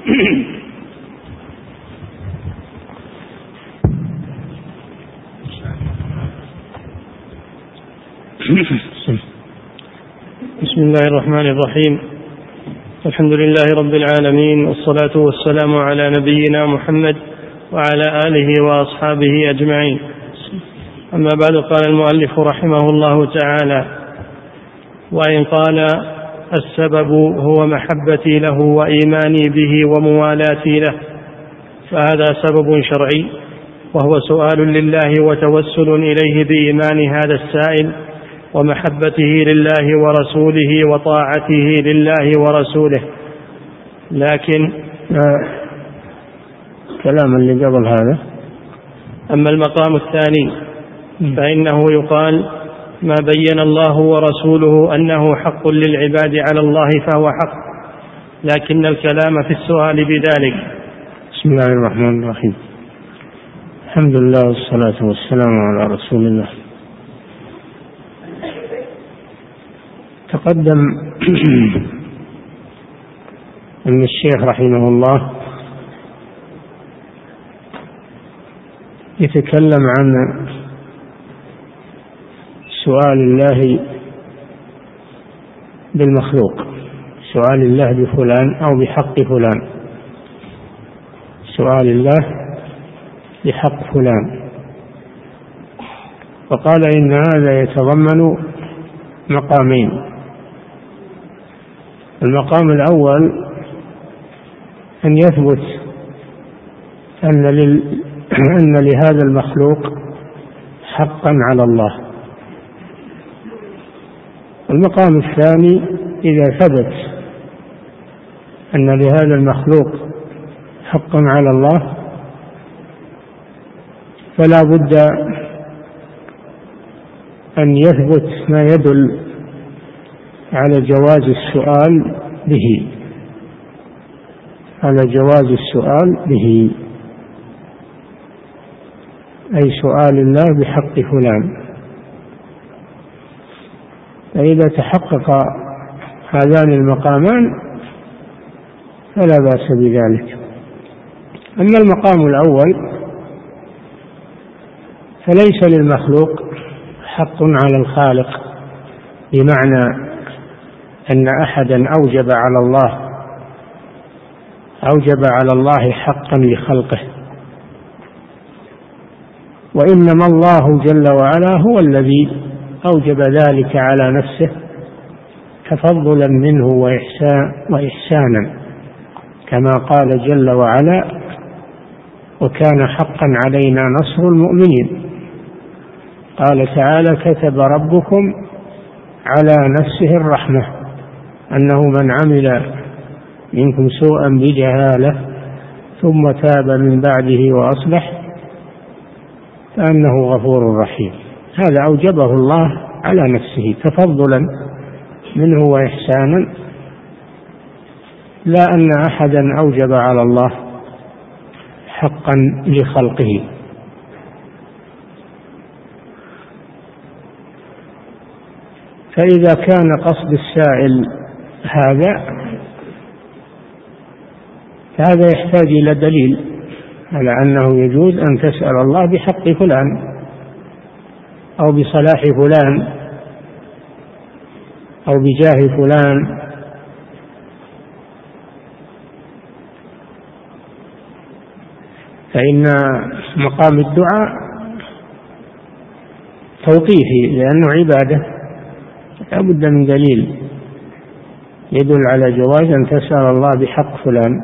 بسم الله الرحمن الرحيم. الحمد لله رب العالمين، والصلاة والسلام على نبينا محمد وعلى آله وأصحابه أجمعين. أما بعد، قال المؤلف رحمه الله تعالى: وإن قال السبب هو محبتي له وإيماني به وموالاتي له، فهذا سبب شرعي، وهو سؤال لله وتوسل إليه بإيمان هذا السائل ومحبته لله ورسوله وطاعته لله ورسوله. لكن كلام اللي قبل هذا. أما المقام الثاني فإنه يقال: ما بين الله ورسوله أنه حق للعباد على الله فهو حق، لكن الكلام في السؤال بذلك. بسم الله الرحمن الرحيم. الحمد لله والصلاة والسلام على رسول الله. تقدم أن الشيخ رحمه الله يتكلم عن سؤال الله بالمخلوق، سؤال الله بفلان أو بحق فلان، سؤال الله بحق فلان. وقال إن هذا يتضمن مقامين. المقام الأول أن يثبت أن لهذا المخلوق حقا على الله. المقام الثاني إذا ثبت أن لهذا المخلوق حقا على الله فلا بد أن يثبت ما يدل على جواز السؤال به، على جواز السؤال به، أي سؤال الله بحق فلان. فإذا تحقق هذان المقامان فلا بأس بذلك. أما المقام الأول فليس للمخلوق حق على الخالق، بمعنى أن أحدا أوجب على الله حقا لخلقه، وإنما الله جل وعلا هو الذي أوجب ذلك على نفسه تفضلا منه وإحسانا، كما قال جل وعلا: وكان حقا علينا نصر المؤمنين. قال تعالى: كتب ربكم على نفسه الرحمة أنه من عمل منكم سوءا بجهالة ثم تاب من بعده وأصلح فأنه غفور رحيم. هذا أوجبه الله على نفسه تفضلا منه وإحسانا، لا أن أحدا أوجب على الله حقا لخلقه. فإذا كان قصد السائل هذا يحتاج إلى دليل على أنه يجوز أن تسأل الله بحق فلان أو بصلاح فلان أو بجاه فلان. فإن مقام الدعاء توقيفي لأنه عبادة، لا بد من دليل يدل على جواز أن تسأل الله بحق فلان.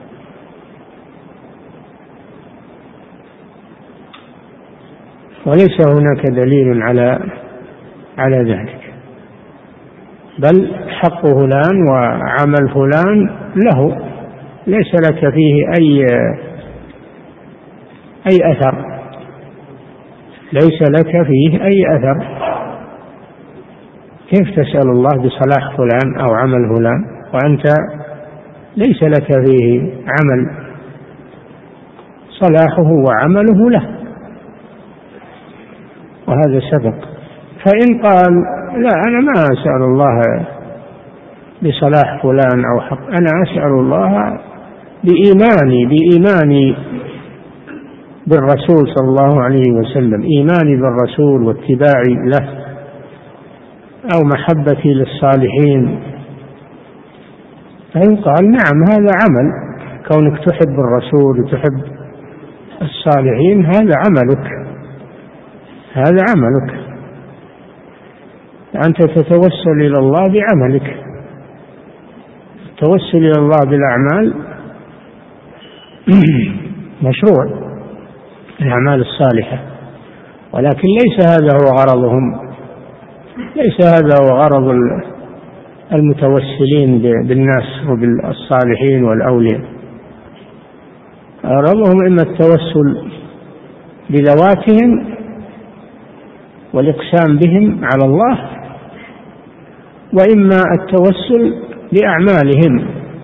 وليس هناك دليل على ذلك، بل حق فلان وعمل فلان له، ليس لك فيه أي أثر، ليس لك فيه أي أثر. كيف تسأل الله بصلاح فلان أو عمل فلان وأنت ليس لك فيه عمل؟ صلاحه وعمله له، وهذا سبق. فإن قال: لا، أنا ما أسأل الله بصلاح فلان أو حق، أنا أسأل الله بإيماني بالرسول صلى الله عليه وسلم، إيماني بالرسول واتباعي له، أو محبتي للصالحين، فيقال نعم هذا عمل، كونك تحب الرسول وتحب الصالحين هذا عملك، أنت تتوسل إلى الله بعملك. التوسل إلى الله بالأعمال مشروع، الأعمال الصالحة، ولكن ليس هذا هو غرضهم، ليس هذا هو غرض المتوسلين بالناس وبالصالحين والأولياء. غرضهم إما التوسل بذواتهم والإقسام بهم على الله، وإما التوسل بأعمالهم،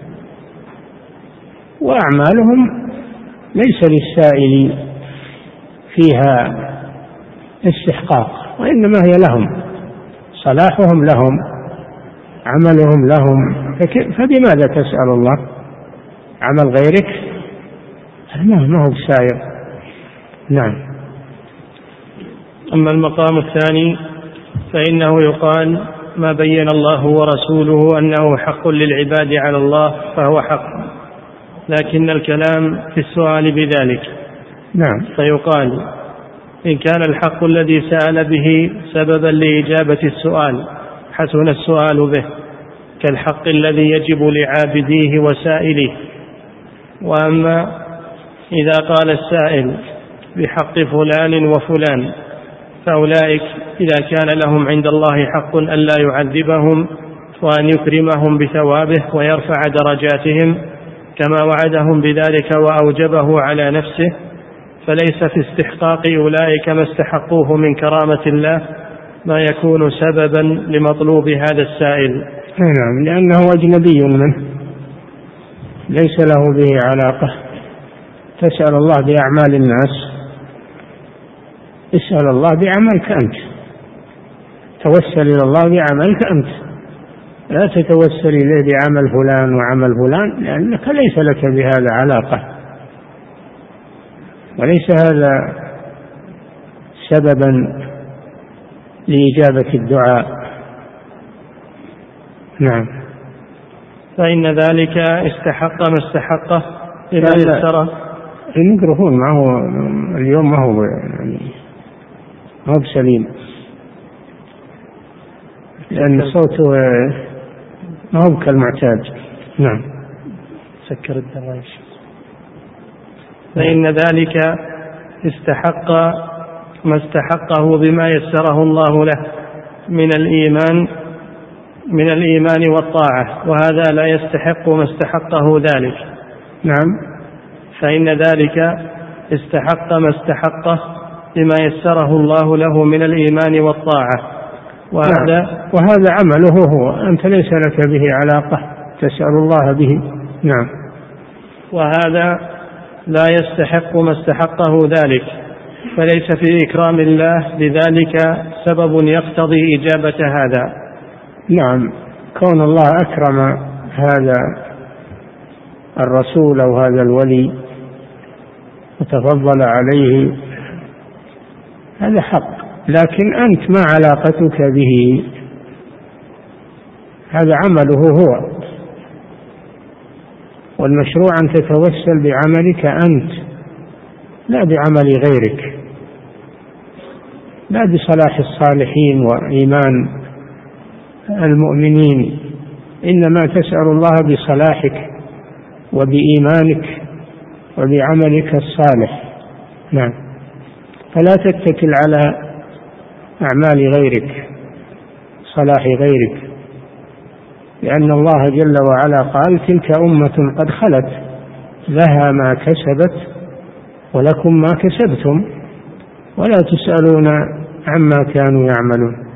وأعمالهم ليس للسائل فيها استحقاق، وإنما هي لهم، صلاحهم لهم، عملهم لهم، فبماذا تسأل الله؟ عمل غيرك ما هو بسائر. نعم. أما المقام الثاني فإنه يقال ما بين الله ورسوله أنه حق للعباد على الله فهو حق، لكن الكلام في السؤال بذلك. نعم. فيقال إن كان الحق الذي سأل به سببا لإجابة السؤال حسن السؤال به، كالحق الذي يجب لعابديه وسائليه. وأما إذا قال السائل بحق فلان وفلان، فأولئك إذا كان لهم عند الله حق ألا يعذبهم وأن يكرمهم بثوابه ويرفع درجاتهم كما وعدهم بذلك وأوجبه على نفسه، فليس في استحقاق أولئك ما استحقوه من كرامة الله ما يكون سببا لمطلوب هذا السائل. نعم، لأنه أجنبي منه ليس له به علاقة. تسأل الله بأعمال الناس، اسأل الله بعملك أنت، توسل إلى الله بعملك أنت، لا تتوسل إليه بعمل فلان وعمل فلان، لأنك ليس لك بهذا علاقة، وليس هذا سببا لإجابة الدعاء. نعم. فإن ذلك استحق ما استحقه إذا يسره. الميكروفون ما هو اليوم ما هو يعني ما هو بسليم، لأن صوته ما هو كالمعتاد. نعم. سكر الدراج. فإن ذلك استحق ما استحقه بما يسره الله له من الإيمان والطاعة، وهذا لا يستحق ما استحقه ذلك. نعم. فإن ذلك استحق ما استحقه بما يسره الله له من الإيمان والطاعة، وهذا عمله هو، أنت ليس لك به علاقة، تسأل الله به. نعم. وهذا لا يستحق ما استحقه ذلك، فليس في إكرام الله لذلك سبب يقتضي إجابة هذا. نعم، كون الله أكرم هذا الرسول أو هذا الولي وتفضل عليه هذا حق، لكن أنت ما علاقتك به؟ هذا عمله هو، والمشروع أن تتوسل بعملك أنت لا بعمل غيرك، لا بصلاح الصالحين وإيمان المؤمنين، إنما تسأل الله بصلاحك وبإيمانك وبعملك الصالح. نعم. فلا تتكل على أعمال غيرك، صلاح غيرك، لأن الله جل وعلا قال تلك أمة قد خلت لها ما كسبت ولكم ما كسبتم ولا تسألون عما كانوا يعملون.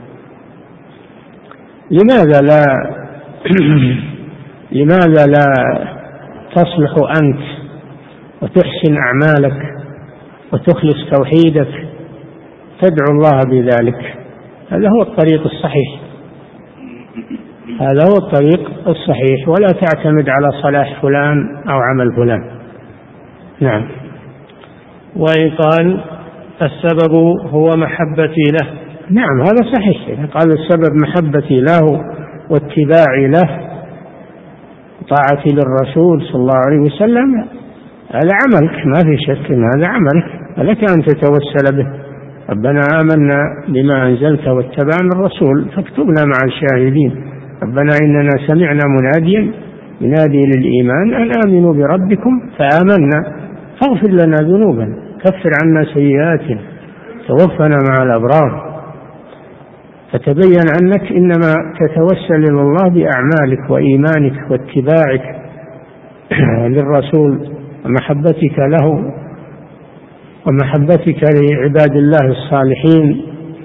لماذا لا تصلح أنت وتحسن أعمالك وتخلص توحيدك، تدعو الله بذلك؟ هذا هو الطريق الصحيح. هذا هو الطريق الصحيح، ولا تعتمد على صلاح فلان أو عمل فلان. نعم. وإن قال السبب هو محبتي له. نعم هذا صحيح. إذا قال السبب محبتي له واتباعي له طاعتي للرسول صلى الله عليه وسلم، هذا عملك، ما في شك إن هذا عملك، فلك أن تتوسل به. ربنا آمنا بما أنزلت واتبعنا الرسول فاكتبنا مع الشاهدين. ربنا إننا سمعنا مناديا ينادي للإيمان أن آمنوا بربكم فآمنا فاغفر لنا ذنوبنا كفر عنا سيئاتنا توفنا مع الأبرار. فتبين أنك إنما تتوسل إلى الله بأعمالك وإيمانك واتباعك للرسول ومحبتك له ومحبتك لعباد الله الصالحين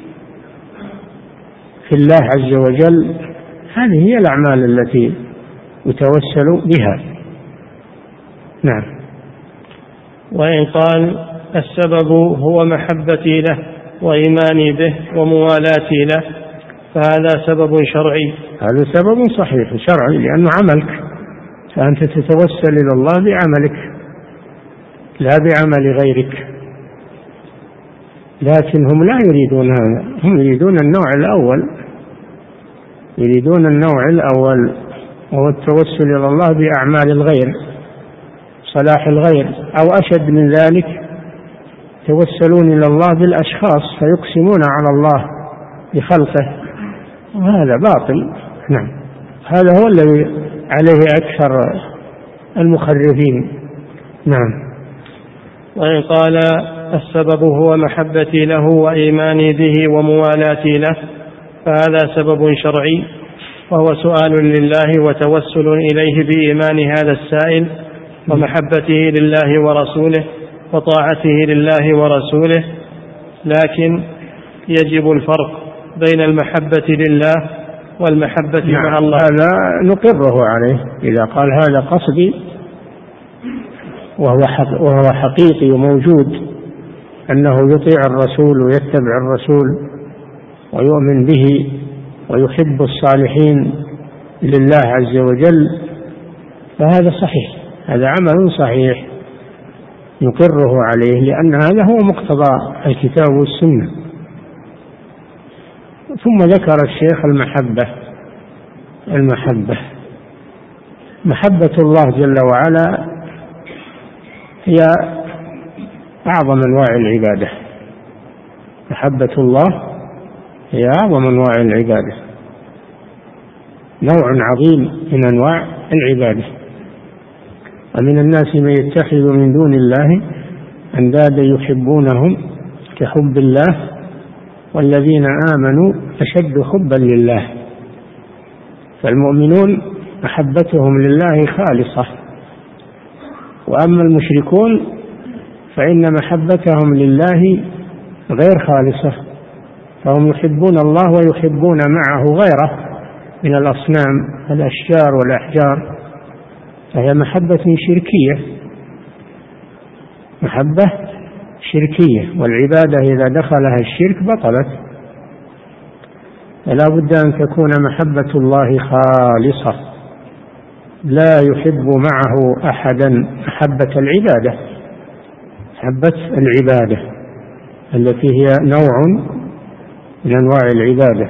في الله عز وجل. هذه هي الأعمال التي يتوسل بها. نعم. وإن قال السبب هو محبتي له وإيماني به وموالاتي له فهذا سبب شرعي. هذا سبب صحيح شرعي لأنه عملك، فأنت تتوسل إلى الله بعملك لا بعمل غيرك. لكن هم لا يريدون هذا، هم يريدون النوع الأول، يريدون النوع الأول وهو التوسل إلى الله بأعمال الغير صلاح الغير، أو أشد من ذلك يتوسلون إلى الله بالأشخاص فيقسمون على الله بخلقه، وهذا باطل. نعم هذا هو الذي عليه أكثر المخرفين. نعم. وإن قال السبب هو محبتي له وإيماني به وموالاتي له فهذا سبب شرعي وهو سؤال لله وتوسل إليه بإيمان هذا السائل ومحبته لله ورسوله وطاعته لله ورسوله. لكن يجب الفرق بين المحبة لله والمحبة مع الله. هذا نقره عليه إذا قال هذا قصدي وهو حقيقي وموجود أنه يطيع الرسول ويتبع الرسول ويؤمن به ويحب الصالحين لله عز وجل، فهذا صحيح، هذا عمل صحيح يقره عليه، لأن هذا هو مقتضى الكتاب والسنة. ثم ذكر الشيخ محبة الله جل وعلا هي أعظم أنواع العبادة. محبة الله هي أعظم أنواع العبادة، نوع عظيم من أنواع العبادة. ومن الناس من يتخذ من دون الله أندادا يحبونهم كحب الله والذين آمنوا أشد حبا لله. فالمؤمنون محبتهم لله خالصة، وأما المشركون فإن محبتهم لله غير خالصة، فهم يحبون الله ويحبون معه غيره من الأصنام الأشجار والأحجار، فهي محبة شركية، والعبادة إذا دخلها الشرك بطلت. فلا بد أن تكون محبة الله خالصة، لا يحب معه أحدا محبة العبادة التي هي نوع من أنواع العبادة.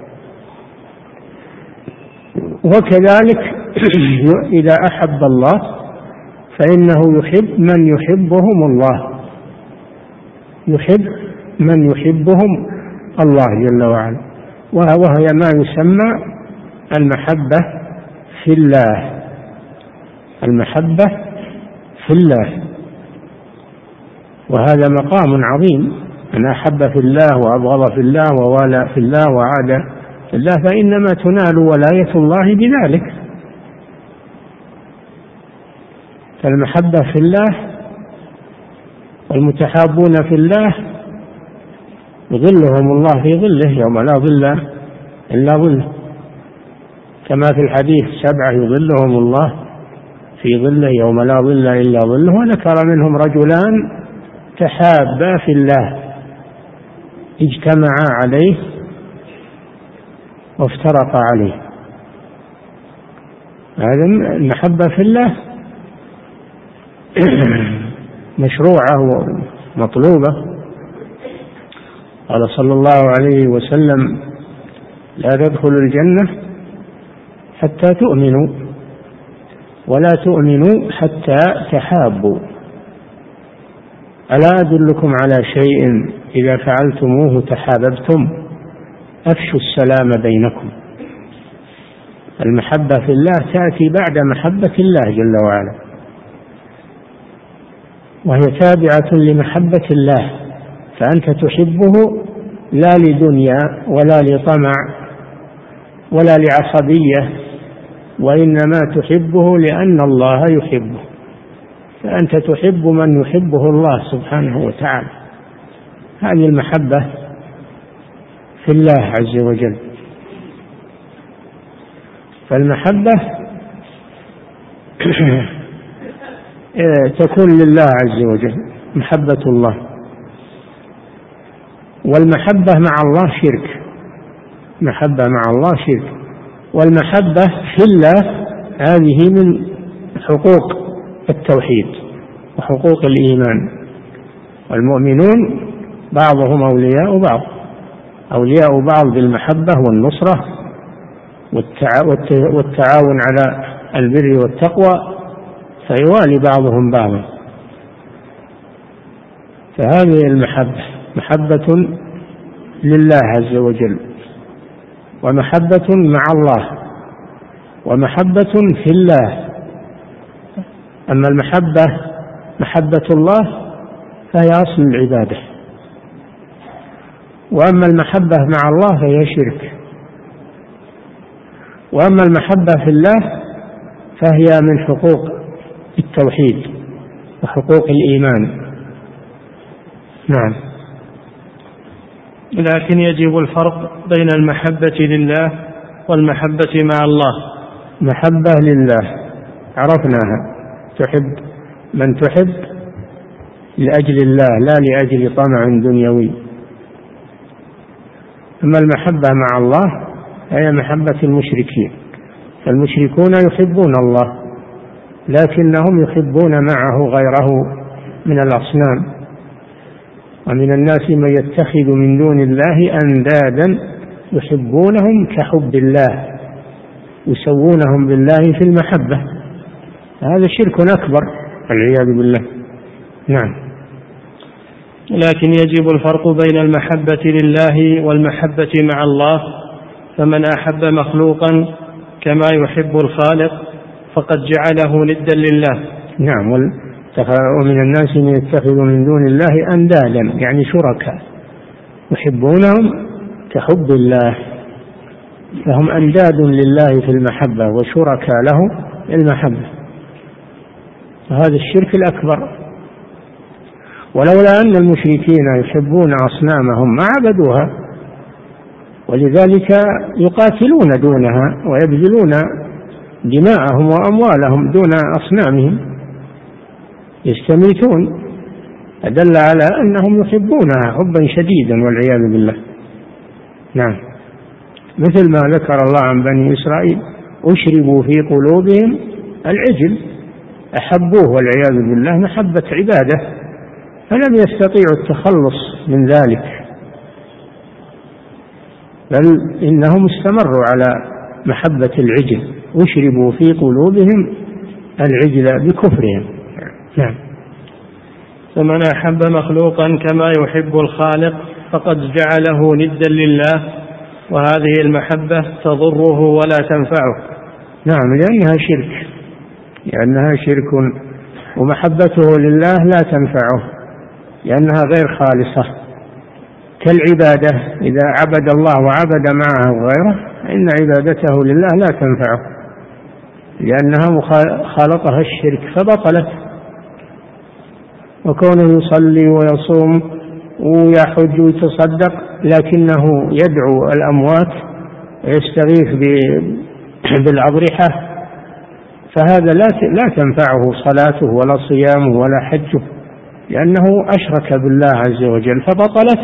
وكذلك إذا أحب الله فإنه يحب من يحبهم الله، يحب من يحبهم الله جل وعلا، وهي ما يسمى المحبة في الله. المحبة في الله، وهذا مقام عظيم. من أحب في الله وأبغض في الله ووالى في الله وعاد في الله فإنما تنال ولاية الله بذلك. فالمحبة في الله والمتحابون في الله يظلهم الله في ظله يوم لا ظل إلا ظله، كما في الحديث 7 يظلهم الله في ظله يوم لا ظل إلا ظله. وذكر منهم رجلان تحابا في الله اجتمعا عليه وافترقا عليه. هذا المحبة في الله مشروعة ومطلوبة. قال صلى الله عليه وسلم: لا تدخلوا الجنة حتى تؤمنوا، ولا تؤمنوا حتى تحابوا. ألا أدلكم على شيء إذا فعلتموه تحاببتم؟ أفشوا السلام بينكم. المحبة في الله تأتي بعد محبة الله جل وعلا، وهي تابعة لمحبة الله، فأنت تحبه لا لدنيا ولا لطمع ولا لعصبية، وإنما تحبه لأن الله يحبه، فأنت تحب من يحبه الله سبحانه وتعالى. هذه المحبة في الله عز وجل. فالمحبة تكون لله عز وجل، محبة الله. والمحبة مع الله شرك، محبة مع الله شرك. والمحبة في الله هذه من حقوق التوحيد وحقوق الإيمان. والمؤمنون بعضهم أولياء بعض، أولياء بعض بالمحبة والنصرة والتعاون على البر والتقوى، فيوالي بعضهم بعضا. فهذه المحبة محبة لله عز وجل، ومحبة مع الله، ومحبة في الله. أما المحبة محبة الله فهي أصل العبادة، وأما المحبة مع الله فهي شرك. وأما المحبة في الله فهي من حقوق التوحيد وحقوق الإيمان. نعم. لكن يجب الفرق بين المحبة لله والمحبة مع الله. محبة لله عرفناها، تحب من تحب لأجل الله لا لأجل طمع دنيوي. أما المحبة مع الله هي محبة المشركين، فالمشركون يحبون الله لكنهم يحبون معه غيره من الأصنام. ومن الناس من يتخذ من دون الله أندادا يحبونهم كحب الله، يسوونهم بالله في المحبة. هذا شرك أكبر والعياذ بالله. نعم. لكن يجب الفرق بين المحبة لله والمحبة مع الله. فمن أحب مخلوقا كما يحب الخالق فقد جعله ندا لله. نعم. ومن الناس من يتخذ من دون الله أندادا يعني شركاء يحبونهم كحب الله، فهم أنداد لله في المحبة وشركاء له في المحبة. هذا الشرك الأكبر. ولولا أن المشركين يحبون أصنامهم ما عبدوها، ولذلك يقاتلون دونها ويبذلون دماءهم وأموالهم دون أصنامهم، يستميتون. أدل على أنهم يحبونها حبا شديدا والعياذ بالله. نعم. مثل ما ذكر الله عن بني إسرائيل: أشربوا في قلوبهم العجل، أحبوه والعياذ بالله محبة عبادة، فلم يستطيعوا التخلص من ذلك، بل إنهم استمروا على محبة العجل. أشربوا في قلوبهم العجل بكفرهم. نعم. فمن أحب مخلوقا كما يحب الخالق فقد جعله ندا لله، وهذه المحبة تضره ولا تنفعه. نعم، لأنها شرك، ومحبته لله لا تنفعه لأنها غير خالصة. كالعبادة، إذا عبد الله وعبد معه غيره فإن عبادته لله لا تنفعه لأنها خالطها الشرك فبطلت. وكونه يصلي ويصوم ويحج ويتصدق لكنه يدعو الأموات ويستغيث بالأضرحة، فهذا لا تنفعه صلاته ولا صيامه ولا حجه، لأنه أشرك بالله عز وجل فبطلت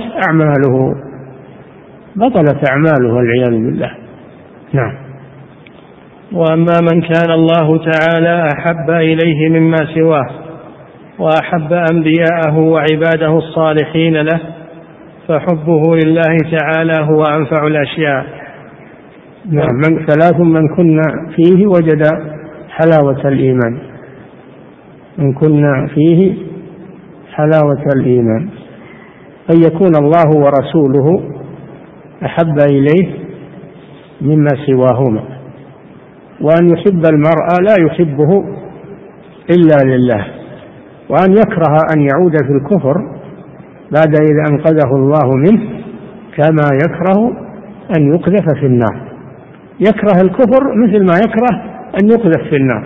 أعماله والعياذ بالله. نعم. وأما من كان الله تعالى أحب إليه مما سواه وأحب أنبياءه وعباده الصالحين له فحبه لله تعالى هو أنفع الأشياء. نعم. ثلاث من كنا فيه وجد حلاوة الإيمان، من كنا فيه حلاوة الإيمان، أن يكون الله ورسوله أحب إليه مما سواهما، وأن يحب المرء لا يحبه إلا لله، وأن يكره أن يعود في الكفر بعد إذا أنقذه الله منه، كما يكره أن يقذف في النار. يكره الكفر مثل ما يكره أن يقذف في النار،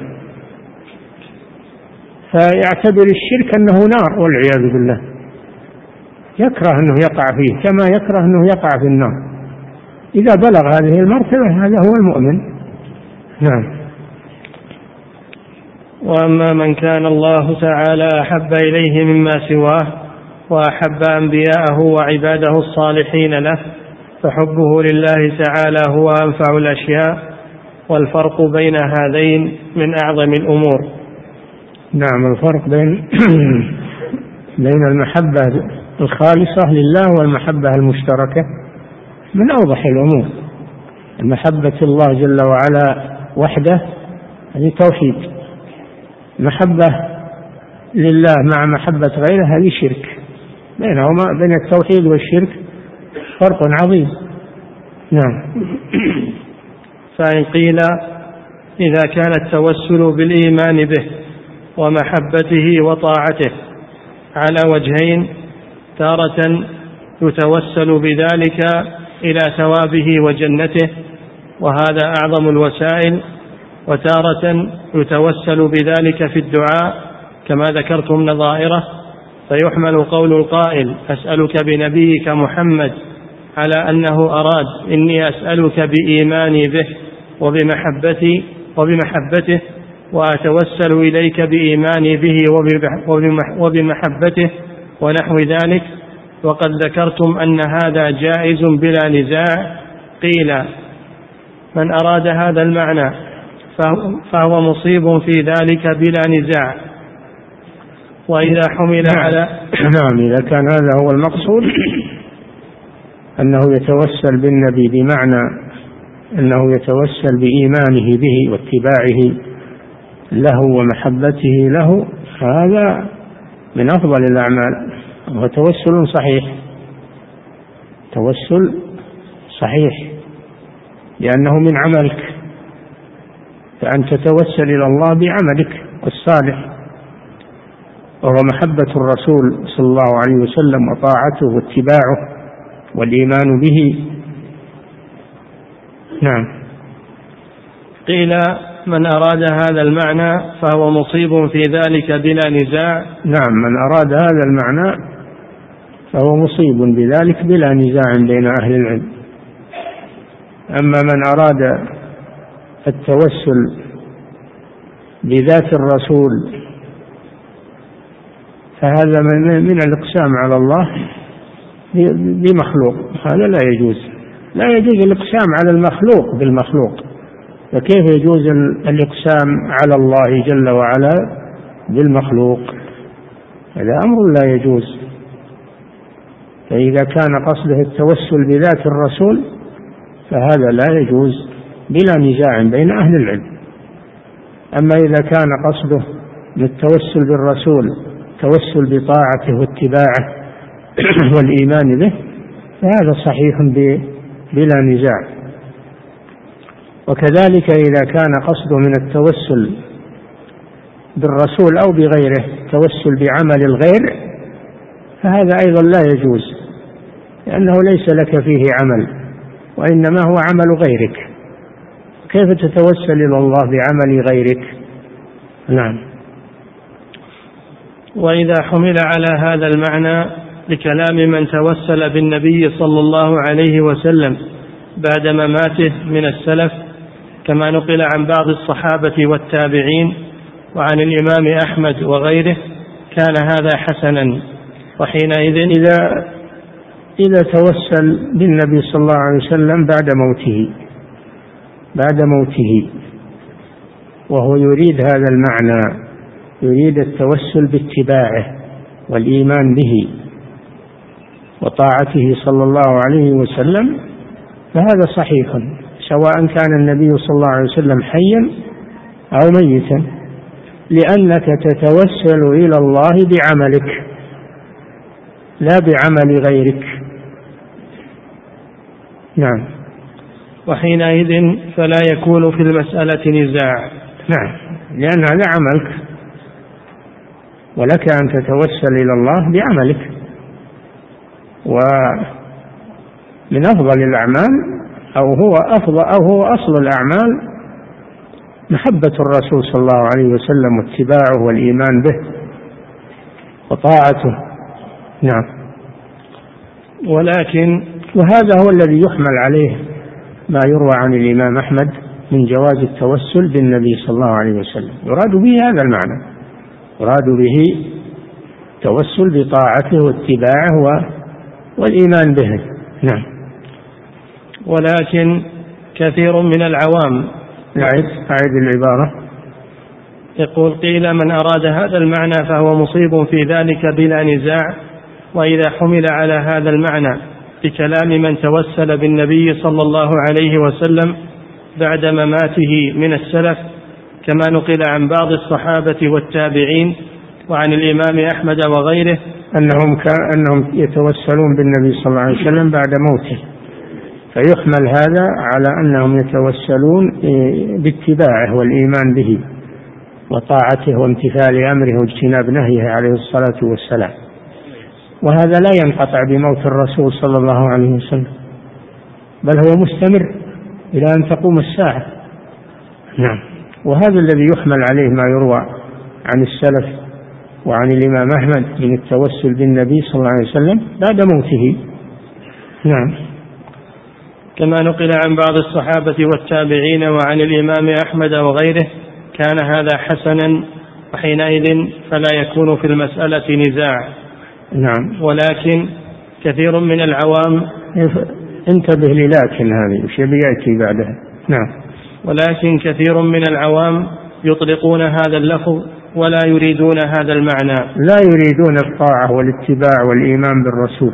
فيعتبر الشرك أنه نار والعياذ بالله، يكره أنه يقع فيه كما يكره أنه يقع في النار. إذا بلغ هذه المرتبة هذا هو المؤمن. نعم. وأما من كان الله تعالى أحب إليه مما سواه وأحب أنبياءه وعباده الصالحين له فحبه لله تعالى هو أنفع الأشياء، والفرق بين هذين من أعظم الأمور. نعم. الفرق بين المحبة الخالصة لله والمحبة المشتركة من أوضح الأمور. محبة الله جل وعلا وحده هذه توحيد، محبة لله مع محبة غيره هذه شرك، بينهما بين التوحيد والشرك فرق عظيم. نعم. فإن قيل إذا كان التوسل بالإيمان به ومحبته وطاعته على وجهين، تارة يتوسل بذلك إلى ثوابه وجنته وهذا أعظم الوسائل، وتارة يتوسل بذلك في الدعاء كما ذكرتم نظائره، فيحمل قول القائل أسألك بنبيك محمد على أنه أراد إني أسألك بإيماني به وبمحبته وأتوسل إليك بإيماني به وبمحبته ونحو ذلك، وقد ذكرتم أن هذا جائز بلا نزاع. قيل من أراد هذا المعنى فهو مصيب في ذلك بلا نزاع. وإذا حمل على نعم. إذا كان هذا هو المقصود أنه يتوسل بالنبي بمعنى أنه يتوسل بإيمانه به واتباعه له ومحبته له، هذا من أفضل الأعمال، وهو توسل صحيح، توسل صحيح لأنه من عملك، فأن تتوسل إلى الله بعملك الصالح، وهو محبة الرسول صلى الله عليه وسلم وطاعته واتباعه والإيمان به. نعم. قيل من أراد هذا المعنى فهو مصيب في ذلك بلا نزاع. نعم. من أراد هذا المعنى فهو مصيب بذلك بلا نزاع بين أهل العلم. أما من أراد التوسل بذات الرسول فهذا من الإقسام على الله بمخلوق، هذا لا يجوز. لا يجوز الإقسام على المخلوق بالمخلوق، فكيف يجوز الإقسام على الله جل وعلا بالمخلوق؟ هذا أمر لا يجوز. فإذا كان قصده التوسل بذات الرسول فهذا لا يجوز بلا نزاع بين أهل العلم. أما إذا كان قصده التوسل بالرسول توسل بطاعته واتباعه والإيمان به فهذا صحيح بلا نزاع. وكذلك إذا كان قصده من التوسل بالرسول أو بغيره توسل بعمل الغير فهذا أيضا لا يجوز، لأنه ليس لك فيه عمل وإنما هو عمل غيرك، كيف تتوسل إلى الله بعمل غيرك؟ نعم. وإذا حمل على هذا المعنى لكلام من توسل بالنبي صلى الله عليه وسلم بعد مماته من السلف كما نقل عن بعض الصحابة والتابعين وعن الإمام أحمد وغيره كان هذا حسنا. وحينئذ إذا توسل بالنبي صلى الله عليه وسلم بعد موته وهو يريد هذا المعنى، يريد التوسل باتباعه والإيمان به وطاعته صلى الله عليه وسلم، فهذا صحيح سواء كان النبي صلى الله عليه وسلم حيا أو ميتا، لأنك تتوسل إلى الله بعملك لا بعمل غيرك. نعم. وحينئذ فلا يكون في المسألة نزاع. نعم، لأن هذا عملك، ولك أن تتوسل إلى الله بعملك. ومن أفضل الأعمال أو هو أصل الأعمال محبة الرسول صلى الله عليه وسلم واتباعه والإيمان به وطاعته. نعم. ولكن وهذا هو الذي يحمل عليه ما يروى عن الإمام أحمد من جواز التوسل بالنبي صلى الله عليه وسلم، يراد به هذا المعنى، يراد به التوسل بطاعته واتباعه والإيمان به. نعم. ولكن كثير من العوام، أعد العبارة. يقول: قيل من أراد هذا المعنى فهو مصيب في ذلك بلا نزاع، وإذا حمل على هذا المعنى بكلام من توسل بالنبي صلى الله عليه وسلم بعد مماته من السلف، كما نقل عن بعض الصحابة والتابعين وعن الإمام أحمد وغيره أنهم يتوسلون بالنبي صلى الله عليه وسلم بعد موته، فيحمل هذا على أنهم يتوسلون باتباعه والإيمان به وطاعته وامتثال أمره واجتناب نهيه عليه الصلاة والسلام، وهذا لا ينقطع بموت الرسول صلى الله عليه وسلم، بل هو مستمر إلى أن تقوم الساعة. نعم. وهذا الذي يحمل عليه ما يروى عن السلف وعن الإمام أحمد من التوسل بالنبي صلى الله عليه وسلم بعد موته. نعم. كما نقل عن بعض الصحابة والتابعين وعن الإمام أحمد وغيره كان هذا حسنا، وحينئذ فلا يكون في المسألة نزاع. نعم. ولكن كثير من العوام، انتبه لكن هذه وش بيأتي بعدها. نعم. ولكن كثير من العوام يطلقون هذا اللفظ ولا يريدون هذا المعنى، لا يريدون الطاعة والاتباع والإيمان بالرسول،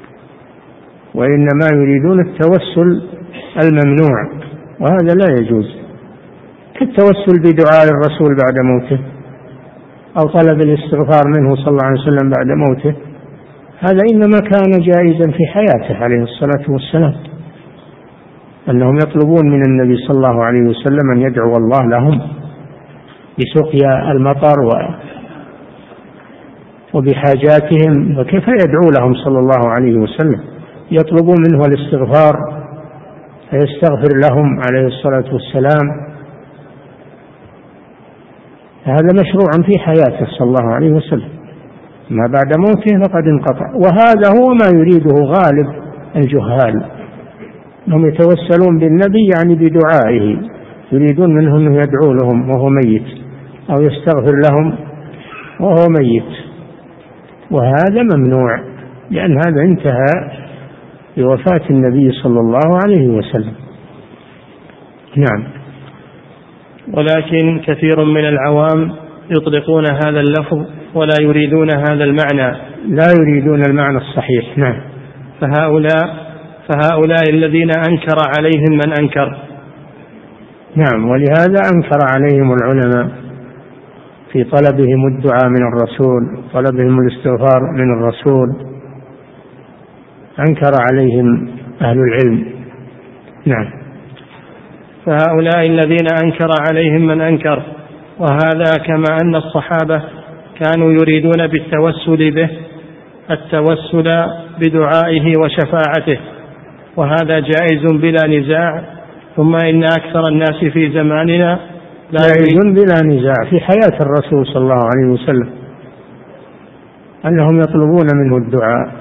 وإنما يريدون التوسل الممنوع، وهذا لا يجوز، كالتوسل بدعاء الرسول بعد موته أو طلب الاستغفار منه صلى الله عليه وسلم بعد موته، هذا إنما كان جائزا في حياته عليه الصلاة والسلام، أنهم يطلبون من النبي صلى الله عليه وسلم أن يدعو الله لهم بسقيا المطر وبحاجاتهم، وكيف يدعو لهم صلى الله عليه وسلم، يطلبون منه الاستغفار فيستغفر لهم عليه الصلاة والسلام، هذا مشروع في حياته صلى الله عليه وسلم، ما بعد موته فقد انقطع. وهذا هو ما يريده غالب الجهال، هم يتوسلون بالنبي يعني بدعائه، يريدون منه أنه يدعو لهم وهو ميت أو يستغفر لهم وهو ميت، وهذا ممنوع، لأن هذا انتهى بوفاة النبي صلى الله عليه وسلم. نعم. ولكن كثير من العوام يطلقون هذا اللفظ ولا يريدون هذا المعنى، لا يريدون المعنى الصحيح. نعم. فهؤلاء الذين أنكر عليهم من أنكر. نعم. ولهذا أنكر عليهم العلماء في طلبهم الدعاء من الرسول، طلبهم الاستغفار من الرسول، أنكر عليهم أهل العلم. نعم. فهؤلاء الذين أنكر عليهم من أنكر، وهذا كما أن الصحابة كانوا يريدون بالتوسل به التوسل بدعائه وشفاعته، وهذا جائز بلا نزاع. ثم إن أكثر الناس في زماننا جائز بلا نزاع في حياة الرسول صلى الله عليه وسلم، أنهم يطلبون منه الدعاء،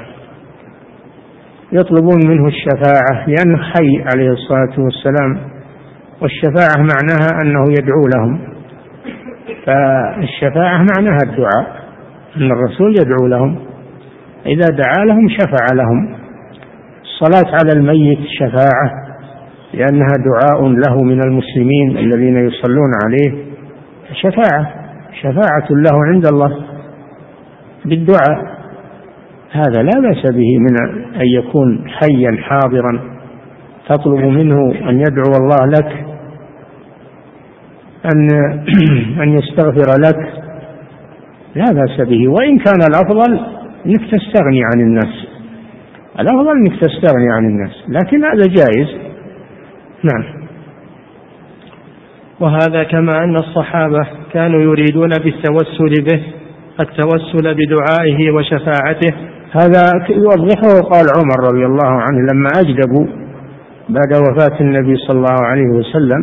يطلبون منه الشفاعة، لأنه حي عليه الصلاة والسلام، والشفاعة معناها أنه يدعو لهم، فالشفاعة معناها الدعاء، أن الرسول يدعو لهم، إذا دعا لهم شفع لهم. الصلاة على الميت شفاعة، لأنها دعاء له من المسلمين الذين يصلون عليه شفاعة له عند الله بالدعاء، هذا لا بأس به من أن يكون حيا حاضرا تطلب منه أن يدعو الله لك، أن يستغفر لك، لا بأس به. وإن كان الأفضل أنك تستغني عن الناس، الأفضل أنك تستغني عن الناس، لكن هذا جائز. نعم. وهذا كما أن الصحابة كانوا يريدون بالتوسل به التوسل بدعائه وشفاعته. هذا يوضحه قال عمر رضي الله عنه لما أجدبوا بعد وفاة النبي صلى الله عليه وسلم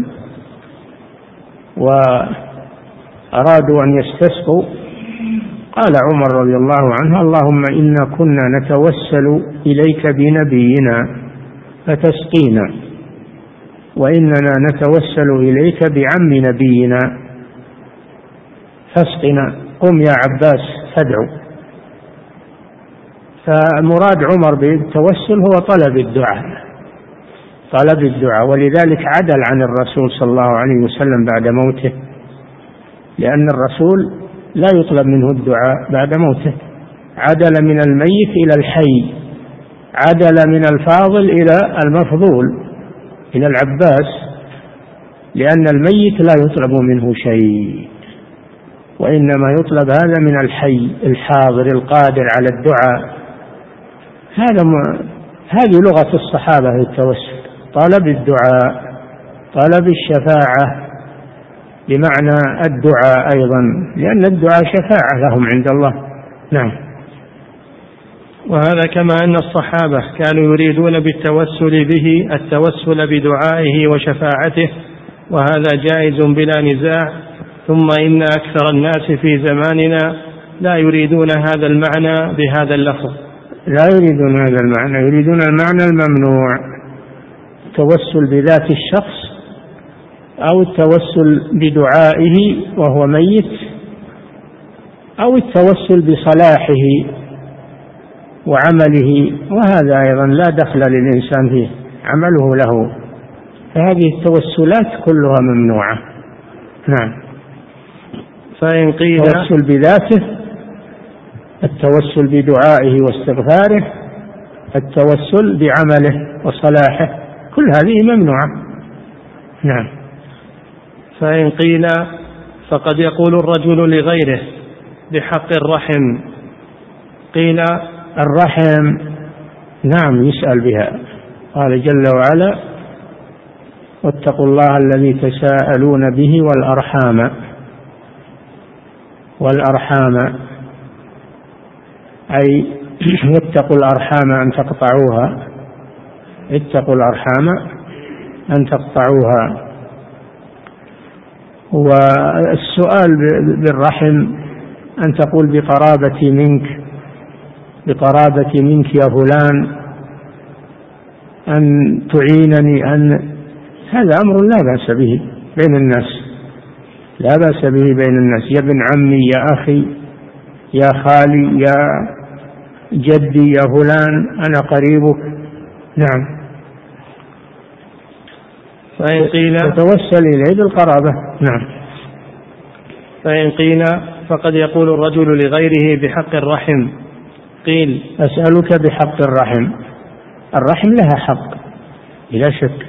وأرادوا أن يستسقوا، قال عمر رضي الله عنه: اللهم إنا كنا نتوسل إليك بنبينا فتسقينا، وإننا نتوسل إليك بعم نبينا فاسقنا، قم يا عباس فادعو. فمراد عمر بالتوسل هو طلب الدعاء، ولذلك عدل عن الرسول صلى الله عليه وسلم بعد موته، لأن الرسول لا يطلب منه الدعاء بعد موته، عدل من الميت إلى الحي، عدل من الفاضل إلى المفضول إلى العباس، لأن الميت لا يطلب منه شيء، وإنما يطلب هذا من الحي الحاضر القادر على الدعاء. هذه لغة الصحابة في التوسل، طلب الدعاء، طلب الشفاعة بمعنى الدعاء أيضا، لأن الدعاء شفاعة لهم عند الله. نعم. وهذا كما أن الصحابة كانوا يريدون بالتوسل به التوسل بدعائه وشفاعته، وهذا جائز بلا نزاع. ثم إن أكثر الناس في زماننا لا يريدون هذا المعنى بهذا اللفظ، لا يريدون هذا المعنى، يريدون المعنى الممنوع، التوسل بذات الشخص أو التوسل بدعائه وهو ميت، أو التوسل بصلاحه وعمله، وهذا أيضا لا دخل للإنسان فيه، عمله له، فهذه التوسلات كلها ممنوعة. نعم. فإن قيل التوسل بذاته، التوسل بدعائه واستغفاره، التوسل بعمله وصلاحه، كل هذه ممنوعة. نعم. فإن قيل فقد يقول الرجل لغيره بحق الرحم، قيل الرحم نعم يسأل بها، قال جل وعلا: واتقوا الله الذي تساءلون به والأرحام، أي واتقوا الأرحام أن تقطعوها، اتقوا الأرحام أن تقطعوها. والسؤال بالرحم أن تقول بقرابتي منك يا فلان، أن تعينني، هذا أمر لا بأس به بين الناس، لا بأس به بين الناس، يا ابن عمي، يا أخي، يا خالي، يا جدي، يا فلان، أنا قريبك. نعم. فإن قيل تتوسل إليه بالقرابة. نعم. فإن قيل فقد يقول الرجل لغيره بحق الرحم، قيل أسألك بحق الرحم لها حق بلا شك،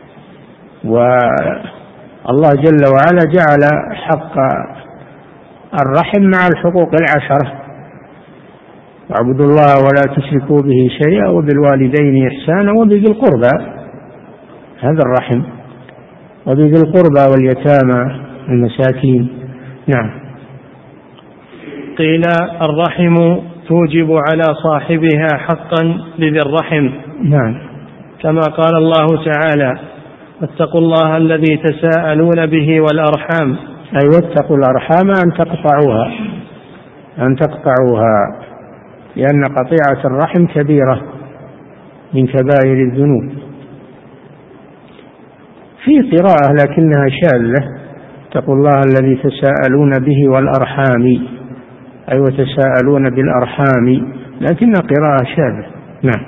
والله جل وعلا جعل حق الرحم مع الحقوق 10: واعبدوا الله ولا تشركوا به شيئا وبالوالدين إحسانا وبذي القربى، هذا الرحم، وبذي القربى واليتامى المساكين. نعم. قيل الرحم توجب على صاحبها حقا لذي الرحم. نعم. كما قال الله تعالى: واتقوا الله الذي تساءلون به والأرحام، أي واتقوا الأرحام أن تقطعوها، لأن قطيعة الرحم كبيرة من كبائر الذنوب. في قراءة لكنها شاذة: اتقوا الله الذي تساءلون به والأرحام، أي وتساءلون بالأرحام، لكن قراءة شاذة. نعم.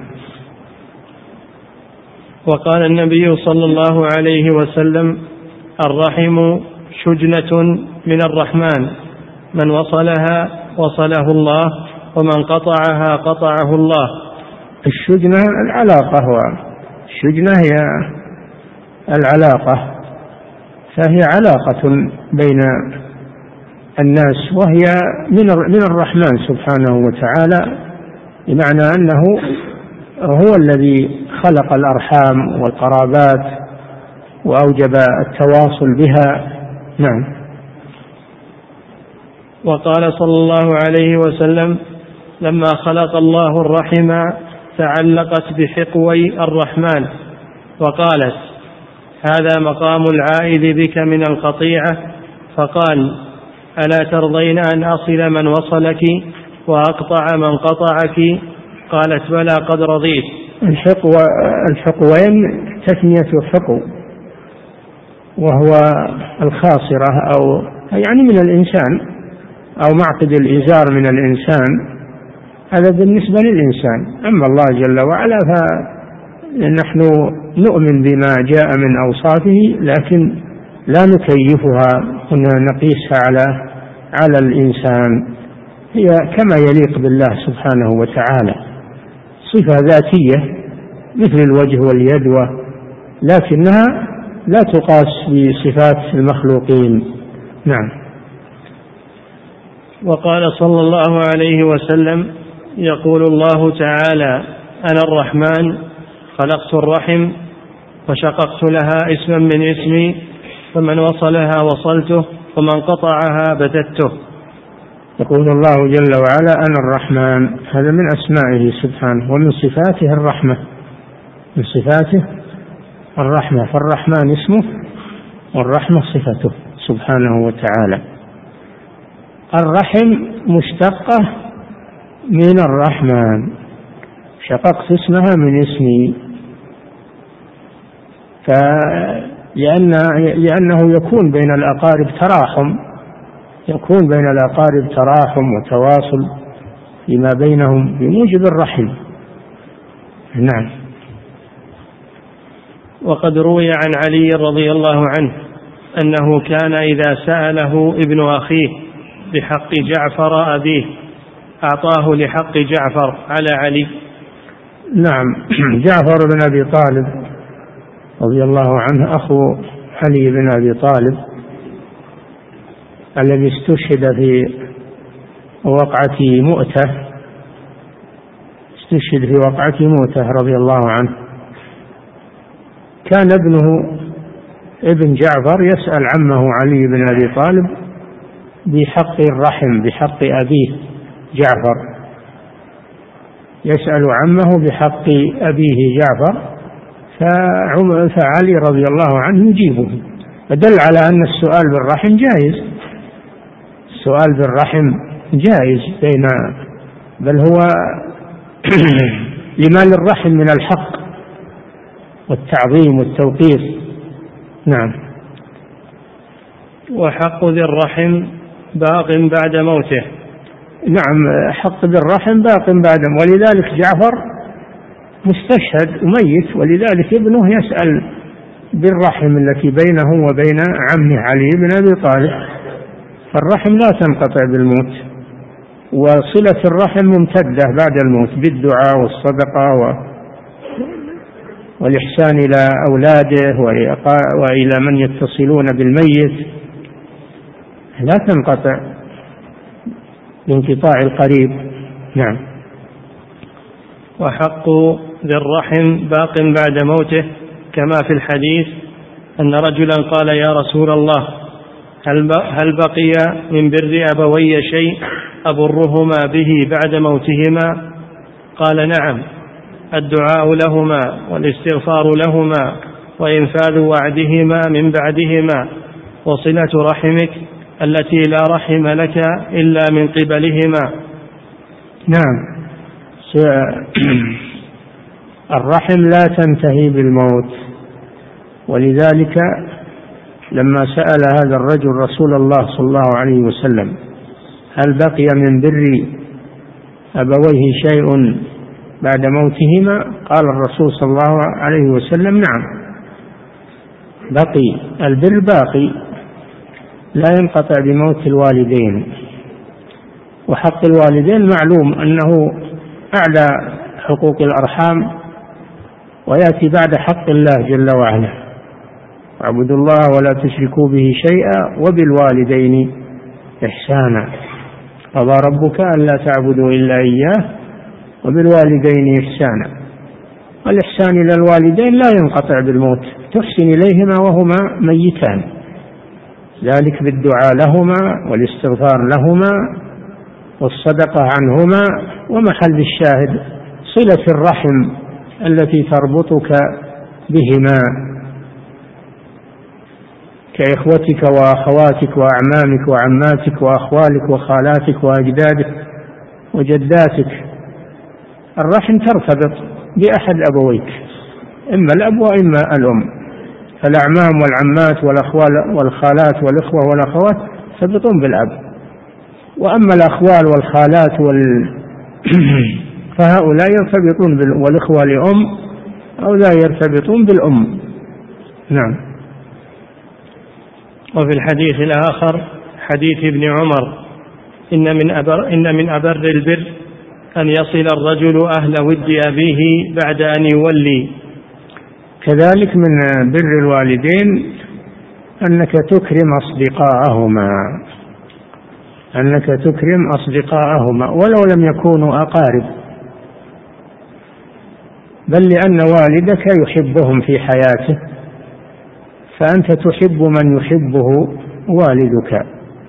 وقال النبي صلى الله عليه وسلم: الرحم شجنة من الرحمن، من وصلها وصله الله، ومن قطعها قطعه الله. الشجنة العلاقة، والشجنة هي العلاقة، فهي علاقة بين الناس، وهي من الرحمن سبحانه وتعالى، بمعنى أنه هو الذي خلق الأرحام والقرابات وأوجب التواصل بها. نعم. وقال صلى الله عليه وسلم: لما خلق الله الرحم تعلقت بحقوي الرحمن، وقالت: هذا مقام العائذ بك من القطيعة. فقال: ألا ترضين أن أصل من وصلك وأقطع من قطعك؟ قالت: بلى قد رضيت. الحقوين تثنية حقو، وهو الخاصرة، أو يعني من الإنسان، أو معقد الإزار من الإنسان، هذا بالنسبة للإنسان. أما الله جل وعلا فنحن نؤمن بما جاء من أوصافه، لكن لا نكيفها ونقيسها على الإنسان، هي كما يليق بالله سبحانه وتعالى، صفة ذاتية مثل الوجه واليد، لكنها لا تقاس بصفات المخلوقين. نعم. وقال صلى الله عليه وسلم: يقول الله تعالى: أنا الرحمن خلقت الرحم وشققت لها اسما من اسمي، فمن وصلها وصلته ومن قطعها بتته. يقول الله جل وعلا: أنا الرحمن، هذا من أسمائه سبحانه، ومن صفاته الرحمة، من صفاته الرحمة، فالرحمن اسمه والرحمة صفته سبحانه وتعالى. الرحم مشتقة من الرحمن، شققت اسمها من اسمي، لأنه يكون بين الأقارب تراحم، يكون بين الأقارب تراحم وتواصل فيما بينهم بموجب الرحم. نعم. وقد روي عن علي رضي الله عنه أنه كان إذا سأله ابن أخيه بحق جعفر أبيه أعطاه لحق جعفر على علي. نعم. جعفر بن أبي طالب رضي الله عنه أخو علي بن أبي طالب الذي استشهد في وقعة مؤتة، استشهد في وقعة مؤتة رضي الله عنه. كان ابن جعفر يسأل عمه علي بن أبي طالب بحق الرحم، بحق أبيه جعفر، يسأل عمه بحق أبيه جعفر، فعلي رضي الله عنه يجيبه، فدل على أن السؤال بالرحم جائز، السؤال بالرحم جائز بل هو لما للرحم من الحق والتعظيم والتوقير. نعم. وحق ذي الرحم باق بعد موته. نعم، حق ذي الرحم باق بعد، ولذلك جعفر مستشهد وميت، ولذلك ابنه يسأل بالرحم التي بينه وبين عمه علي بن أبي طالب، فالرحم لا تنقطع بالموت، وصلة الرحم ممتدة بعد الموت بالدعاء والصدقة والإحسان إلى أولاده وإلى من يتصلون بالميت، لا تنقطع بانقطاع القريب. نعم. وحق ذي الرحم باق بعد موته، كما في الحديث أن رجلا قال: يا رسول الله، هل بقي من بر أبوي شيء أبرهما به بعد موتهما؟ قال: نعم، الدعاء لهما والاستغفار لهما وإنفاذ وعدهما من بعدهما وصلة رحمك التي لا رحم لك إلا من قبلهما. نعم. الرحم لا تنتهي بالموت، ولذلك لما سأل هذا الرجل رسول الله صلى الله عليه وسلم: هل بقي من بر أبويه شيء بعد موتهما؟ قال الرسول صلى الله عليه وسلم: نعم، بقي البر باقي، لا ينقطع بموت الوالدين. وحق الوالدين معلوم أنه أعلى حقوق الأرحام، ويأتي بعد حق الله جل وعلا: واعبدوا الله ولا تشركوا به شيئا وبالوالدين إحسانا. قضى ربك ألا تعبدوا إلا إياه وبالوالدين إحسانا. والإحسان إلى الوالدين لا ينقطع بالموت، تحسن إليهما وهما ميتان، ذلك بالدعاء لهما والاستغفار لهما والصدقة عنهما. ومحل الشاهد صلة الرحم التي تربطك بهما كإخوتك وأخواتك وأعمامك وعماتك وأخوالك وخالاتك وأجدادك وجداتك. الرحم ترتبط بأحد أبويك، إما الأب وإما الأم، فالأعمام والعمات والأخوال والخالات والإخوة والأخوات يرتبطون بالأب. وأما الأخوال والخالات فهؤلاء يرتبطون والإخوة لأم أو لا يرتبطون بالأم. نعم. وفي الحديث الآخر حديث ابن عمر: إن من أبر البر أن يصل الرجل أهل ود أبيه بعد أن يولي. كذلك من بر الوالدين أنك تكرم أصدقاءهما ولو لم يكونوا أقارب، بل لأن والدك يحبهم في حياته، فأنت تحب من يحبه والدك،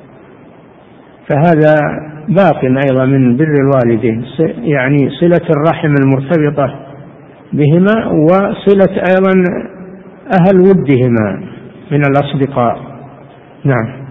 فهذا باق أيضا من بر الوالدين، يعني صلة الرحم المرتبطة بهما، وصلة أيضا أهل ودهما من الأصدقاء. نعم.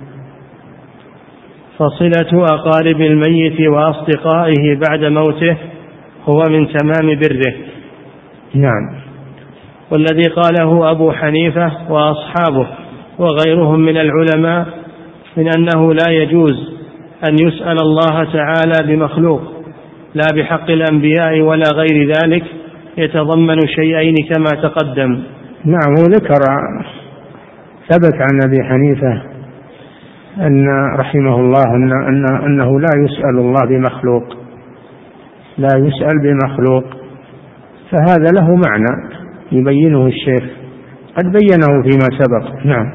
فصلة أقارب الميت وأصدقائه بعد موته هو من تمام بره. نعم. والذي قاله أبو حنيفة وأصحابه وغيرهم من العلماء من أنه لا يجوز أن يسأل الله تعالى بمخلوق لا بحق الأنبياء ولا غير ذلك يتضمن شيئين كما تقدم. نعم. وذكر ثبت عن أبي حنيفة أن رحمه الله أنه لا يسأل الله بمخلوق، لا يسأل بمخلوق، فهذا له معنى يبينه الشيخ، قد بينه فيما سبق. نعم.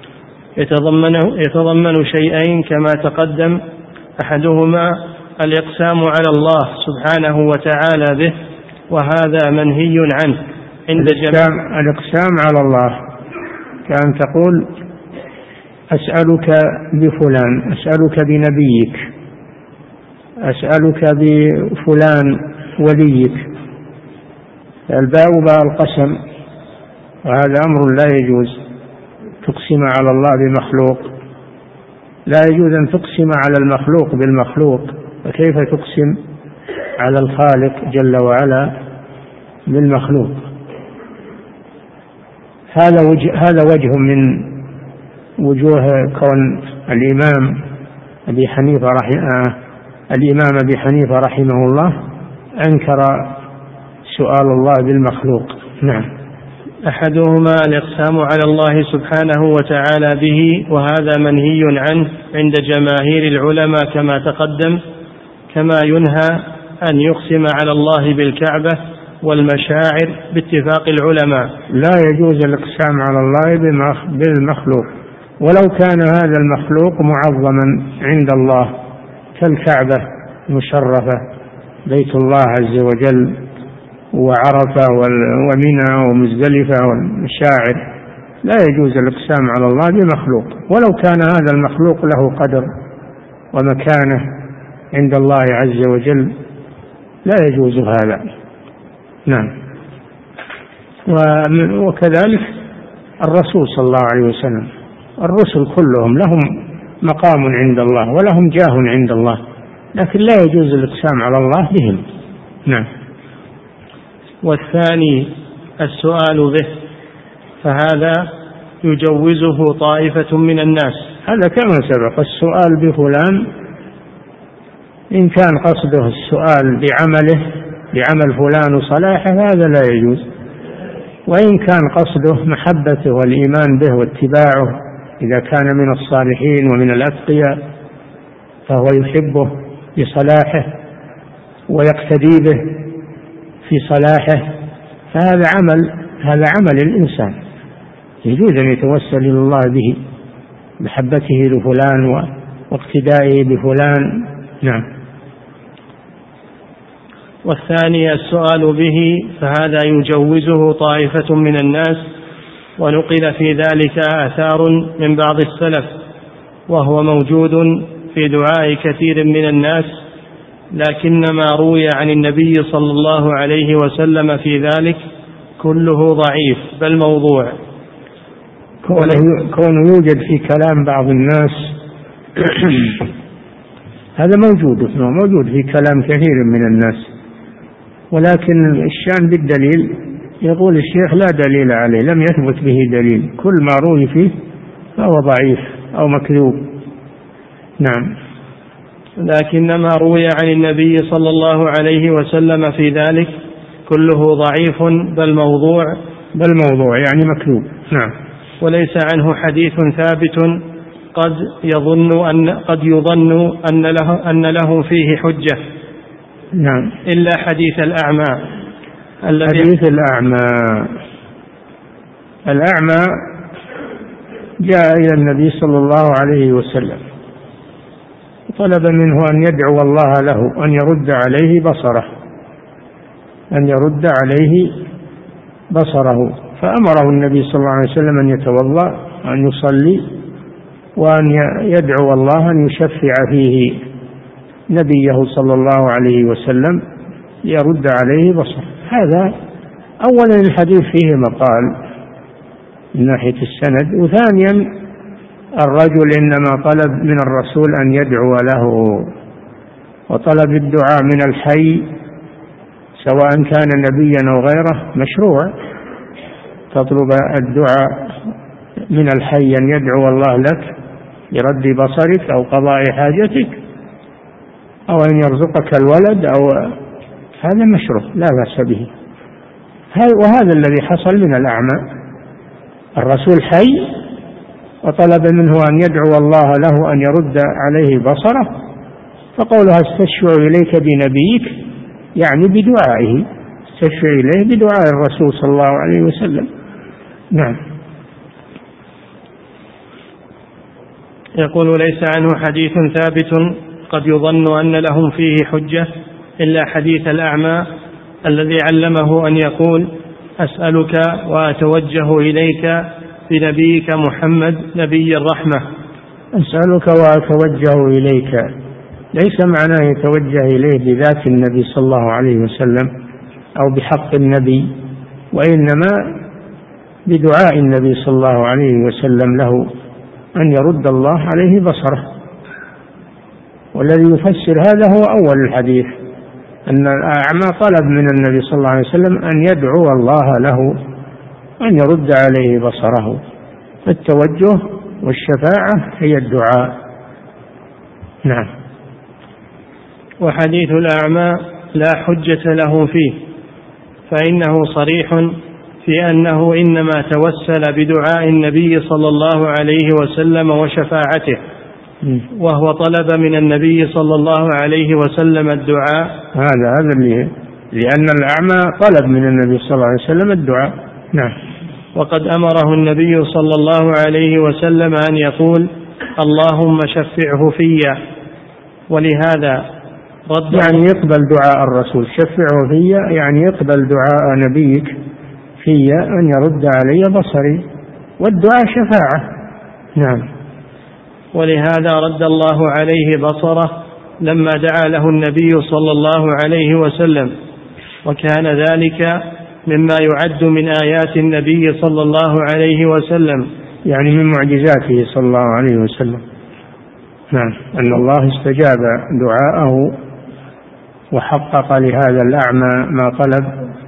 يتضمن شيئين كما تقدم: أحدهما الإقسام على الله سبحانه وتعالى به، وهذا منهي عنه عند الإقسام على الله كأن تقول: أسألك بفلان، أسألك بنبيك، أسألك بفلان وليك، الباء باء القسم، وهذا أمر لا يجوز تقسم على الله بمخلوق، لا يجوز أن تقسم على المخلوق بالمخلوق، فكيف تقسم على الخالق جل وعلا بالمخلوق؟ هذا وجه من وجوه كون الإمام أبي حنيفة رحمه الله أنكر سؤال الله بالمخلوق. نعم. أحدهما الإقسام على الله سبحانه وتعالى به، وهذا منهي عنه عند جماهير العلماء كما تقدم، كما ينهى أن يقسم على الله بالكعبة والمشاعر باتفاق العلماء. لا يجوز الإقسام على الله بالمخلوق ولو كان هذا المخلوق معظما عند الله كالكعبة المشرفة، بيت الله عز وجل، وعرفة ومنى ومزدلفة والمشاعر، لا يجوز الإقسام على الله بمخلوق ولو كان هذا المخلوق له قدر ومكانة عند الله عز وجل، لا يجوز هذا. نعم. وكذلك الرسول صلى الله عليه وسلم، الرسل كلهم لهم مقام عند الله ولهم جاه عند الله، لكن لا يجوز الإقسام على الله بهم. نعم. والثاني السؤال به، فهذا يجوزه طائفة من الناس. هذا كما سبق، السؤال بفلان إن كان قصده السؤال بعمل فلان وصلاحه هذا لا يجوز، وإن كان قصده محبته والإيمان به واتباعه إذا كان من الصالحين ومن الأتقياء فهو يحبه بصلاحه ويقتدي به في صلاحه، فهذا عمل الإنسان، يجوز أن يتوسل إلى الله به، محبته لفلان واقتدائه بفلان. نعم. والثاني السؤال به، فهذا يجوزه طائفة من الناس، ونقل في ذلك آثار من بعض السلف، وهو موجود في دعاء كثير من الناس، لكن ما روي عن النبي صلى الله عليه وسلم في ذلك كله ضعيف بل موضوع. كونه يوجد في كلام بعض الناس هذا موجود في كلام كثير من الناس، ولكن الشأن بالدليل يقول الشيخ لا دليل عليه، لم يثبت به دليل، كل ما روي فيه فهو ضعيف أو مكذوب. نعم. لكن ما روي عن النبي صلى الله عليه وسلم في ذلك كله ضعيف بل موضوع يعني مكذوب. نعم. وليس عنه حديث ثابت قد يظن أن له فيه حجة. نعم. إلا حديث الأعمى. حديث الأعمى جاء إلى النبي صلى الله عليه وسلم طلب منه أن يدعو الله له أن يرد عليه بصره، فأمره النبي صلى الله عليه وسلم أن يتوضأ وأن يصلي وأن يدعو الله أن يشفع فيه نبيه صلى الله عليه وسلم يرد عليه بصره. هذا أولا الحديث فيه مقال من ناحية السند، وثانيا الرجل إنما طلب من الرسول أن يدعو له، وطلب الدعاء من الحي سواء كان نبيا أو غيره مشروع، تطلب الدعاء من الحي أن يدعو الله لك برد بصرك أو قضاء حاجتك أو أن يرزقك الولد هذا مشروع لا بأس به. وهذا الذي حصل من الأعمى، الرسول حي وطلب منه أن يدعو الله له أن يرد عليه بصره، فقولها استشفع إليك بنبيك يعني بدعائه، استشفع إليه بدعاء الرسول صلى الله عليه وسلم. نعم. يقول ليس عنه حديث ثابت قد يظن أن لهم فيه حجة إلا حديث الأعمى الذي علمه أن يقول أسألك وأتوجه إليك بنبيك محمد نبي الرحمة. أسألك وأتوجه إليك ليس معناه يتوجه إليه بذات النبي صلى الله عليه وسلم أو بحق النبي، وإنما بدعاء النبي صلى الله عليه وسلم له أن يرد الله عليه بصره. والذي يفسر هذا هو أول الحديث، أن الأعمى طلب من النبي صلى الله عليه وسلم أن يدعو الله له أن يرد عليه بصره، التوجه والشفاعة هي الدعاء. نعم. وحديث الأعمى لا حجة له فيه، فإنه صريح في أنه إنما توسل بدعاء النبي صلى الله عليه وسلم وشفاعته، وهو طلب من النبي صلى الله عليه وسلم الدعاء. هذا لأن الأعمى طلب من النبي صلى الله عليه وسلم الدعاء. نعم. وقد أمره النبي صلى الله عليه وسلم أن يقول اللهم شفعه فيا، ولهذا رد يعني يقبل دعاء الرسول، شفعه فيا يعني يقبل دعاء نبيك فيا أن يرد علي بصري، والدعاء شفاعة. نعم. ولهذا رد الله عليه بصره لما دعا له النبي صلى الله عليه وسلم، وكان ذلك مما يعد من آيات النبي صلى الله عليه وسلم، يعني من معجزاته صلى الله عليه وسلم. نعم. أن الله استجاب دعاءه وحقق لهذا الأعمى ما طلب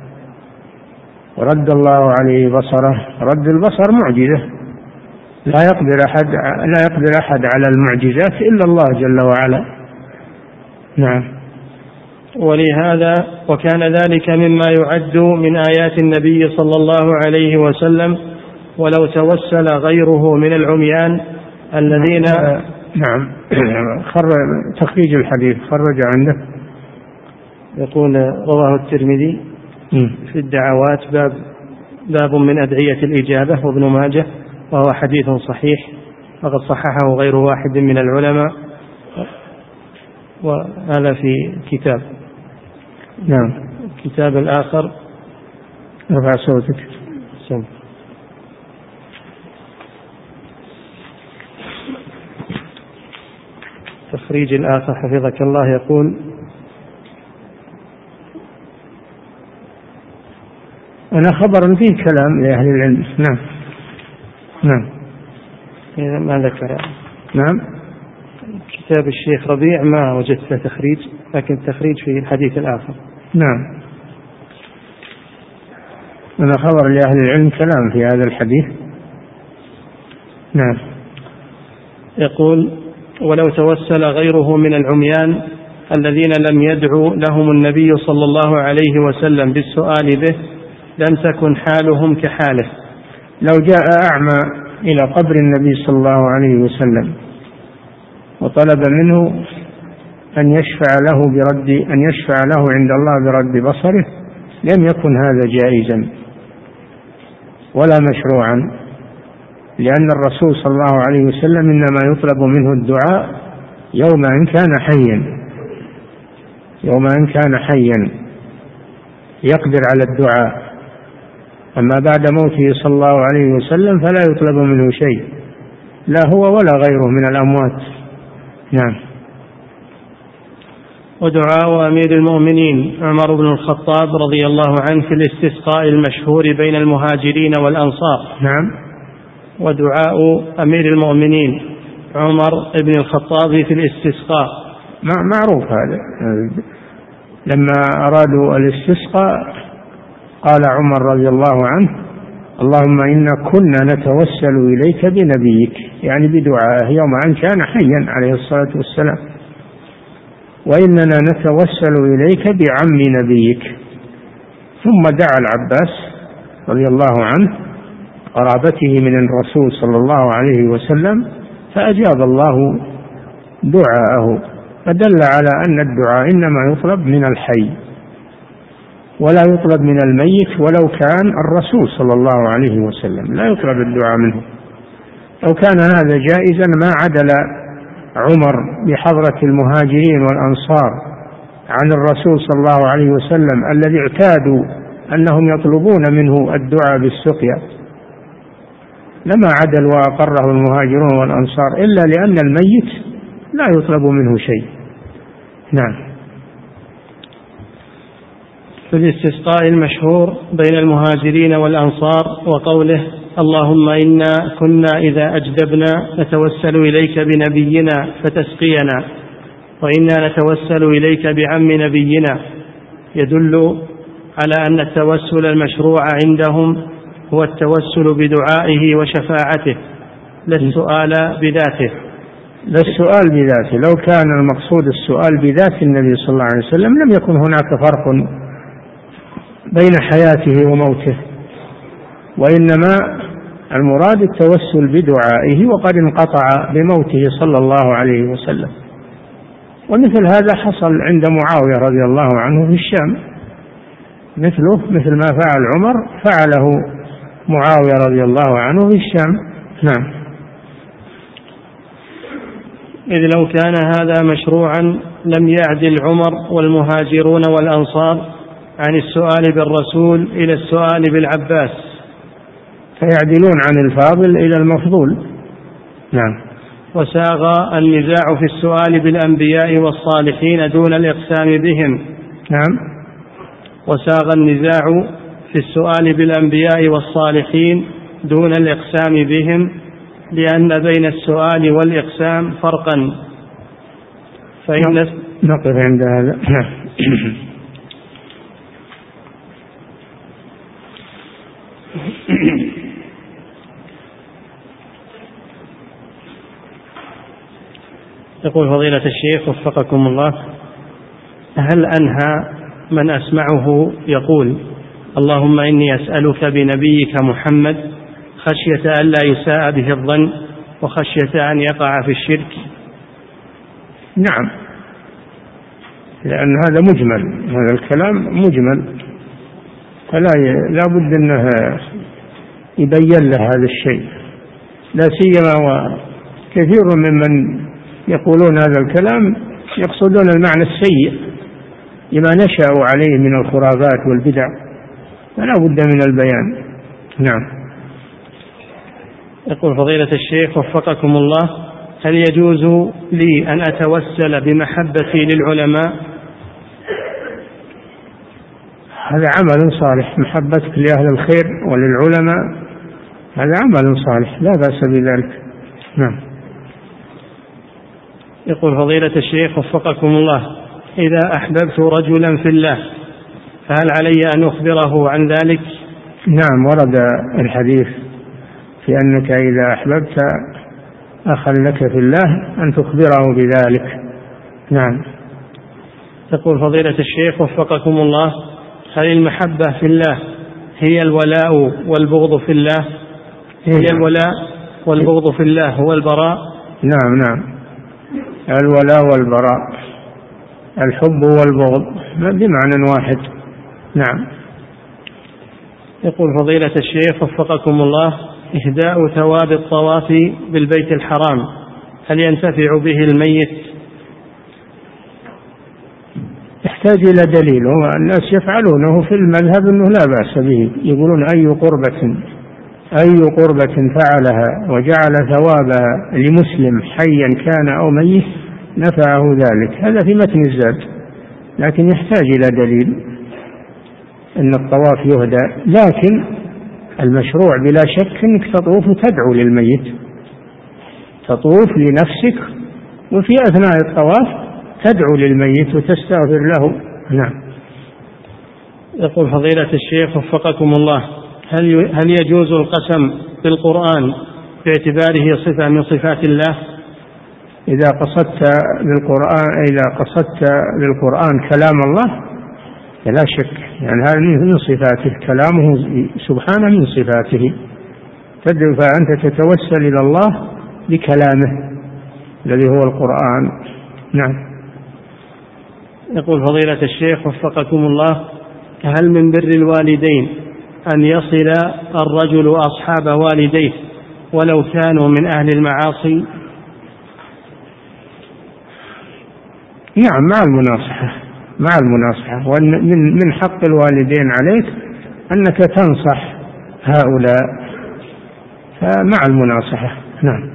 ورد الله عليه بصره. رد البصر معجزة لا يقدر أحد على المعجزات إلا الله جل وعلا. نعم. ولهذا وكان ذلك مما يعد من آيات النبي صلى الله عليه وسلم ولو توسل غيره من العميان الذين نعم تخريج الحديث خرج عنده. يقول رواه الترمذي في الدعوات باب من أدعية الإجابة وابن ماجه، وهو حديث صحيح وقد صححه غير واحد من العلماء، وهذا في كتاب. نعم. الكتاب الآخر ارفع صوتك. تخريج الآخر حفظك الله يقول: أنا خبر فيه كلام لأهل العلم. نعم نعم. ما ذكر. نعم. كتاب الشيخ ربيع ما وجدت تخريج، لكن تخريج في الحديث الآخر. نعم. أنا خبر لأهل العلم كلام في هذا الحديث. نعم. يقول: ولو توسل غيره من العميان الذين لم يدعو لهم النبي صلى الله عليه وسلم بالسؤال به لم تكن حالهم كحاله. لو جاء أعمى إلى قبر النبي صلى الله عليه وسلم وطلب منه أن يشفع له عند الله برد بصره لم يكن هذا جائزا ولا مشروعا، لأن الرسول صلى الله عليه وسلم إنما يطلب منه الدعاء يوم أن كان حيا يقدر على الدعاء، أما بعد موته صلى الله عليه وسلم فلا يطلب منه شيء، لا هو ولا غيره من الأموات. نعم. ودعاء أمير المؤمنين عمر بن الخطاب رضي الله عنه في الاستسقاء المشهور بين المهاجرين والأنصار. نعم. ودعاء أمير المؤمنين عمر بن الخطاب في الاستسقاء معروف هذا. لما أرادوا الاستسقاء قال عمر رضي الله عنه: اللهم إنا كنا نتوسل إليك بنبيك، يعني بدعائه يوم أن كان حيا عليه الصلاة والسلام، وإننا نتوسل إليك بعم نبيك. ثم دعا العباس رضي الله عنه قرابته من الرسول صلى الله عليه وسلم فأجاب الله دعاءه، فدل على أن الدعاء إنما يطلب من الحي ولا يطلب من الميت، ولو كان الرسول صلى الله عليه وسلم لا يطلب الدعاء منه. لو كان هذا جائزا ما عدل عمر بحضرة المهاجرين والأنصار عن الرسول صلى الله عليه وسلم الذي اعتادوا أنهم يطلبون منه الدعاء بالسقيا، لما عدل وأقره المهاجرون والأنصار إلا لأن الميت لا يطلب منه شيء. نعم. في الاستسقاء المشهور بين المهاجرين والأنصار وقوله: اللهم إنا كنا إذا أجدبنا نتوسل إليك بنبينا فتسقينا، وإنا نتوسل إليك بعم نبينا، يدل على أن التوسل المشروع عندهم هو التوسل بدعائه وشفاعته لا السؤال بذاته. لو كان المقصود السؤال بذات النبي صلى الله عليه وسلم لم يكن هناك فرق بين حياته وموته، وإنما المراد التوسل بدعائه، وقد انقطع بموته صلى الله عليه وسلم. ومثل هذا حصل عند معاوية رضي الله عنه في الشام، مثل ما فعل عمر فعله معاوية رضي الله عنه في الشام. نعم. إذ لو كان هذا مشروعا لم يعدل عمر والمهاجرون والأنصار عن السؤال بالرسول إلى السؤال بالعباس، فيعدلون عن الفاضل إلى المفضول. نعم. وساغ النزاع في السؤال بالأنبياء والصالحين دون الإقسام بهم. نعم. وساغ النزاع في السؤال بالأنبياء والصالحين دون الإقسام بهم، لأن بين السؤال والإقسام فرقا. نقف عند هذا. يقول فضيلة الشيخ وفقكم الله: هل أنهى من أسمعه يقول: اللهم إني أسألك بنبيك محمد خشية ألا يساء به الظن وخشية أن يقع في الشرك؟ نعم، لأن هذا مجمل، هذا الكلام مجمل، فلا بد أنه يبين له هذا الشيء، لا سيما وكثير ممن يقولون هذا الكلام يقصدون المعنى السيء لما نشأوا عليه من الخرافات والبدع، فلا بد من البيان. نعم. يقول فضيلة الشيخ وفقكم الله: هل يجوز لي أن أتوسل بمحبتي للعلماء؟ هذا عمل صالح، محبتك لأهل الخير وللعلماء هذا عمل صالح، لا بأس بذلك. نعم. يقول فضيلة الشيخ وفقكم الله: إذا أحببت رجلا في الله فهل علي أن أخبره عن ذلك؟ نعم، ورد الحديث في أنك إذا أحببت أخا لك في الله أن تخبره بذلك. نعم. يقول فضيلة الشيخ وفقكم الله: هل المحبة في الله هي الولاء والبغض في الله؟ هي الولاء والبغض في الله هو البراء؟ نعم، الولاء والبراء، الحب والبغض بمعنى واحد. نعم. يقول فضيلة الشيخ وفقكم الله: إهداء ثواب الطواف بالبيت الحرام هل ينتفع به الميت؟ يحتاج إلى دليل، والناس يفعلونه في المذهب أنه لا بأس به، يقولون أي قربة فعلها وجعل ثوابها لمسلم حيا كان أو ميت نفعه ذلك، هذا في متن الزاد، لكن يحتاج إلى دليل أن الطواف يهدى. لكن المشروع بلا شك أنك تطوف وتدعو للميت، تطوف لنفسك وفي أثناء الطواف تدعو للميت وتستغفر له. نعم. يقول فضيلة الشيخ وفقكم الله: هل يجوز القسم بالقرآن باعتباره صفة من صفات الله؟ إذا قصدت بالقرآن كلام الله فلا شك، يعني هذا من صفاته، كلامه سبحانه من صفاته، فأنت تتوسل إلى الله بكلامه الذي هو القرآن. نعم. يقول فضيلة الشيخ وفقكم الله: هل من بر الوالدين أن يصل الرجل أصحاب والديه ولو كانوا من أهل المعاصي؟ نعم، مع المناصحة، ومن حق الوالدين عليك أنك تنصح هؤلاء، فمع المناصحة. نعم.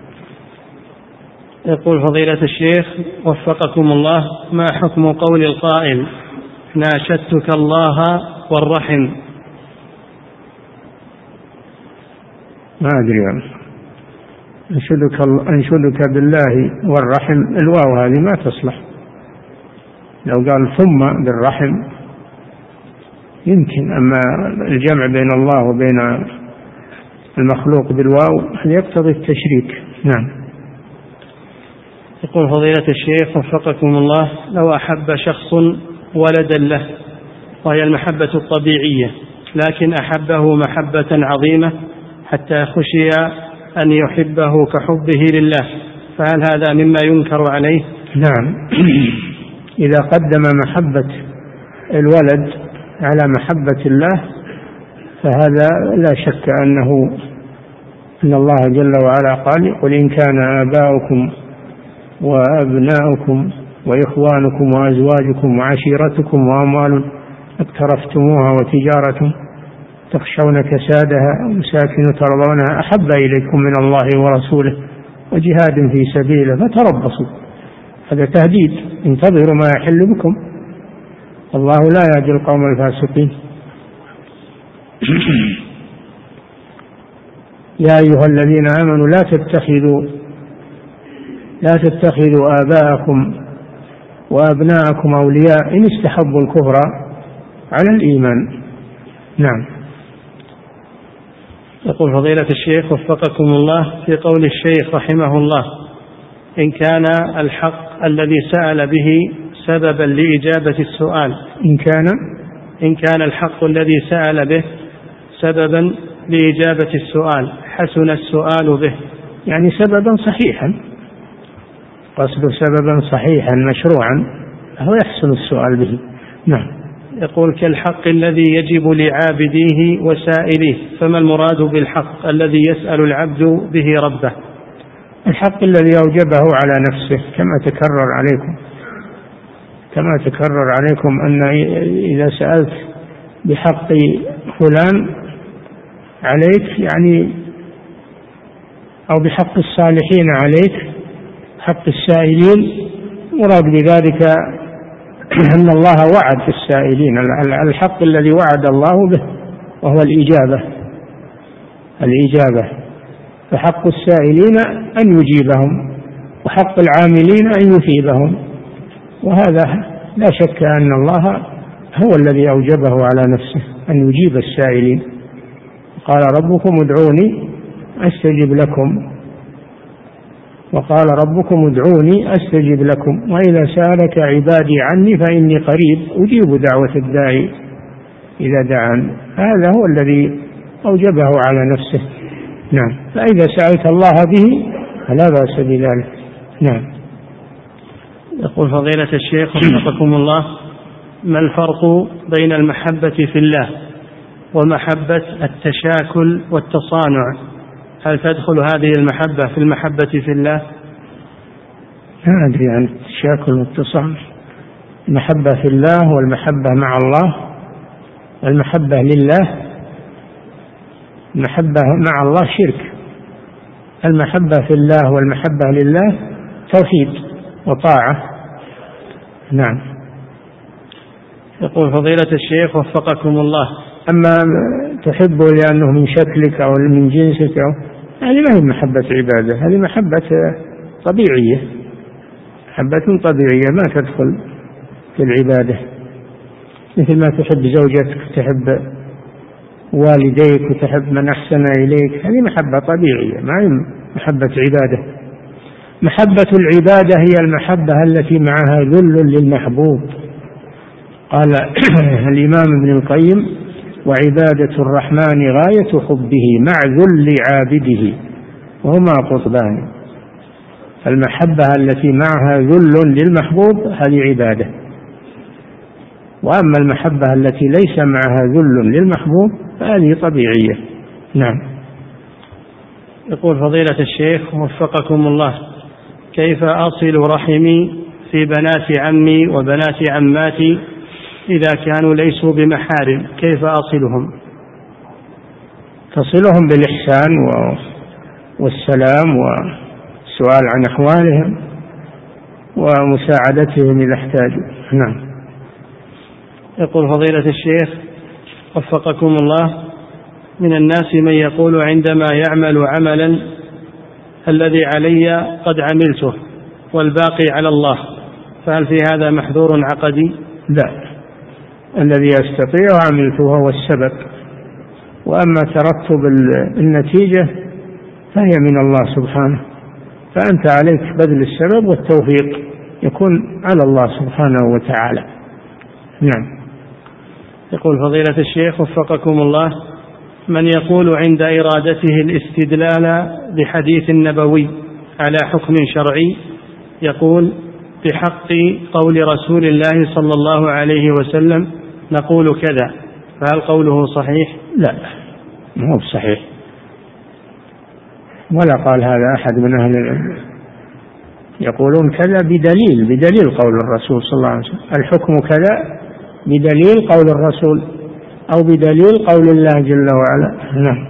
يقول فضيلة الشيخ وفقكم الله: ما حكم قول القائل ناشدتك الله والرحم؟ ما أدري، أنشدك بالله والرحم، الواو هذه ما تصلح، لو قال ثم بالرحم يمكن، أما الجمع بين الله وبين المخلوق بالواو يقتضي التشريك. نعم. يقول فضيلة الشيخ وفقكم الله: لو أحب شخص ولدا له وهي المحبة الطبيعية، لكن أحبه محبة عظيمة حتى خشي أن يحبه كحبه لله، فهل هذا مما ينكر عليه؟ نعم. إذا قدم محبة الولد على محبة الله فهذا لا شك أن الله جل وعلا قال: قل إن كان آباؤكم وأبناؤكم وإخوانكم وأزواجكم وعشيرتكم وأموال اقترفتموها وتجارة تخشون كسادها ومساكن ترضونها أحب إليكم من الله ورسوله وجهاد في سبيله فتربصوا. هذا تهديد، انتظروا ما يحل بكم، الله لا يهدي القوم الفاسقين. يا أيها الذين آمنوا لا تتخذوا آباءكم وأبناءكم أولياء إن استحبوا الكفر على الإيمان. نعم. يقول فضيلة الشيخ وفقكم الله: في قول الشيخ رحمه الله: إن كان الحق الذي سأل به سببا لإجابة السؤال، إن كان الحق الذي سأل به سببا لإجابة السؤال حسن السؤال به. يعني سببا صحيحا، قصد سببا صحيحا مشروعا هو يحسن السؤال به. نعم. يقول كالحق الذي يجب لعابديه وسائليه، فما المراد بالحق الذي يسأل العبد به ربه؟ الحق الذي أوجبه على نفسه كما تكرر عليكم أن إذا سألت بحق فلان عليك يعني أو بحق الصالحين عليك، حق السائلين، مراد بذلك أن الله وعد السائلين الحق الذي وعد الله به وهو الإجابة، فحق السائلين أن يجيبهم وحق العاملين أن يثيبهم، وهذا لا شك أن الله هو الذي أوجبه على نفسه أن يجيب السائلين. قال ربكم ادعوني أستجب لكم، وقال ربكم ادعوني أستجب لكم، وإذا سألك عبادي عني فإني قريب أجيب دعوة الداعي إذا دعان. هذا هو الذي أوجبه على نفسه. نعم. فإذا سألت الله به فلا بأس بذلك. نعم. يقول فضيلة الشيخ وفقكم الله، ما الفرق بين المحبة في الله ومحبة التشاكل والتصانع؟ هل تدخل هذه المحبة في المحبة في الله؟ لا أدري عن التشاكل والتصانع. المحبة في الله والمحبة مع الله، المحبة لله، المحبة مع الله شرك، المحبة في الله والمحبة لله توحيد وطاعة. نعم. يقول فضيلة الشيخ وفقكم الله، أما تحبه لأنه من شكلك أو من جنسك هذه ما هي محبة عبادة، هذه محبة طبيعية، محبة طبيعية ما تدخل في العبادة، مثل ما تحب زوجتك، تحب والديك، وتحب من أحسن إليك، هذه محبة طبيعية ما هي محبة عبادة. محبة العبادة هي المحبة التي معها ذل للمحبوب. قال الإمام ابن القيم: وعبادة الرحمن غاية حبه مع ذل عابده وهما قطبان. المحبة التي معها ذل للمحبوب هذه عبادة، وأما المحبة التي ليس معها ذل للمحبوب هذه طبيعية. نعم. يقول فضيلة الشيخ وفقكم الله، كيف أصل رحمي في بنات عمي وبنات عماتي إذا كانوا ليسوا بمحارم؟ كيف أصلهم؟ تصلهم بالإحسان والسلام والسؤال عن أحوالهم ومساعدتهم إذا احتاجوا. نعم. يقول فضيلة الشيخ وفقكم الله، من الناس من يقول عندما يعمل عملا الذي علي قد عملته والباقي على الله، فهل في هذا محذور عقدي؟ لا، الذي يستطيع عملته هو السبب، وأما ترتب النتيجة فهي من الله سبحانه، فأنت عليك بذل السبب والتوفيق يكون على الله سبحانه وتعالى. نعم. يقول فضيلة الشيخ وفقكم الله، من يقول عند إرادته الاستدلال بحديث نبوي على حكم شرعي يقول بحق قول رسول الله صلى الله عليه وسلم نقول كذا، فهل قوله صحيح؟ لا، ما هو صحيح، ولا قال هذا أحد من أهل العلم. يقولون كذا بدليل قول الرسول صلى الله عليه وسلم، الحكم كذا بدليل قول الرسول أو بدليل قول الله جل وعلا. نعم.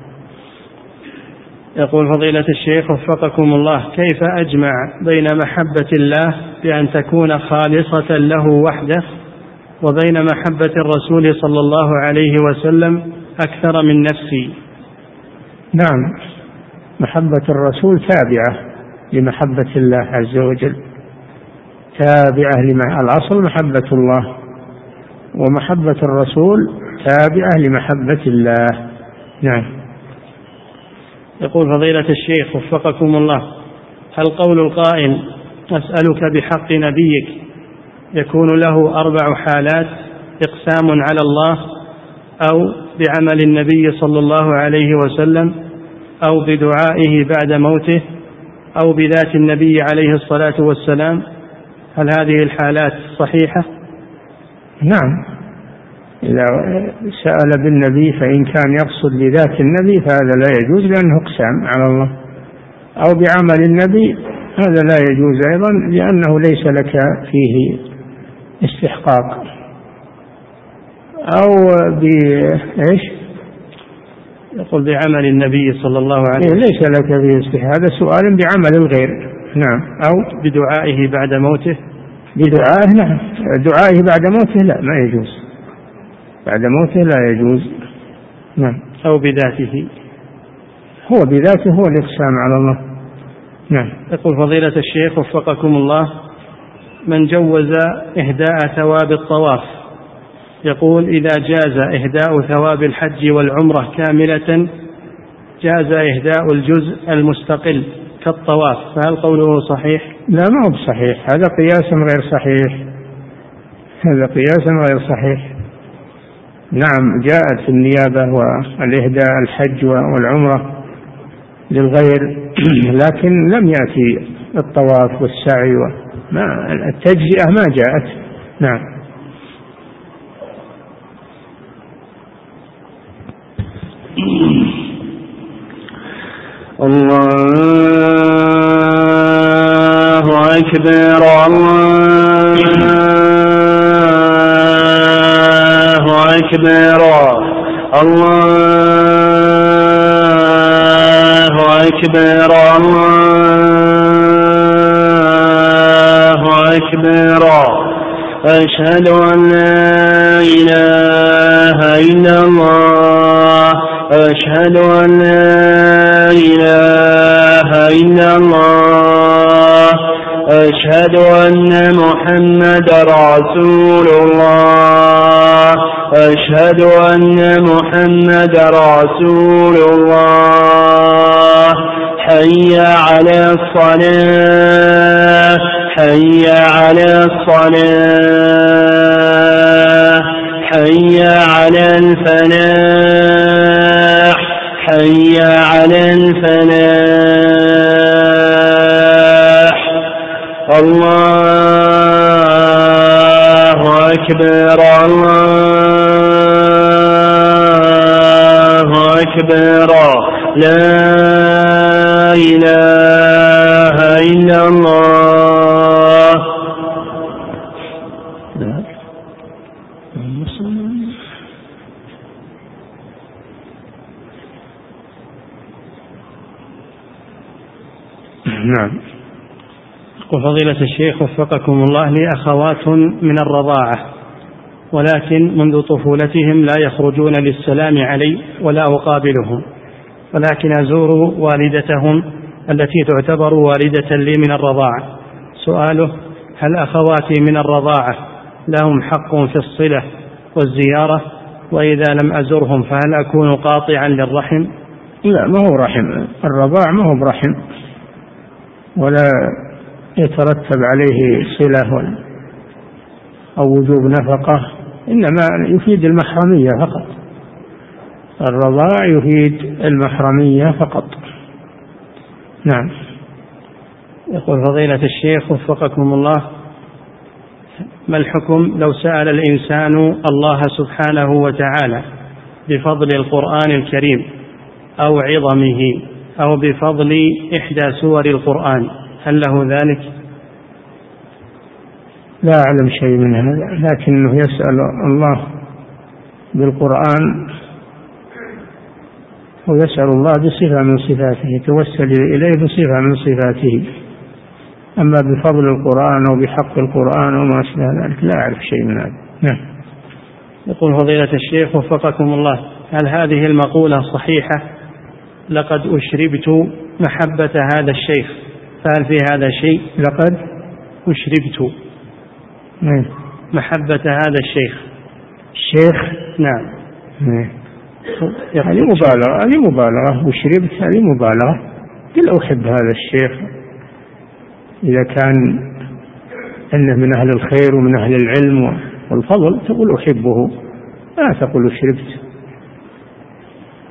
يقول فضيلة الشيخ وفقكم الله، كيف أجمع بين محبة الله بأن تكون خالصة له وحده وبين محبة الرسول صلى الله عليه وسلم أكثر من نفسي؟ نعم، محبة الرسول تابعة لمحبة الله عز وجل، تابعة الأصل محبة الله، ومحبة الرسول تابعة لمحبة الله. نعم. يقول فضيلة الشيخ وفقكم الله، هل قول القائل أسألك بحق نبيك يكون له 4 حالات: إقسام على الله، أو بعمل النبي صلى الله عليه وسلم أو بدعائه بعد موته أو بذات النبي عليه الصلاة والسلام، هل هذه الحالات صحيحة؟ نعم، إذا سأل بالنبي فإن كان يقصد بذات النبي فهذا لا يجوز لأنه اقسام على الله، أو بعمل النبي هذا لا يجوز أيضا لأنه ليس لك فيه استحقاق، أو بإيش؟ يقول بعمل النبي صلى الله عليه وسلم ليس لك فيه استحقاق، هذا سؤال بعمل الغير. نعم، أو بدعائه بعد موته. بدعائه نعم، دعائه بعد موته لا، ما يجوز، بعد موته لا يجوز. نعم، أو بذاته، هو بذاته هو الإقسام على الله. نعم. يقول فضيلة الشيخ وفقكم الله، من جوز إهداء ثواب الطواف، يقول إذا جاز إهداء ثواب الحج والعمرة كاملة جاز إهداء الجزء المستقل كالطواف، فهل قوله صحيح؟ لا، ما هو بصحيح، هذا قياس غير صحيح، هذا قياس غير صحيح. نعم، جاءت النيابة والإهداء الحج والعمرة للغير، لكن لم يأتي الطواف والسعي التجزئة ما جاءت. نعم. الله أكبر، الله أكبر، الله أكبر، الله أكبر. أشهد أن لا إله إلا الله، أشهد أن لا إله إلا الله، أشهد أن محمد رسول الله، أشهد أن محمد رسول الله. حي على الصلاة، حي على الصلاة، حي على الفلاح، حي على الفلاح. الله أكبر، الله أكبر، لا إله إلا الله. نعم. وفضيلة الشيخ وفقكم الله، لي أخوات من الرضاعة، ولكن منذ طفولتهم لا يخرجون للسلام علي ولا أقابلهم، ولكن أزور والدتهم التي تعتبر والدة لي من الرضاعة. سؤاله: هل أخواتي من الرضاعة لهم حق في الصلة والزيارة؟ وإذا لم أزرهم فهل أكون قاطعا للرحم؟ لا، ما هو رحم، الرضاع ما هو برحم ولا يترتب عليه صلة أو وجوب نفقة، إنما يفيد المحرمية فقط، الرضاع يفيد المحرمية فقط. نعم. يقول فضيلة الشيخ وفقكم الله، ما الحكم لو سأل الإنسان الله سبحانه وتعالى بفضل القرآن الكريم أو عظمه أو بفضل إحدى سور القرآن، هل له ذلك؟ لا أعلم شيء من هذا، لكنه يسأل الله بالقرآن ويسأل الله بصفة من صفاته، يتوسل إليه بصفة من صفاته. أما بفضل القرآن أو بحق القرآن وما أشبه ذلك لا أعرف شيء من هذا. نعم. يقول فضيلة الشيخ وفقكم الله، هل هذه المقولة صحيحة: لقد أشربت محبة هذا الشيخ، فهل في هذا شيء؟ لقد أشربت محبة هذا الشيخ. نعم. هذه مبالغة، وشربت هذه مبالغة. قل أحب هذا الشيخ إذا كان أنه من أهل الخير ومن أهل العلم والفضل، تقول أحبه، لا تقول شربت.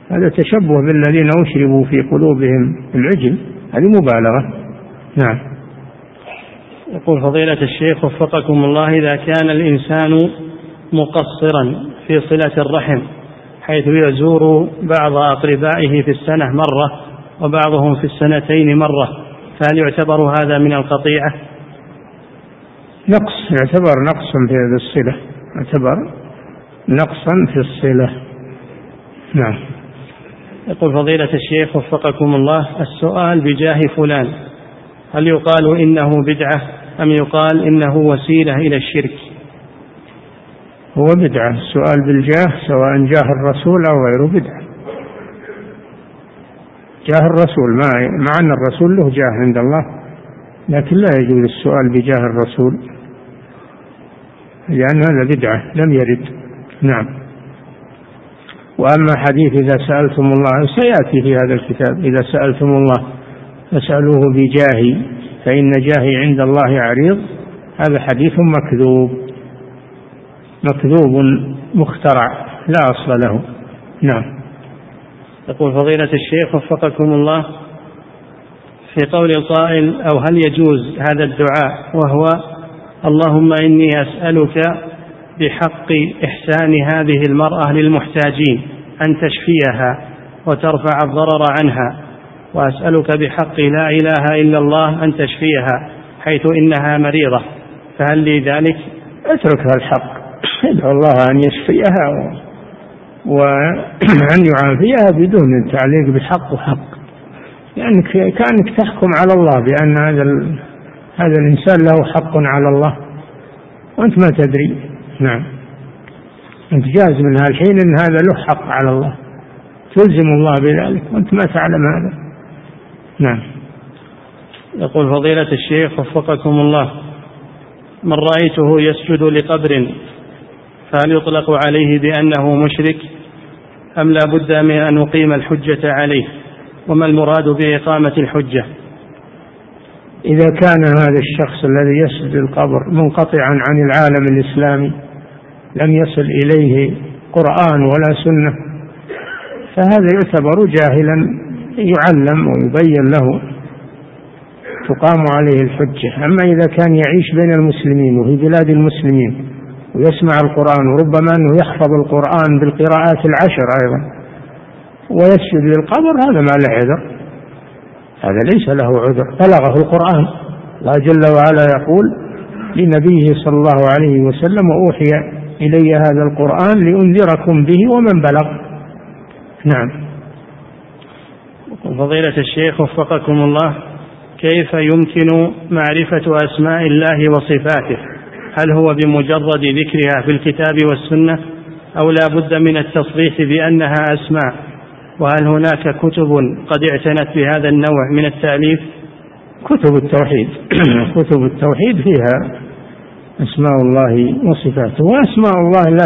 هذا تشبه بالذين أشربوا في قلوبهم العجل، هذه مبالغة. نعم. يقول فضيلة الشيخ وفقكم الله: إذا كان الإنسان مقصرا في صلة الرحم حيث يزور بعض أقربائه في السنة مرة وبعضهم في السنتين مرة، فهل يعتبر هذا من القطيعة؟ يعتبر نقصا في الصلة، يعتبر نقصا في الصلة. نعم. يقول فضيلة الشيخ وفقكم الله: السؤال بجاه فلان هل يقال إنه بدعة أم يقال إنه وسيلة إلى الشرك؟ هو بدعة، السؤال بالجاه سواء جاه الرسول أو غيره بدعة. جاه الرسول مع أن الرسول له جاه عند الله، لكن لا يجوز السؤال بجاه الرسول لأن هذا بدعة لم يرد. نعم. وأما حديث إذا سألتم الله سيأتي في هذا الكتاب: إذا سألتم الله فاسألوه بجاهي فإن جاهي عند الله عريض، هذا حديث مكذوب مخترع لا أصل له. نعم. يقول فضيلة الشيخ وفقكم الله: في قول القائل أو هل يجوز هذا الدعاء وهو: اللهم إني أسألك بحق إحسان هذه المرأة للمحتاجين أن تشفيها وترفع الضرر عنها، وأسألك بحق لا إله إلا الله أن تشفيها حيث إنها مريضة، فهل لي ذلك؟ اتركها الحق، ادعو الله أن يشفيها وأن يعافيها بدون تعليق بحق وحق، يعني كأنك تحكم على الله بأن هذا الإنسان له حق على الله وأنت ما تدري. نعم. أنت جاز من الحين أن هذا له حق على الله، تلزم الله بذلك وأنت ما تعلم هذا. نعم. يقول فضيلة الشيخ وفقكم الله: من رأيته يسجد لقبر فهل يطلق عليه بأنه مشرك أم لا بد من أن نقيم الحجة عليه؟ وما المراد بإقامة الحجة؟ إذا كان هذا الشخص الذي يسجد القبر منقطعا عن العالم الإسلامي لم يصل إليه قرآن ولا سنة فهذا يعتبر جاهلا، يعلم ويبين له تقام عليه الحجة. أما إذا كان يعيش بين المسلمين وفي بلاد المسلمين ويسمع القرآن وربما أنه يحفظ القرآن بالقراءات 10 أيضا ويسجد للقبر، هذا ما له عذر، هذا ليس له عذر، بلغه القرآن. الله جل وعلا يقول لنبيه صلى الله عليه وسلم: وأوحي إلي هذا القرآن لأنذركم به ومن بلغ. نعم. فضيلة الشيخ وفقكم الله: كيف يمكن معرفة أسماء الله وصفاته؟ هل هو بمجرد ذكرها في الكتاب والسنة أو لا بد من التصريح بأنها أسماء؟ وهل هناك كتب قد اعتنت بهذا النوع من التأليف؟ كتب التوحيد فيها أسماء الله وصفاته، وأسماء الله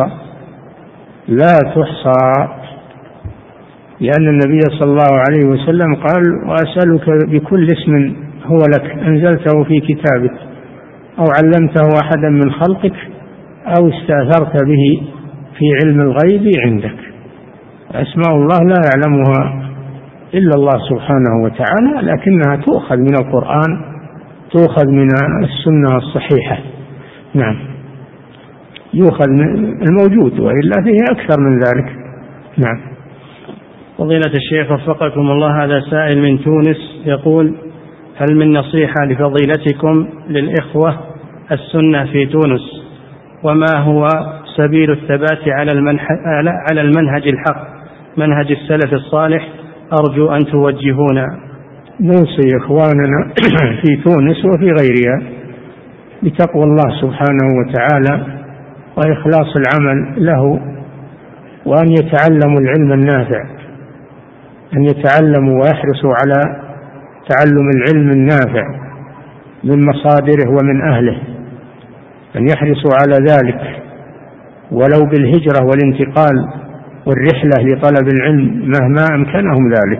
لا تحصى لأن النبي صلى الله عليه وسلم قال: وأسألك بكل اسم هو لك أنزلته في كتابك أو علمته أحدا من خلقك أو استأثرت به في علم الغيب عندك. أسماء الله لا يعلمها إلا الله سبحانه وتعالى، لكنها تؤخذ من القرآن، تؤخذ من السنة الصحيحة. نعم. يؤخذ من الموجود وإلا فيه أكثر من ذلك. نعم. فضيلة الشيخ وفقكم الله: هذا سائل من تونس يقول: هل من نصيحة لفضيلتكم للإخوة السنة في تونس؟ وما هو سبيل الثبات على المنهج الحق منهج السلف الصالح؟ أرجو أن توجهونا. نوصي إخواننا في تونس وفي غيرها بتقوى الله سبحانه وتعالى وإخلاص العمل له، وأن يتعلموا العلم النافع، أن يتعلموا ويحرصوا على تعلم العلم النافع من مصادره ومن أهله، أن يحرصوا على ذلك ولو بالهجرة والانتقال والرحلة لطلب العلم مهما أمكنهم ذلك.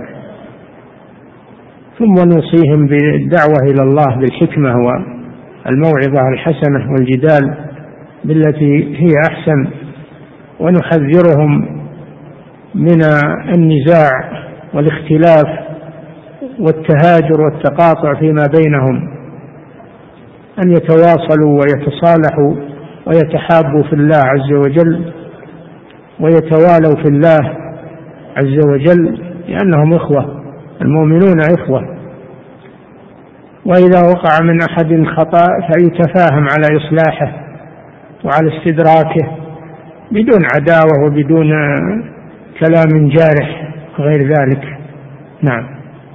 ثم نوصيهم بالدعوة إلى الله بالحكمة والموعظة الحسنة والجدال بالتي هي أحسن، ونحذرهم من النزاع والاختلاف والتهاجر والتقاطع فيما بينهم، أن يتواصلوا ويتصالحوا ويتحابوا في الله عز وجل ويتوالوا في الله عز وجل، لأنهم إخوة، المؤمنون إخوة. وإذا وقع من أحد خطأ فيتفاهم على إصلاحه وعلى استدراكه بدون عداوة وبدون كلام جارح وغير ذلك. نعم.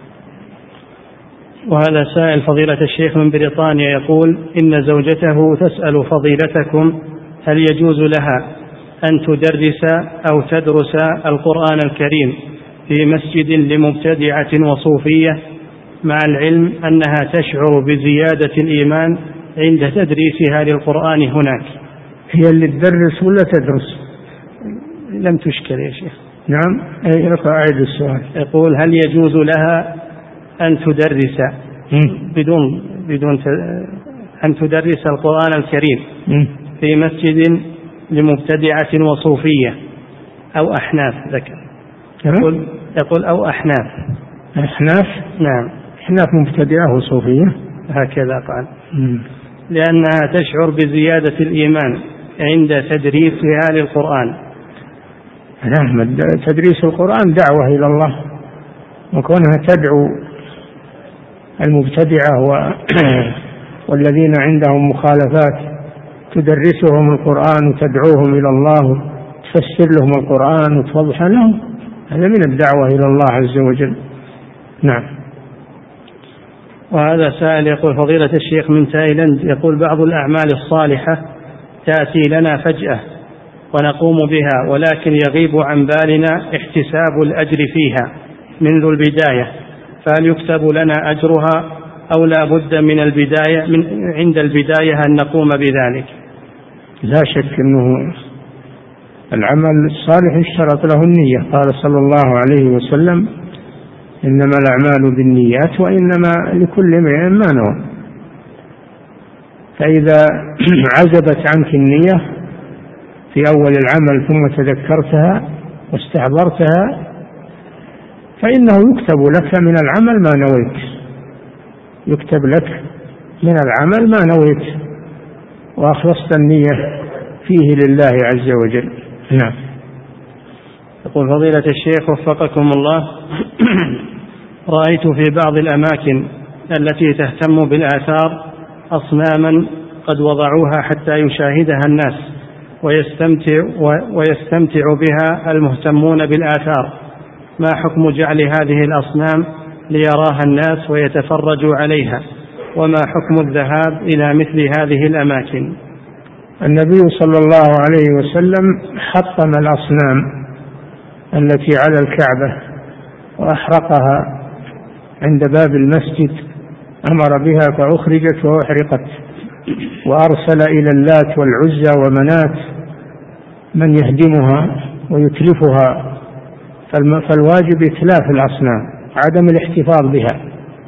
وهذا سائل فضيلة الشيخ من بريطانيا يقول إن زوجته تسأل فضيلتكم هل يجوز لها أن تدرس أو تدرس القرآن الكريم في مسجد لمبتدعة وصوفية، مع العلم أنها تشعر بزيادة الإيمان عند تدريسها للقرآن هناك. هي اللي تدرس ولا تدرس؟ لم تشكل يا شيخ. نعم. أعيد السؤال. يقول هل يجوز لها أن تدرس بدون أن تدرس القرآن الكريم في مسجد لمبتدعة وصوفية أو أحناف؟ ذكر يقول أو أحناف. نعم. أحناف مبتدعة وصوفية، هكذا قال. لأنها تشعر بزيادة الإيمان عند تدريسها للقرآن. نعم. تدريس القرآن دعوة إلى الله، وكونها تدعو المبتدعة والذين عندهم مخالفات تدرسهم القرآن وتدعوهم إلى الله وتفسر لهم القرآن وتوضح لهم، هذا من الدعوة إلى الله عز وجل. نعم. وهذا سائل يقول فضيلة الشيخ من تايلاند يقول بعض الأعمال الصالحة تأتي لنا فجأة ونقوم بها، ولكن يغيب عن بالنا احتساب الأجر فيها منذ البداية، فهل يكتب لنا أجرها أو لا بد من البداية عند البداية أن نقوم بذلك؟ لا شك أنه العمل الصالح يشترط له النية. قال صلى الله عليه وسلم إنما الأعمال بالنيات وإنما لكل امرئ ما نوى. فإذا عزبت عنك النية في أول العمل ثم تذكرتها واستحضرتها فإنه يكتب لك من العمل ما نويت، يكتب لك من العمل ما نويت وأخلصت النية فيه لله عز وجل. نعم. يقول فضيلة الشيخ وفقكم الله رأيت في بعض الأماكن التي تهتم بالآثار أصناما قد وضعوها حتى يشاهدها الناس ويستمتع بها المهتمون بالآثار، ما حكم جعل هذه الأصنام ليراها الناس ويتفرجوا عليها، وما حكم الذهاب إلى مثل هذه الأماكن؟ النبي صلى الله عليه وسلم حطم الأصنام التي على الكعبة وأحرقها عند باب المسجد، أمر بها فأخرجت وأحرقت، وأرسل إلى اللات والعزى ومنات من يهدمها ويتلفها. فالواجب إتلاف الأصنام، عدم الاحتفاظ بها،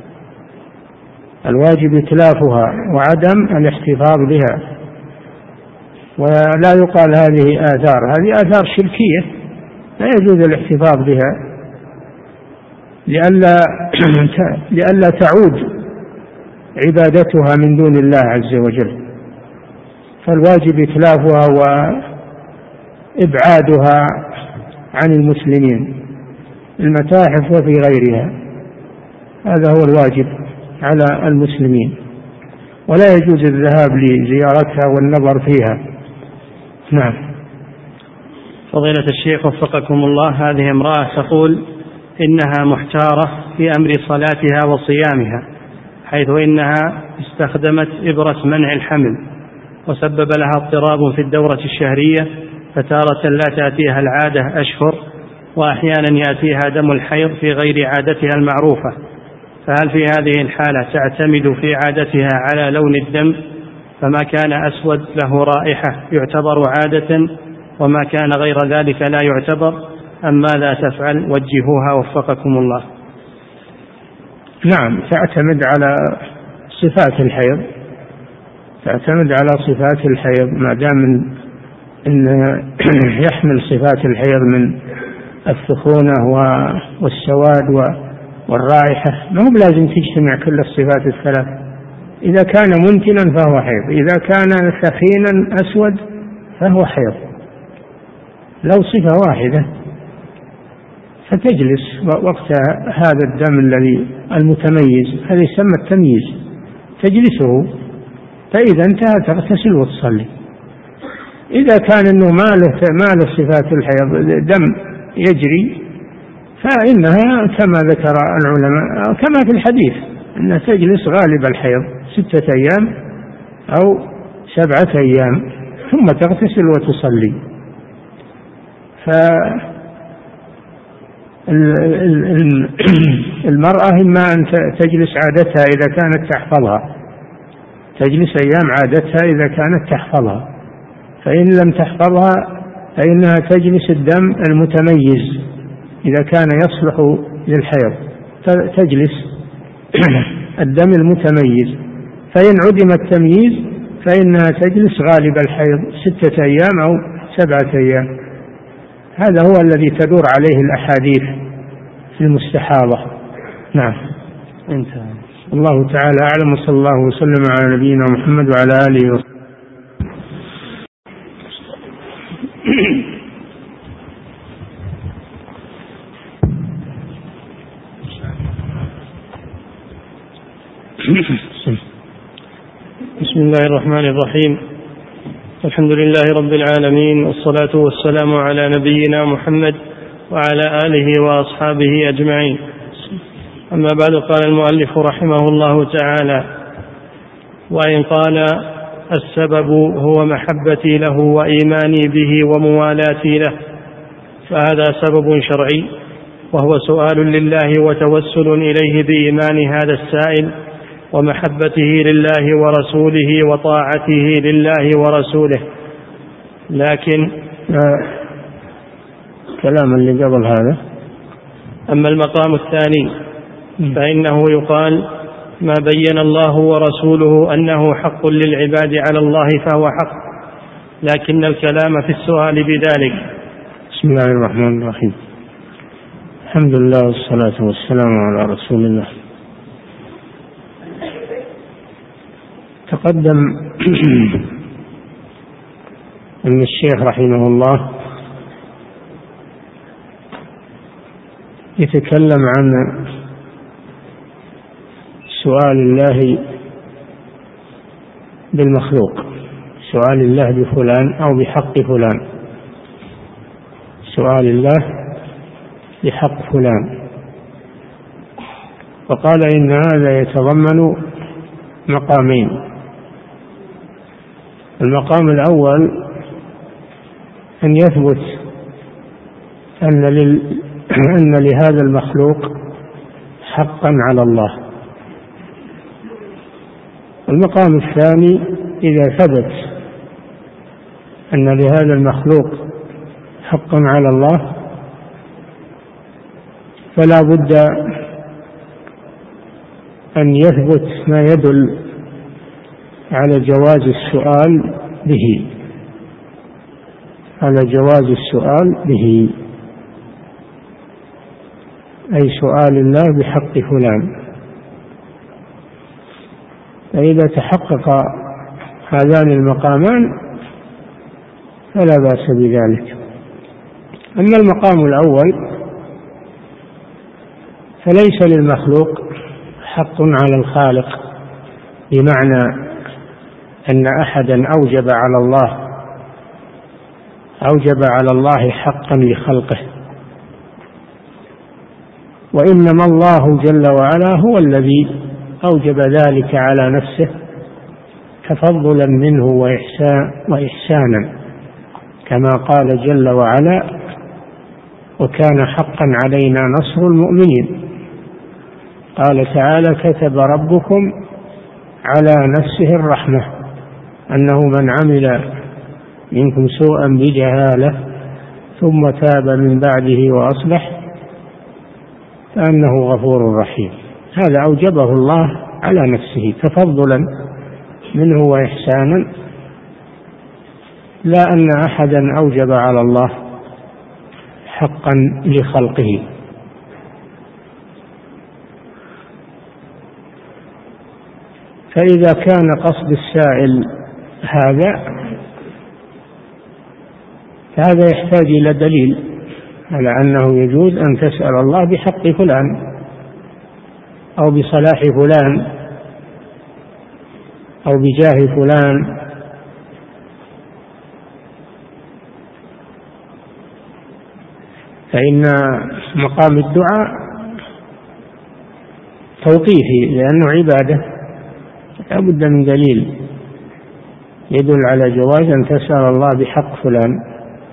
الواجب إتلافها وعدم الاحتفاظ بها. ولا يقال هذه آثار، هذه آثار شركية لا يجوز الاحتفاظ بها لئلا تعود عبادتها من دون الله عز وجل. فالواجب إتلافها وإبعادها عن المسلمين المتاحف وفي غيرها، هذا هو الواجب على المسلمين، ولا يجوز الذهاب لزيارتها والنظر فيها. نعم. فضيلة الشيخ وفقكم الله هذه امرأة تقول إنها محتارة في أمر صلاتها وصيامها، حيث إنها استخدمت إبرة منع الحمل وسبب لها اضطراب في الدورة الشهرية، فتارة لا تأتيها العادة أشهر، وأحيانا يأتيها دم الحيض في غير عادتها المعروفة، فهل في هذه الحالة تعتمد في عادتها على لون الدم، فما كان أسود له رائحة يعتبر عادة وما كان غير ذلك لا يعتبر، أم ماذا تفعل؟ وجهوها وفقكم الله. نعم، تعتمد على صفات الحيض، تعتمد على صفات الحيض، ما دام إن يحمل صفات الحيض من السخونة والسواد والرائحة، ما هو لازم تجتمع كل الصفات الثلاث. إذا كان منتنا فهو حيض، إذا كان ثخينا أسود فهو حيض. لو صفة واحدة فتجلس وقت هذا الدم الذي المتميز، هذا يسمى التمييز، تجلسه، فإذا انتهى تغتسل وتصلي. إذا كان أنه ما له صفات الحيض، دم يجري، فإنها كما ذكر العلماء كما في الحديث أنها تجلس غالب الحيض 6 أيام أو 7 أيام ثم تغتسل وتصلي. فالمرأة إما أن تجلس عادتها إذا كانت تحفظها، تجلس أيام عادتها إذا كانت تحفظها، فإن لم تحفظها فإنها تجلس الدم المتميز إذا كان يصلح للحيض، تجلس الدم المتميز. فإن عدم التمييز فإنها تجلس غالب الحيض 6 أيام أو 7 أيام. هذا هو الذي تدور عليه الأحاديث في المستحاضة. نعم، انتهى. الله تعالى أعلم، وصلى الله وسلم على نبينا محمد وعلى آله وصحبه. بسم الله الرحمن الرحيم. الحمد لله رب العالمين، والصلاة والسلام على نبينا محمد وعلى آله وأصحابه أجمعين. أما بعد، قال المؤلف رحمه الله تعالى: وإن قال السبب هو محبتي له وإيماني به وموالاتي له، فهذا سبب شرعي، وهو سؤال لله وتوسل إليه بإيمان هذا السائل ومحبته لله ورسوله وطاعته لله ورسوله. لكن كلام اللي قبل هذا. أما المقام الثاني فإنه يقال: ما بين الله ورسوله أنه حق للعباد على الله فهو حق، لكن الكلام في السؤال بذلك. بسم الله الرحمن الرحيم. الحمد لله والصلاة والسلام على رسول الله. تقدم أن الشيخ رحمه الله يتكلم عن سؤال الله بالمخلوق، سؤال الله بفلان أو بحق فلان، سؤال الله بحق فلان. وقال إن هذا يتضمن مقامين. المقام الأول أن يثبت أن لهذا المخلوق حقا على الله. المقام الثاني إذا ثبت أن لهذا المخلوق حقا على الله فلا بد أن يثبت ما يدل على جواز السؤال به، على جواز السؤال به، أي سؤال الله بحق فلان. فإذا تحقق هذان المقامان فلا بأس بذلك. أما المقام الأول فليس للمخلوق حق على الخالق، بمعنى أن أحدا أوجب على الله حقا لخلقه، وإنما الله جل وعلا هو الذي أوجب ذلك على نفسه تفضلا منه وإحسانا، كما قال جل وعلا: وكان حقا علينا نصر المؤمنين. قال تعالى: كتب ربكم على نفسه الرحمة أنه من عمل منكم سوءا بجهالة ثم تاب من بعده وأصلح فأنه غفور رحيم. هذا أوجبه الله على نفسه تفضلا منه وإحسانا، لا أن أحدا أوجب على الله حقا لخلقه. فإذا كان قصد السائل هذا يحتاج إلى دليل على أنه يجوز أن تسأل الله بحق فلان أو بصلاح فلان أو بجاه فلان. فإن مقام الدعاء توقيفي لأنه عبادة، لا بد من دليل يدل على جواز أن تسأل الله بحق فلان.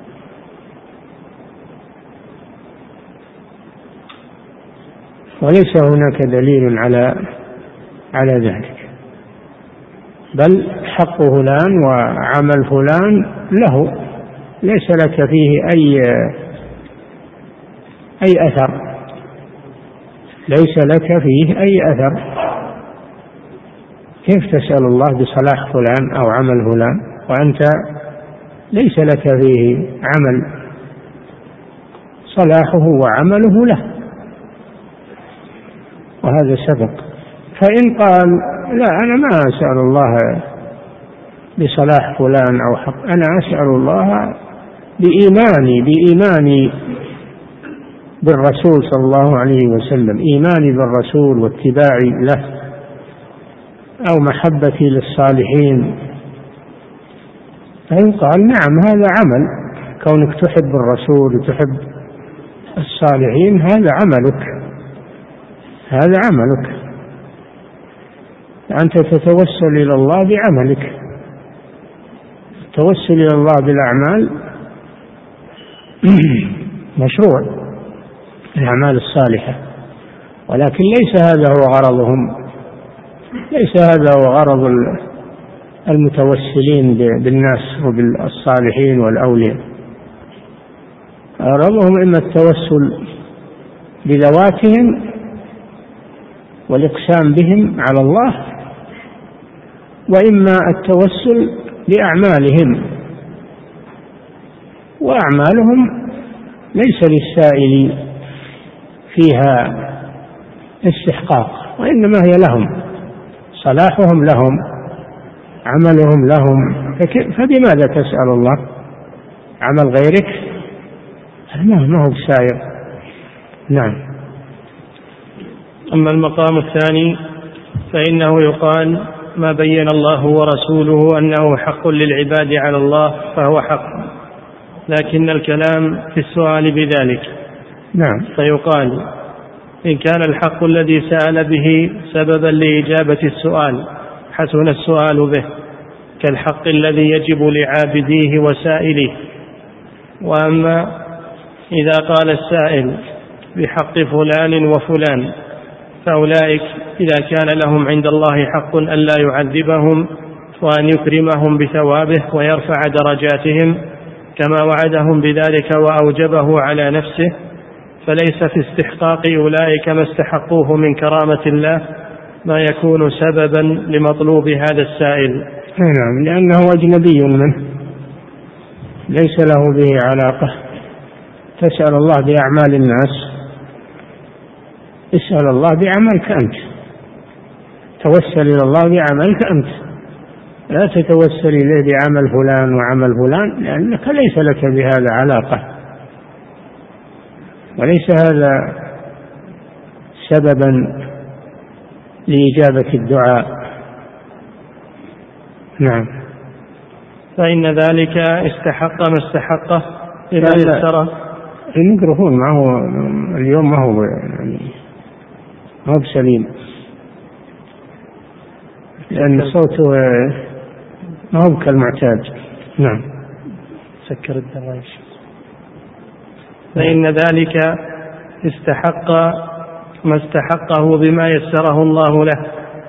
وليس هناك دليل على ذلك، بل حق فلان وعمل فلان له، ليس لك فيه أي أثر، ليس لك فيه أي أثر. كيف تسأل الله بصلاح فلان أو عمل فلان وأنت ليس لك فيه عمل؟ صلاحه وعمله له، وهذا سبق. فإن قال لا أنا ما أسأل الله بصلاح فلان أو حق، أنا أسأل الله بإيماني بالرسول صلى الله عليه وسلم، إيماني بالرسول واتباعي له، أو محبتي للصالحين، فيقال نعم هذا عمل، كونك تحب الرسول وتحب الصالحين هذا عملك، أنت تتوسل إلى الله بعملك. التوسل إلى الله بالأعمال مشروع، الأعمال الصالحة، ولكن ليس هذا هو غرضهم، ليس هذا هو غرض المتوسلين بالناس وبالصالحين والأولياء. غرضهم إما التوسل بذواتهم والإقسام بهم على الله، وإما التوسل بأعمالهم، وأعمالهم ليس للسائل فيها استحقاق، وإنما هي لهم، صلاحهم لهم، عملهم لهم. فبماذا تسأل الله؟ عمل غيرك ما هو بسائر. نعم. أما المقام الثاني فإنه يقال ما بين الله ورسوله أنه حق للعباد على الله فهو حق، لكن الكلام في السؤال بذلك. نعم. فيقال إن كان الحق الذي سأل به سببا لإجابة السؤال حسن السؤال به، كالحق الذي يجب لعابديه وسائليه. وأما إذا قال السائل بحق فلان وفلان فأولئك إذا كان لهم عند الله حق ألا يعذبهم وأن يكرمهم بثوابه ويرفع درجاتهم كما وعدهم بذلك وأوجبه على نفسه، فليس في استحقاق أولئك ما استحقوه من كرامة الله ما يكون سببا لمطلوب هذا السائل. نعم، لأنه أجنبي منه ليس له به علاقة. تسأل الله بأعمال الناس، اسأل الله بعملك أنت، توسل إلى الله بعملك أنت، لا تتوسل إليه بعمل فلان وعمل فلان، لأنك ليس لك بهذا علاقة، وليس هذا سببا لإجابة الدعاء. نعم. فإن ذلك استحق ما استحقه إذا يسره. الميكروفون ما هو اليوم ما هو بسليم، لأن صوته ما هو كالمعتاد. نعم. سكر الدراج. فإن ذلك استحق ما استحقه بما يسره الله له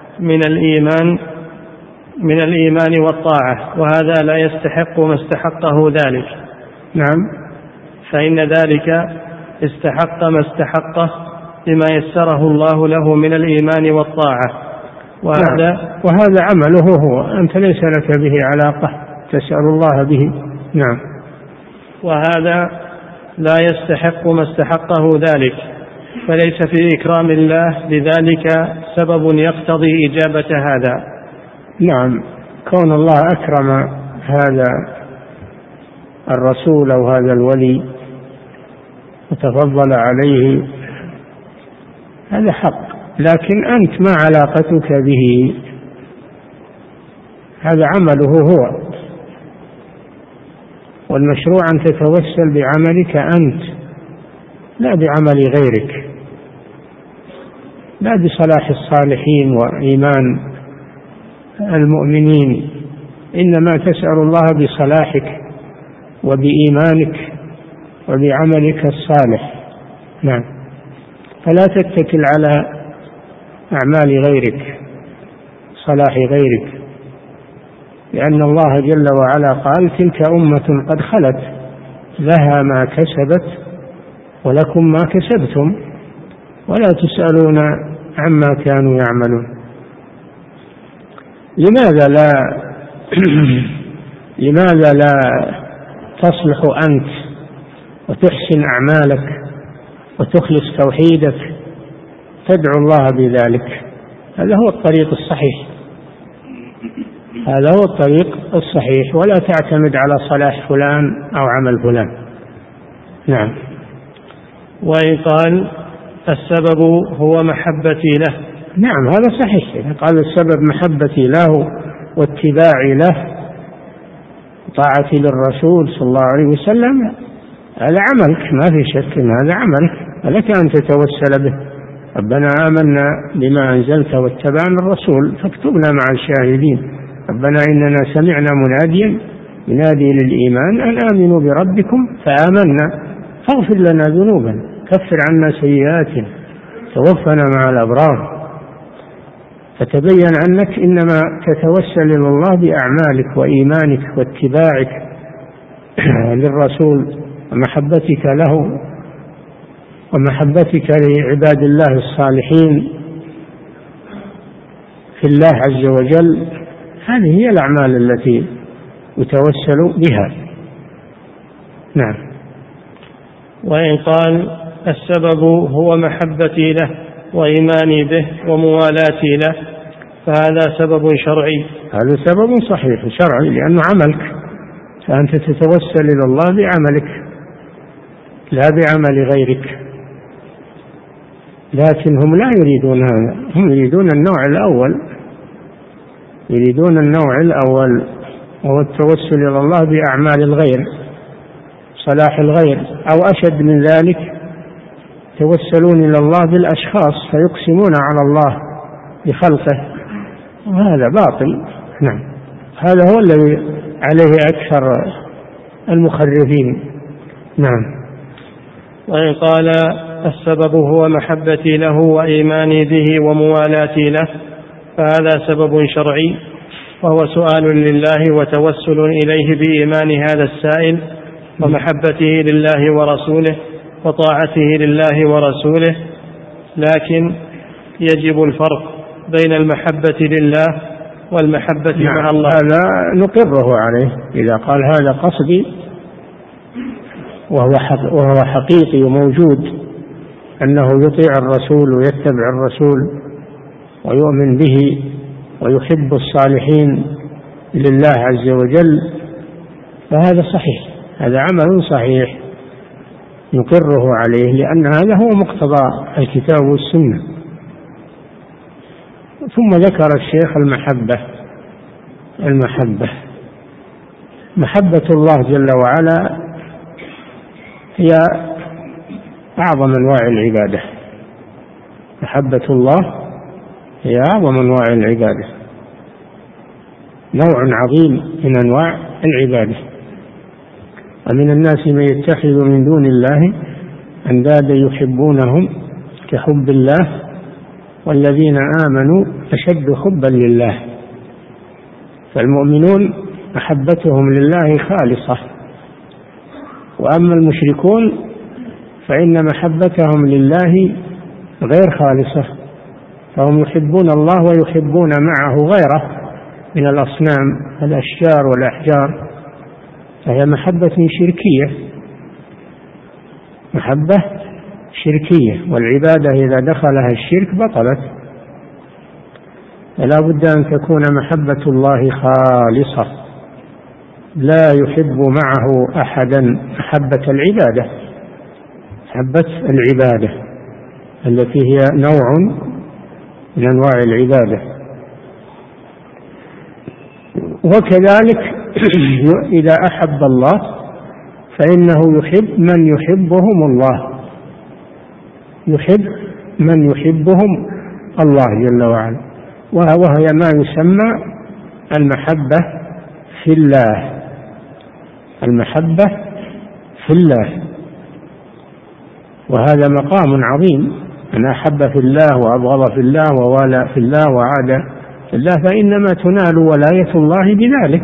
من الإيمان والطاعة، وهذا لا يستحق ما استحقه ذلك. نعم. فإن ذلك استحق ما استحقه بما يسره الله له من الإيمان والطاعة، وهذا عمله هو، أنت ليس لك به علاقة، تسأل الله به. نعم. وهذا لا يستحق ما استحقه ذلك، فليس في إكرام الله بذلك سبب يقتضي إجابة هذا. نعم، كون الله أكرم هذا الرسول أو هذا الولي وتفضل عليه هذا حق، لكن أنت ما علاقتك به؟ هذا عمله هو، والمشروع أن تتوسل بعملك أنت لا بعمل غيرك، لا بصلاح الصالحين وإيمان المؤمنين، إنما تسأل الله بصلاحك وبإيمانك وبعملك الصالح. نعم، فلا تتكل على أعمال غيرك، صلاح غيرك، لأن الله جل وعلا قال: تلك أمة قد خلت لها ما كسبت ولكم ما كسبتم ولا تسألون عما كانوا يعملون. لماذا لا تصلح أنت وتحسن أعمالك وتخلص توحيدك، تدعو الله بذلك؟ هذا هو الطريق الصحيح، هذا هو الطريق الصحيح، ولا تعتمد على صلاح فلان أو عمل فلان. نعم. وإن قال السبب هو محبتي له، نعم هذا صحيح، قال السبب محبتي له واتباعي له طاعتي للرسول صلى الله عليه وسلم، هذا عملك ما في شك إن هذا عملك، لك أن تتوسل به. ربنا آمنا بما أنزلت واتبعنا الرسول فاكتبنا مع الشاهدين. ربنا إننا سمعنا مناديا ينادي للإيمان أن آمنوا بربكم فآمنا فاغفر لنا ذنوبنا كفر عنا سيئاتنا توفنا مع الأبرار. فتبين أنك إنما تتوسل إلى الله بأعمالك وإيمانك واتباعك للرسول ومحبتك له ومحبتك لعباد الله الصالحين في الله عز وجل. هذه هي الأعمال التي يتوسل بها. نعم. وإن قال السبب هو محبتي له وإيماني به وموالاتي له فهذا سبب شرعي. هذا سبب صحيح شرعي لأنه عملك، فأنت تتوسل إلى الله بعملك لا بعمل غيرك. لكن هم لا يريدون هذا، هم يريدون النوع الأول، يريدون النوع الأول وهو التوسل إلى الله بأعمال الغير، صلاح الغير، أو أشد من ذلك يتوسلون إلى الله بالأشخاص فيقسمون على الله بخلقه، وهذا باطل. نعم، هذا هو الذي عليه أكثر المخرفين. نعم. وإن قال السبب هو محبتي له وإيماني به وموالاتي له فهذا سبب شرعي، وهو سؤال لله وتوسل إليه بإيمان هذا السائل ومحبته لله ورسوله وطاعته لله ورسوله. لكن يجب الفرق بين المحبة لله والمحبة مع الله. هذا نقره عليه إذا قال هذا قصدي وهو حقيقي وموجود، أنه يطيع الرسول ويتبع الرسول ويؤمن به ويحب الصالحين لله عز وجل، فهذا صحيح، هذا عمل صحيح نقره عليه، لأن هذا هو مقتضى الكتاب والسنة. ثم ذكر الشيخ محبة الله جل وعلا هي أعظم أنواع العبادة. محبة الله هي أعظم أنواع العبادة، نوع عظيم من أنواع العبادة. ومن الناس من يتخذ من دون الله أندادا يحبونهم كحب الله والذين آمنوا أشد حبا لله. فالمؤمنون محبتهم لله خالصة، وأما المشركون فإن محبتهم لله غير خالصة، فهم يحبون الله ويحبون معه غيره من الأصنام الأشجار والأحجار، فهي محبة شركية. محبة شركية، والعبادة إذا دخلها الشرك بطلت. فلا بد أن تكون محبة الله خالصة، لا يحب معه أحدا محبة العبادة، محبة العبادة التي هي نوع من أنواع العبادة. وكذلك إذا أحب الله فإنه يحب من يحبهم الله، يحب من يحبهم الله جل وعلا، وهي ما يسمى المحبة في الله، المحبة في الله. وهذا مقام عظيم، من أحب في الله وأبغض في الله ووالى في الله وعاد في الله فإنما تنال ولاية الله بذلك.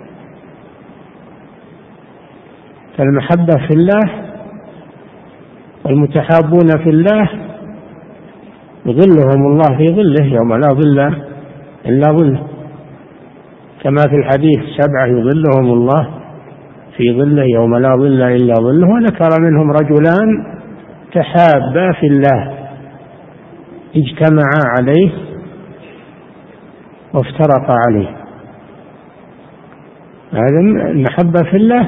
فالمحبة في الله والمتحابون في الله يظلهم الله في ظله يوم لا ظل إلا ظله، كما في الحديث 7 يظلهم الله في ظله يوم لا ظل إلا ظله. وذكر منهم رجلان تحابا في الله اجتمعا عليه وافترقا عليه. هذا المحبة في الله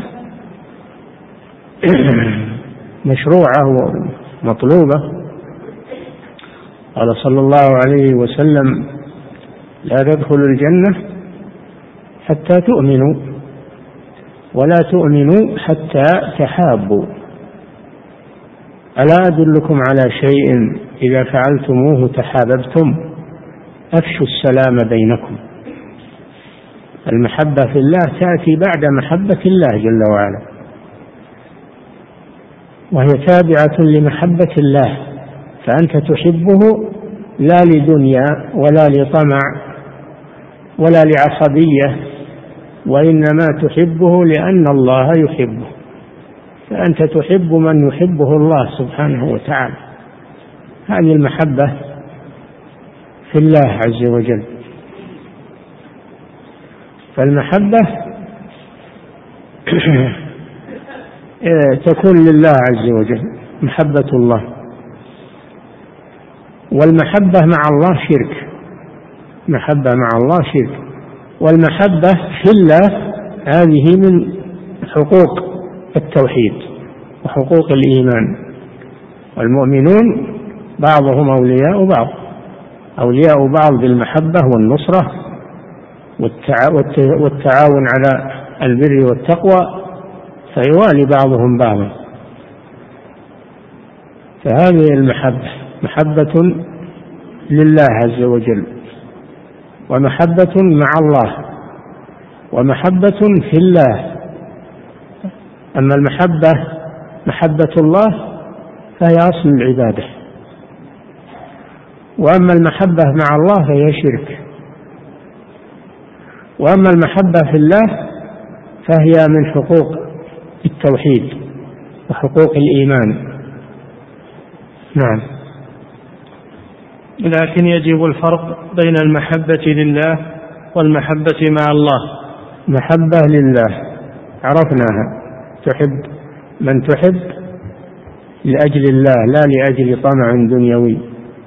مشروعة ومطلوبة. قال صلى الله عليه وسلم: لا تدخلوا الجنة حتى تؤمنوا، ولا تؤمنوا حتى تحابوا. ألا أدلكم على شيء إذا فعلتموه تحاببتم؟ أفشوا السلام بينكم. المحبة في الله تأتي بعد محبة الله جل وعلا، وهي تابعة لمحبة الله. فأنت تحبه لا لدنيا ولا لطمع ولا لعصبية، وإنما تحبه لأن الله يحبه. فأنت تحب من يحبه الله سبحانه وتعالى. هذه المحبة في الله عز وجل. فالمحبة تكون لله عز وجل، محبة الله. والمحبة مع الله شرك، محبة مع الله شرك. والمحبة في الله هذه من حقوق التوحيد وحقوق الإيمان. والمؤمنون بعضهم أولياء بعض، أولياء بعض بالمحبة والنصرة والتعاون على البر والتقوى، فيوالي بعضهم بعضا. فهذه المحبة محبة لله عز وجل، ومحبة مع الله، ومحبة في الله. أما المحبة محبة الله فهي أصل العبادة، وأما المحبة مع الله فهي شرك. وأما المحبة في الله فهي من حقوق التوحيد وحقوق الإيمان. نعم. لكن يجب الفرق بين المحبة لله والمحبة مع الله. محبة لله عرفناها، تحب من تحب لأجل الله لا لأجل طمع دنيوي.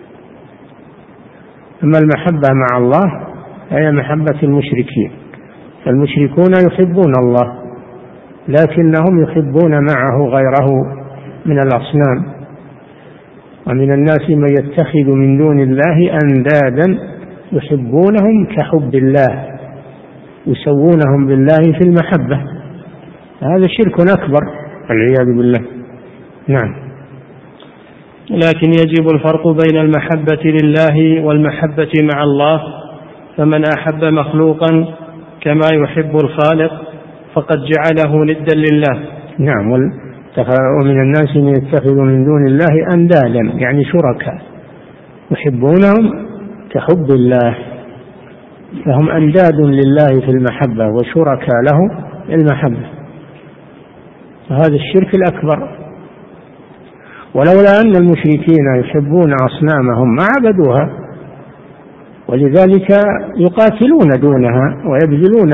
أما المحبة مع الله هي محبة المشركين. فالمشركون يحبون الله لكنهم يحبون معه غيره من الأصنام. ومن الناس من يتخذ من دون الله أندادا يحبونهم كحب الله، يسوونهم بالله في المحبة. هذا شرك أكبر والعياذ بالله. نعم. لكن يجب الفرق بين المحبة لله والمحبة مع الله. فمن أحب مخلوقا كما يحب الخالق فقد جعله ندا لله. نعم. ومن الناس من يتخذ من دون الله أندادا يعني شركاء يحبونهم كحب الله، فهم أنداد لله في المحبة وشركاء له في المحبة. وهذا الشرك الأكبر. ولولا أن المشركين يحبون أصنامهم ما عبدوها، ولذلك يقاتلون دونها ويبذلون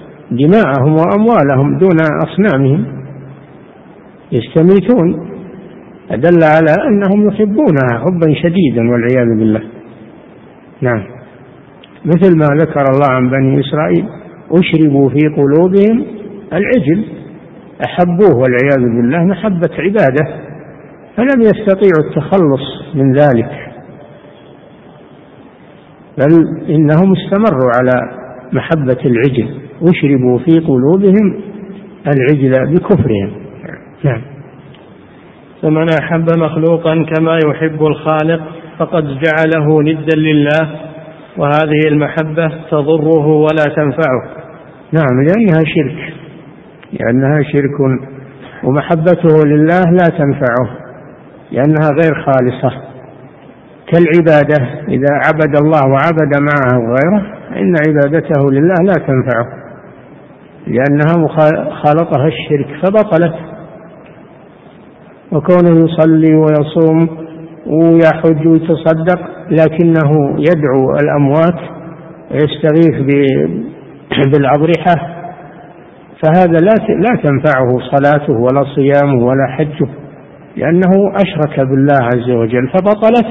دماءهم وأموالهم دون أصنامهم، يستميتون أدل على أنهم يحبونها حبا شديدا والعياذ بالله. نعم، مثل ما ذكر الله عن بني إسرائيل أشربوا في قلوبهم العجل، أحبوه والعياذ بالله محبة عبادة، فلم يستطيعوا التخلص من ذلك، بل إنهم استمروا على محبة العجل، أشربوا في قلوبهم العجل بكفرهم. نعم. فمن أحب مخلوقا كما يحب الخالق فقد جعله ندا لله، وهذه المحبة تضره ولا تنفعه. نعم، لأنها شرك، ومحبته لله لا تنفعه لأنها غير خالصة، كالعبادة إذا عبد الله وعبد معه غيره إن عبادته لله لا تنفعه لأنها خالطها الشرك فبطلت. وكونه يصلي ويصوم ويحج ويتصدق لكنه يدعو الأموات ويستغيث بالأضرحة فهذا لا تنفعه صلاته ولا صيامه ولا حجه، لأنه أشرك بالله عز وجل فبطلت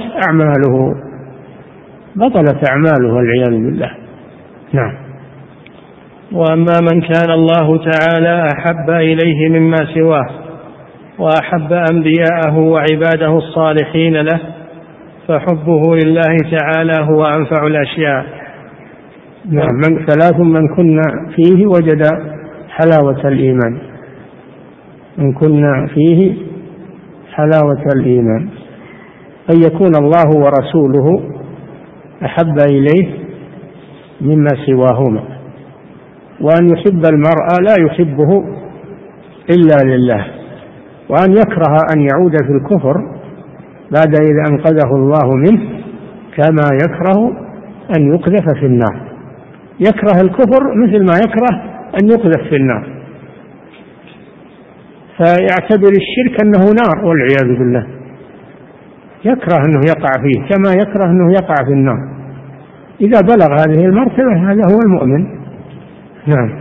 أعماله والعياذ بالله. نعم. وأما من كان الله تعالى أحب إليه مما سواه وأحب أنبياءه وعباده الصالحين له فحبه لله تعالى هو أنفع الأشياء. نعم. ثلاث من كنا فيه وجد حلاوة الإيمان، من كنا فيه حلاوة الإيمان، أن يكون الله ورسوله أحب إليه مما سواهما، وأن يحب المرء لا يحبه إلا لله، وأن يكره أن يعود في الكفر بعد إذا أنقذه الله منه، كما يكره أن يقذف في النار. يكره الكفر مثل ما يكره أن يقذف في النار، فيعتبر الشرك أنه نار والعياذ بالله، يكره أنه يقع فيه كما يكره أنه يقع في النار. إذا بلغ هذه المرتبة هذا هو المؤمن. نعم.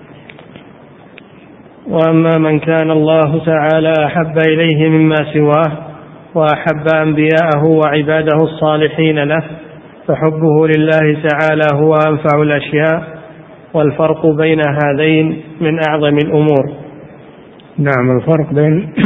وأما من كان الله تعالى أحب إليه مما سواه وأحب أنبياءه وعباده الصالحين له فحبه لله تعالى هو أنفع الأشياء، والفرق بين هذين من أعظم الأمور. نعم، الفرق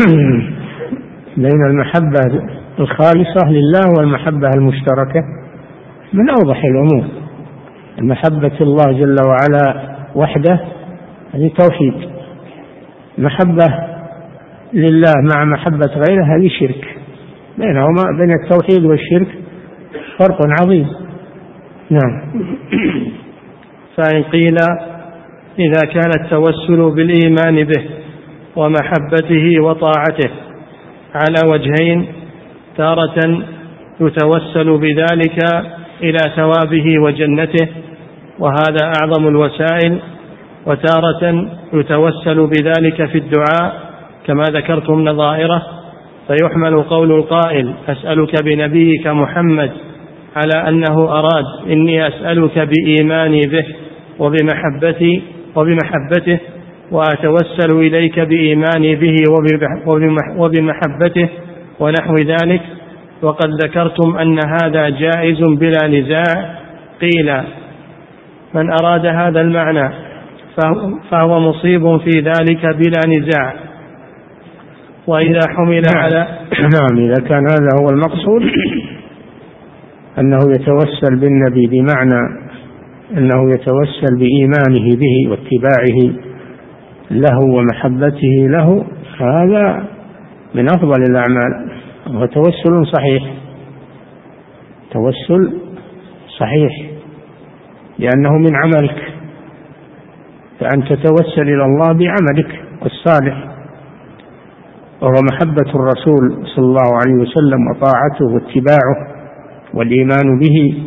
بين المحبة الخالصة لله والمحبة المشتركة من أوضح الأمور. محبة الله جل وعلا وحده هذه توحيد، محبة لله مع محبة غيره هذه شرك، بينهما بين التوحيد والشرك فرق عظيم. نعم. فإن قيل إذا كان التوسل بالإيمان به ومحبته وطاعته على وجهين، تارة يتوسل بذلك إلى ثوابه وجنته وهذا أعظم الوسائل، وتارة يتوسل بذلك في الدعاء كما ذكرتم نظائره، فيحمل قول القائل أسألك بنبيك محمد على أنه أراد إني أسألك بإيماني به وبمحبته وأتوسل إليك بإيماني به وبمحبته ونحو ذلك. وقد ذكرتم أن هذا جائز بلا نزاع. قيل من أراد هذا المعنى فهو مصيب في ذلك بلا نزاع. وإذا حمل على نعم، إذا كان هذا هو المقصود أنه يتوسل بالنبي بمعنى أنه يتوسل بإيمانه به واتباعه له ومحبته له، هذا من أفضل الأعمال، وتوسل صحيح، توسل صحيح لأنه من عملك، فأن تتوسل إلى الله بعملك الصالح، وهو محبة الرسول صلى الله عليه وسلم وطاعته واتباعه والإيمان به.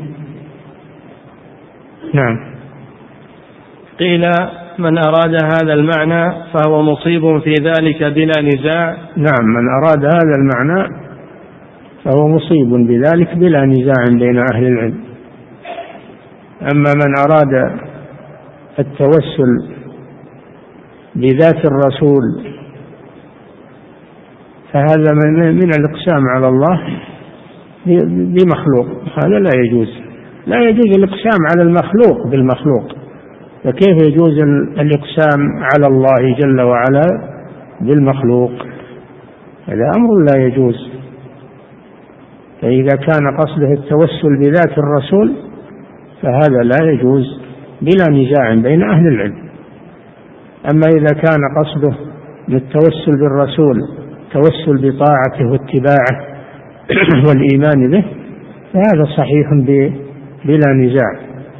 نعم. قيل من أراد هذا المعنى فهو مصيب في ذلك بلا نزاع. نعم، من أراد هذا المعنى فهو مصيب بذلك بلا نزاع بين أهل العلم. أما من أراد التوسل بذات الرسول فهذا من الإقسام على الله بمخلوق، هذا لا يجوز. لا يجوز الإقسام على المخلوق بالمخلوق، فكيف يجوز الإقسام على الله جل وعلا بالمخلوق؟ هذا أمر لا يجوز. فإذا كان قصده التوسل بذات الرسول فهذا لا يجوز بلا نزاع بين أهل العلم. أما إذا كان قصده التوسل بالرسول توسل بطاعته واتباعه والإيمان به فهذا صحيح بلا نزاع.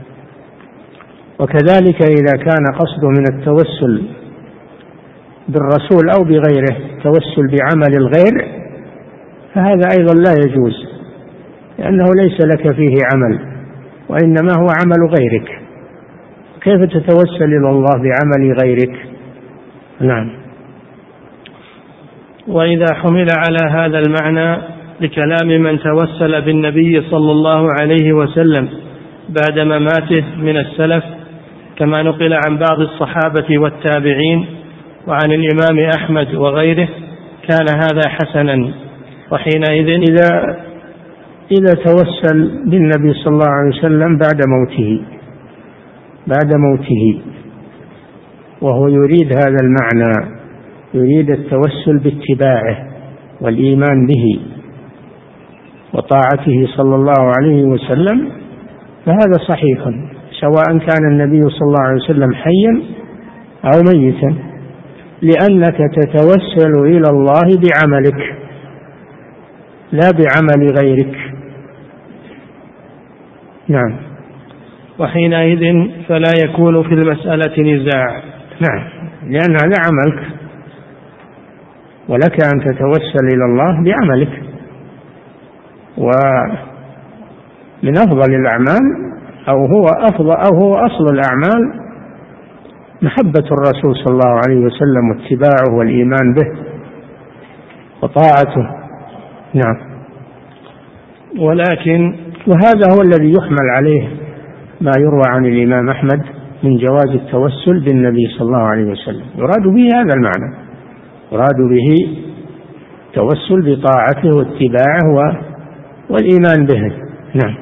وكذلك إذا كان قصده من التوسل بالرسول أو بغيره توسل بعمل الغير فهذا أيضا لا يجوز، لأنه ليس لك فيه عمل وإنما هو عمل غيرك، كيف تتوسل إلى الله بعمل غيرك؟ نعم. وإذا حمل على هذا المعنى لكلام من توسل بالنبي صلى الله عليه وسلم بعد مماته من السلف كما نقل عن بعض الصحابة والتابعين وعن الإمام أحمد وغيره كان هذا حسنا. وحينئذ إذا توسل بالنبي صلى الله عليه وسلم بعد موته وهو يريد هذا المعنى، يريد التوسل باتباعه والإيمان به وطاعته صلى الله عليه وسلم فهذا صحيح، سواء كان النبي صلى الله عليه وسلم حيا أو ميتا، لأنك تتوسل إلى الله بعملك لا بعمل غيرك. نعم. وحينئذ فلا يكون في المسألة نزاع. نعم، لأن هذا عملك ولك أن تتوسل إلى الله بعملك. ومن أفضل الأعمال أو هو أصل الأعمال محبة الرسول صلى الله عليه وسلم واتباعه والإيمان به وطاعته. نعم. ولكن وهذا هو الذي يحمل عليه ما يروى عن الإمام أحمد من جواز التوسل بالنبي صلى الله عليه وسلم، يراد به هذا المعنى، يراد به توسل بطاعته واتباعه والإيمان به. نعم.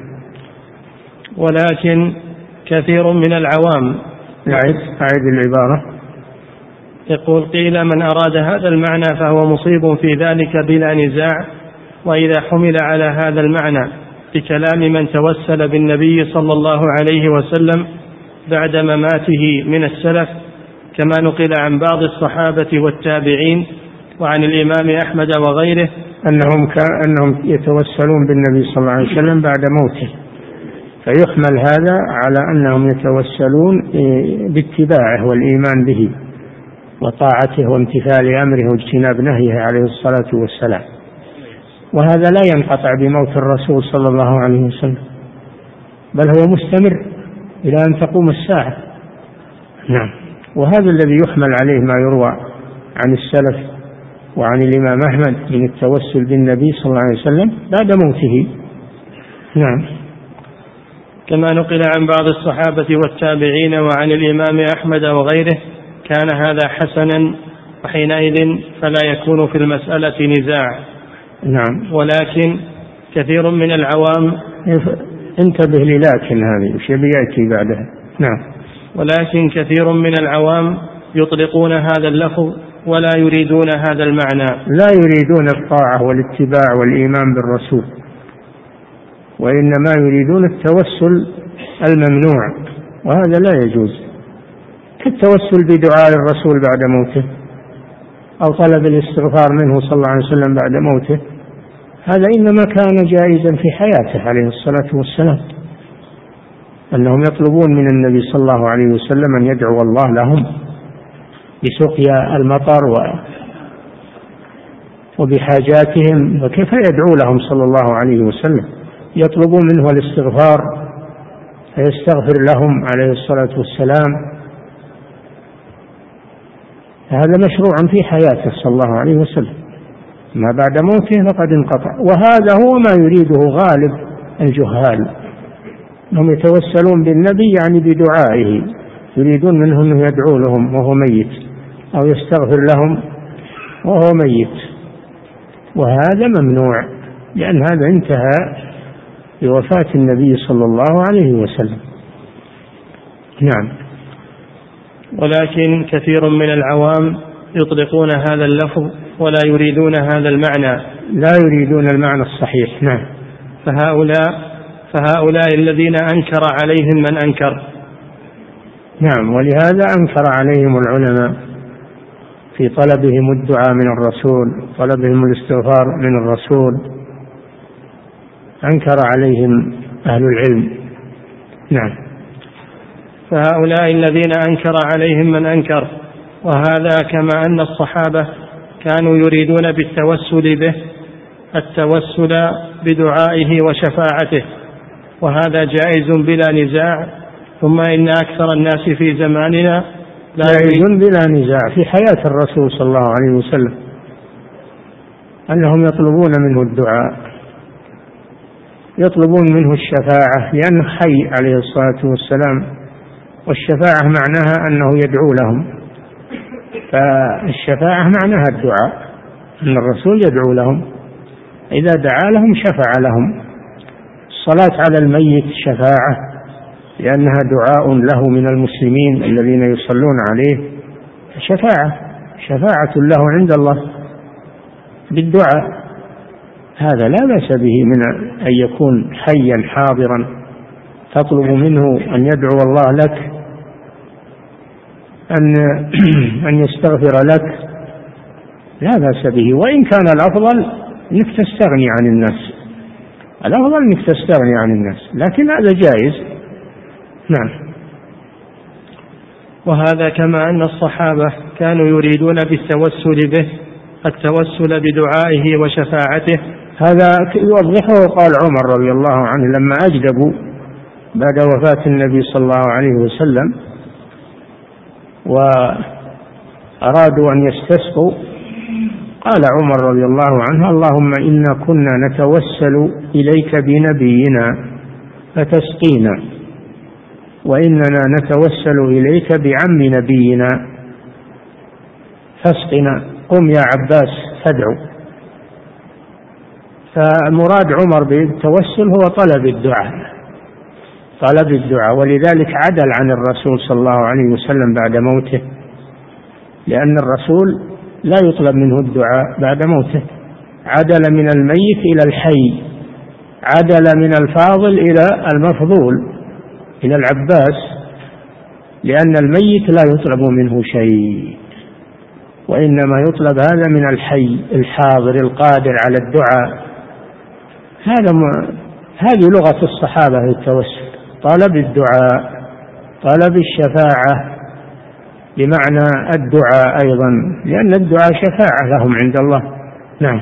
ولكن كثير من العوام أعيد العبارة. يقول قيل من أراد هذا المعنى فهو مصيب في ذلك بلا نزاع. وإذا حمل على هذا المعنى بكلام من توسل بالنبي صلى الله عليه وسلم بعد مماته من السلف كما نقل عن بعض الصحابة والتابعين وعن الإمام أحمد وغيره أنهم يتوسلون بالنبي صلى الله عليه وسلم بعد موته، فيحمل هذا على أنهم يتوسلون باتباعه والإيمان به وطاعته وامتثال أمره واجتناب نهيه عليه الصلاة والسلام، وهذا لا ينقطع بموت الرسول صلى الله عليه وسلم، بل هو مستمر إلى أن تقوم الساعة. نعم. وهذا الذي يحمل عليه ما يروى عن السلف وعن الإمام أحمد من التوسل بالنبي صلى الله عليه وسلم بعد موته. نعم. كما نقل عن بعض الصحابة والتابعين وعن الإمام أحمد وغيره كان هذا حسنا، وحينئذ فلا يكون في المسألة نزاع. نعم. ولكن كثير من العوام انتبه لكن هذه وش بيأتي بعدها. نعم. ولكن كثير من العوام يطلقون هذا اللفظ ولا يريدون هذا المعنى، لا يريدون الطاعة والاتباع والإيمان بالرسول، وإنما يريدون التوسل الممنوع، وهذا لا يجوز، كالتوسل بدعاء الرسول بعد موته أو طلب الاستغفار منه صلى الله عليه وسلم بعد موته، هذا إنما كان جائزا في حياته عليه الصلاة والسلام، أنهم يطلبون من النبي صلى الله عليه وسلم أن يدعو الله لهم بسقيا المطر وبحاجاتهم، وكيف يدعو لهم صلى الله عليه وسلم؟ يطلبون منه الاستغفار فيستغفر لهم عليه الصلاة والسلام، هذا مشروع في حياته صلى الله عليه وسلم، ما بعد موته فقد انقطع. وهذا هو ما يريده غالب الجهال، هم يتوسلون بالنبي يعني بدعائه، يريدون منه أنه يدعو لهم وهو ميت أو يستغفر لهم وهو ميت، وهذا ممنوع، لأن هذا انتهى بوفاة النبي صلى الله عليه وسلم. نعم. ولكن كثير من العوام يطلقون هذا اللفظ ولا يريدون هذا المعنى، لا يريدون المعنى الصحيح. نعم. فهؤلاء الذين أنكر عليهم من أنكر. نعم، ولهذا أنكر عليهم العلماء في طلبهم الدعاء من الرسول، طلبهم الاستغفار من الرسول، أنكر عليهم أهل العلم. نعم. فهؤلاء الذين أنكر عليهم من أنكر، وهذا كما أن الصحابة كانوا يريدون بالتوسل به التوسل بدعائه وشفاعته، وهذا جائز بلا نزاع. ثم إن أكثر الناس في زماننا جائز بلا نزاع في حياة الرسول صلى الله عليه وسلم، أنهم يطلبون منه الدعاء، يطلبون منه الشفاعة، لأنه حي عليه الصلاة والسلام، والشفاعة معناها أنه يدعو لهم، فالشفاعة معناها الدعاء، أن الرسول يدعو لهم، إذا دعا لهم شفع لهم. الصلاة على الميت شفاعة، لأنها دعاء له من المسلمين الذين يصلون عليه، شفاعة له عند الله بالدعاء. هذا لا بأس به من أن يكون حيا حاضرا تطلب منه أن يدعو الله لك، أن يستغفر لك، لا بأس به. وإن كان الأفضل أنك تستغني عن الناس، الأفضل أنك تستغني عن الناس، لكن هذا جائز. نعم. وهذا كما أن الصحابة كانوا يريدون بالتوسل به التوسل بدعائه وشفاعته. هذا يوضحه قال عمر رضي الله عنه لما أجدبوا بعد وفاة النبي صلى الله عليه وسلم وأرادوا أن يستسقوا، قال عمر رضي الله عنه: اللهم إنا كنا نتوسل إليك بنبينا فتسقينا، وإننا نتوسل إليك بعم نبينا فاسقنا، قم يا عباس فادعو. فمراد عمر بالتوسل هو طلب الدعاء، ولذلك عدل عن الرسول صلى الله عليه وسلم بعد موته، لأن الرسول لا يطلب منه الدعاء بعد موته، عدل من الميت إلى الحي، عدل من الفاضل إلى المفضول إلى العباس، لأن الميت لا يطلب منه شيء، وإنما يطلب هذا من الحي الحاضر القادر على الدعاء. هذه لغة الصحابة في التوسل، طلب الدعاء، طلب الشفاعة بمعنى الدعاء أيضا، لأن الدعاء شفاعة لهم عند الله. نعم.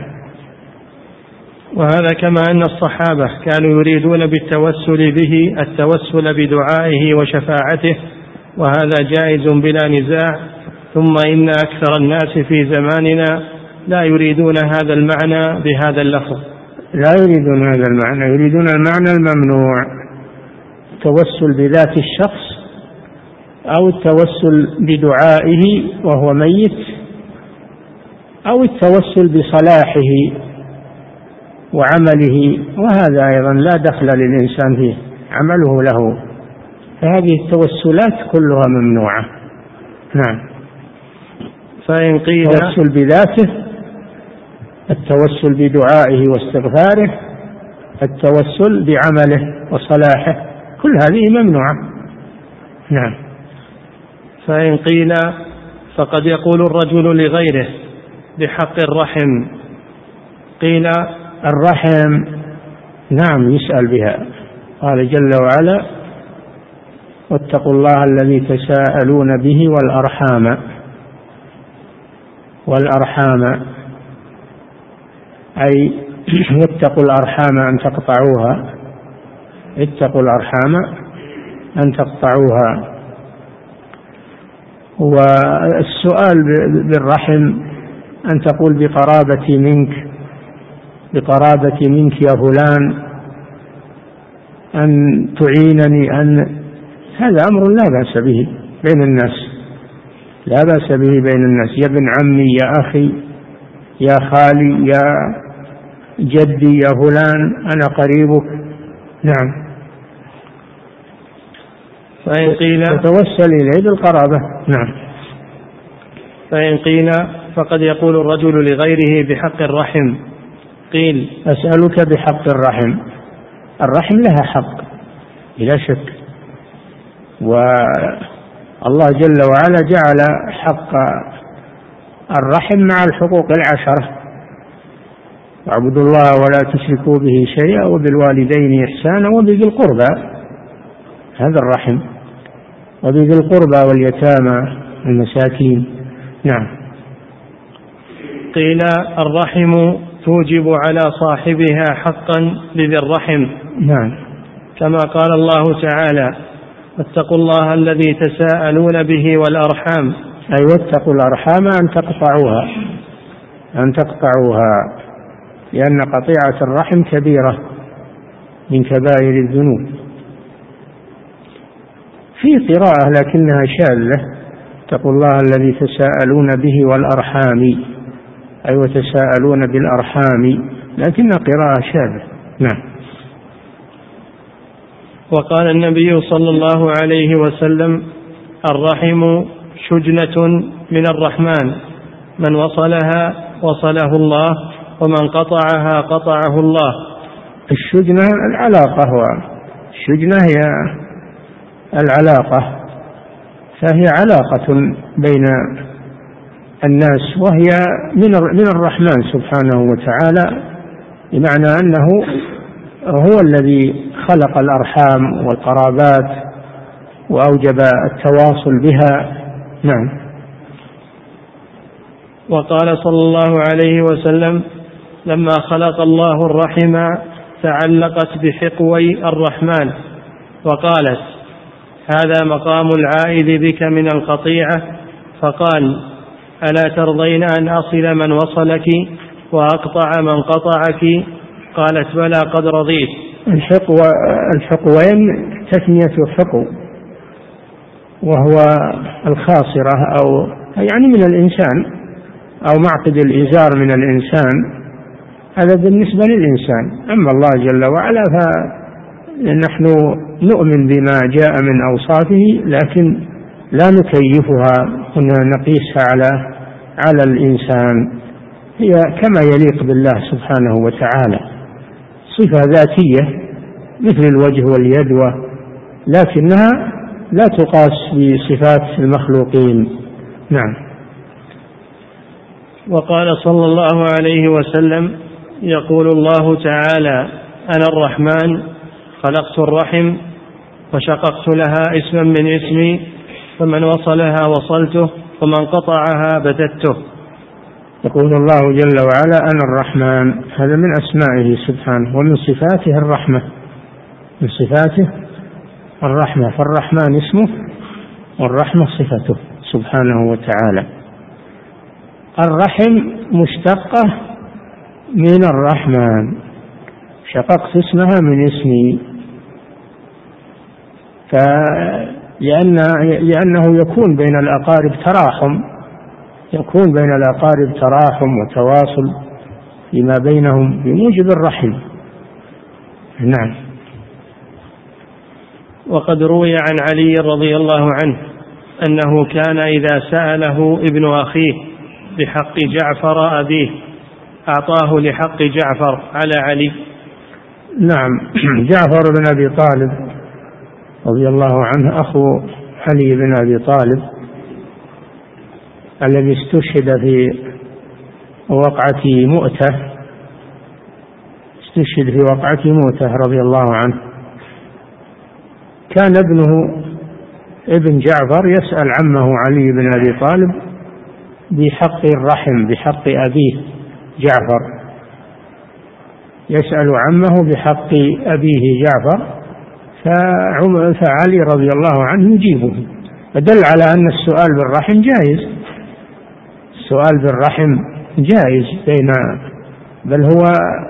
وهذا كما أن الصحابة كانوا يريدون بالتوسل به التوسل بدعائه وشفاعته، وهذا جائز بلا نزاع. ثم إن أكثر الناس في زماننا لا يريدون هذا المعنى بهذا اللفظ، لا يريدون هذا المعنى، يريدون المعنى الممنوع، التوسل بذات الشخص أو التوسل بدعائه وهو ميت، أو التوسل بصلاحه وعمله، وهذا أيضا لا دخل للإنسان فيه، عمله له، فهذه التوسلات كلها ممنوعة. نعم. فإن قيل التوسل بذاته، التوسل بدعائه واستغفاره، التوسل بعمله وصلاحه، كل هذه ممنوعة. نعم. فإن قيل فقد يقول الرجل لغيره بحق الرحم، قيل الرحم نعم يسأل بها، قال جل وعلا: واتقوا الله الذي تساءلون به والأرحام، أي واتقوا الأرحام أن تقطعوها، اتقوا الأرحام أن تقطعوها. والسؤال بالرحم أن تقول بقرابتي منك يا فلان، أن تعينني، هذا أمر لا بأس به بين الناس، لا بأس به بين الناس، يا ابن عمي، يا أخي، يا خالي، يا جدي يا فلان أنا قريبك. نعم. فإن قيل يتوسل إليه بالقرابة. نعم. فإن قيل فقد يقول الرجل لغيره بحق الرحم، قيل أسألك بحق الرحم. الرحم لها حق بلا شك، والله جل وعلا جعل حق الرحم مع الحقوق 10: واعبدوا الله ولا تشركوا به شيئا وبالوالدين إحسانا وبذي القربى، هذا الرحم، وبذي القربى واليتامى والمساكين. نعم. قيل الرحم توجب على صاحبها حقا لذي الرحم. نعم. كما قال الله تعالى: واتقوا الله الذي تساءلون به والأرحام. أي واتقوا الأرحام أن تقطعوها، لأن قطيعة الرحم كبيرة من كبائر الذنوب. في قراءة لكنها شاذة: اتقوا الله الذي تساءلون به والأرحام، أي وتساءلون بالأرحام، لكنها قراءة شاذة. نعم. وقال النبي صلى الله عليه وسلم: الرحم شجنة من الرحمن، من وصلها وصله الله، ومن قطعها قطعه الله. الشجنة العلاقة، الشجنة هي العلاقة، فهي علاقة بين الناس، وهي من الرحمن سبحانه وتعالى، بمعنى أنه هو الذي خلق الأرحام والقرابات وأوجب التواصل بها. نعم. وقال صلى الله عليه وسلم: لما خلق الله الرحم تعلقت بحقوي الرحمن، وقالت: هذا مقام العائد بك من القطيعة. فقال: ألا ترضين أن أصل من وصلك وأقطع من قطعك؟ قالت: بلى قد رضيت. الحقوين تثنية حقو، وهو الخاصرة أو يعني من الإنسان، أو معقد الإزار من الإنسان، هذا بالنسبة للإنسان. أما الله جل وعلا فنحن نؤمن بما جاء من أوصافه، لكن لا نكيفها ونقيسها على الإنسان، هي كما يليق بالله سبحانه وتعالى، صفة ذاتية مثل الوجه واليد، لكنها لا تقاس بصفات المخلوقين. نعم. وقال صلى الله عليه وسلم: يقول الله تعالى: أنا الرحمن خلقت الرحم وشققت لها اسما من اسمي، فمن وصلها وصلته ومن قطعها بتته. يقول الله جل وعلا: أنا الرحمن، هذا من أسمائه سبحانه، ومن صفاته الرحمة، من صفاته الرحمة، فالرحمن اسمه والرحمة صفته سبحانه وتعالى. الرحم مشتقة من الرحمن، شققت اسمها من اسمي، لأنه يكون بين الأقارب تراحم، يكون بين الأقارب تراحم وتواصل فيما بينهم بموجب الرحم. نعم. وقد روي عن علي رضي الله عنه أنه كان إذا سأله ابن أخيه بحق جعفر أبيه أعطاه لحق جعفر على علي. نعم. جعفر بن أبي طالب رضي الله عنه أخو علي بن أبي طالب الذي استشهد في وقعة مؤتة، استشهد في وقعة مؤتة رضي الله عنه. كان ابن جعفر يسأل عمه علي بن أبي طالب بحق الرحم، بحق أبيه جعفر، يسأل عمه بحق أبيه جعفر، فعلي رضي الله عنه يجيبه، فدل على أن السؤال بالرحم جائز، السؤال بالرحم جائز بل هو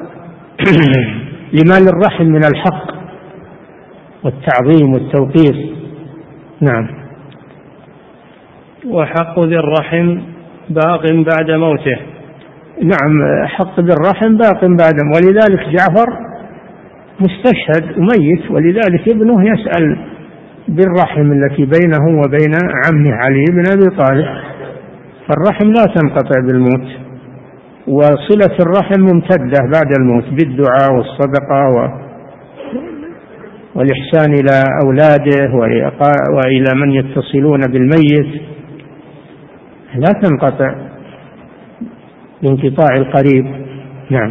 لما للرحم من الحق والتعظيم والتوقير. نعم. وحق ذي الرحم باق بعد موته، نعم حق بالرحم باق بعد، ولذلك جعفر مستشهد وميت، ولذلك ابنه يسأل بالرحم التي بينه وبين عمه علي بن أبي طالب، فالرحم لا تنقطع بالموت، وصلة الرحم ممتدة بعد الموت بالدعاء والصدقة والإحسان إلى أولاده وإلى من يتصلون بالميت، لا تنقطع بانقطاع القريب. نعم.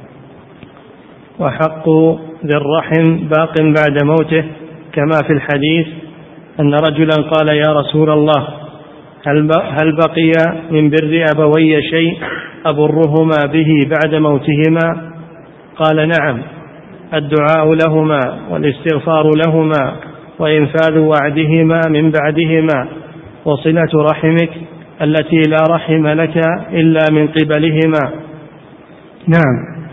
وحق ذي الرحم باق بعد موته، كما في الحديث أن رجلا قال يا رسول الله هل بقي من بر أبوي شيء أبرهما به بعد موتهما؟ قال نعم، الدعاء لهما والاستغفار لهما وإنفاذ وعدهما من بعدهما وصلة رحمك التي لا رحم لك إلا من قبلهما. نعم.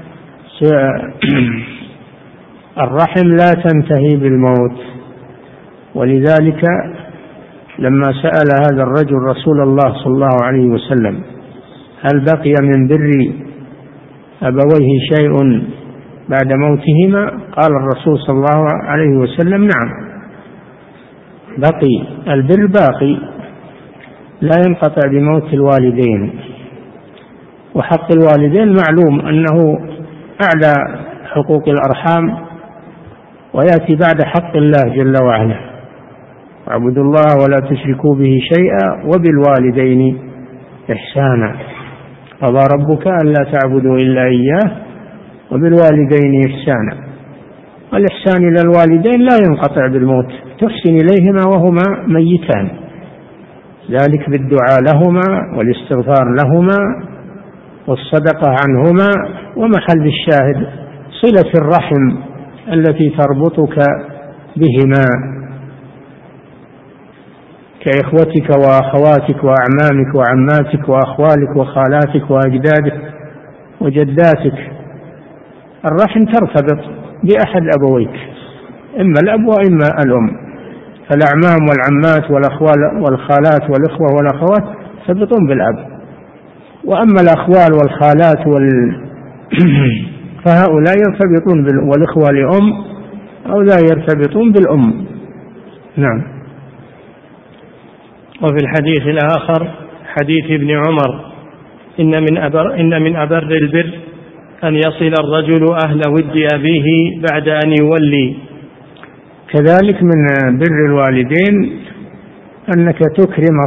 الرحم لا تنتهي بالموت، ولذلك لما سأل هذا الرجل رسول الله صلى الله عليه وسلم هل بقي من بر أبويه شيء بعد موتهما، قال الرسول صلى الله عليه وسلم نعم، بقي البر باقي لا ينقطع بموت الوالدين. وحق الوالدين معلوم أنه أعلى حقوق الأرحام، ويأتي بعد حق الله جل وعلا: اعبدوا الله ولا تشركوا به شيئا وبالوالدين إحسانا، قضى ربك ألا تعبدوا إلا إياه وبالوالدين إحسانا. والإحسان إلى الوالدين لا ينقطع بالموت، تحسن إليهما وهما ميتان، ذلك بالدعاء لهما والاستغفار لهما والصدقة عنهما. ومحل الشاهد صلة الرحم التي تربطك بهما كإخوتك وأخواتك وأعمامك وعماتك وأخوالك وخالاتك وأجدادك وجداتك. الرحم ترتبط بأحد أبويك، إما الأب وإما الأم، فالأعمام والعمات والأخوال والخالات والإخوة والأخوات يرتبطون بالأب، وأما الأخوال والخالات فهؤلاء يرتبطون والإخوة لأم أو لا يرتبطون بالأم. نعم. وفي الحديث الآخر حديث ابن عمر إن من أبر البر أن يصل الرجل أهل ود أبيه بعد أن يولي. كذلك من بر الوالدين أنك تكرم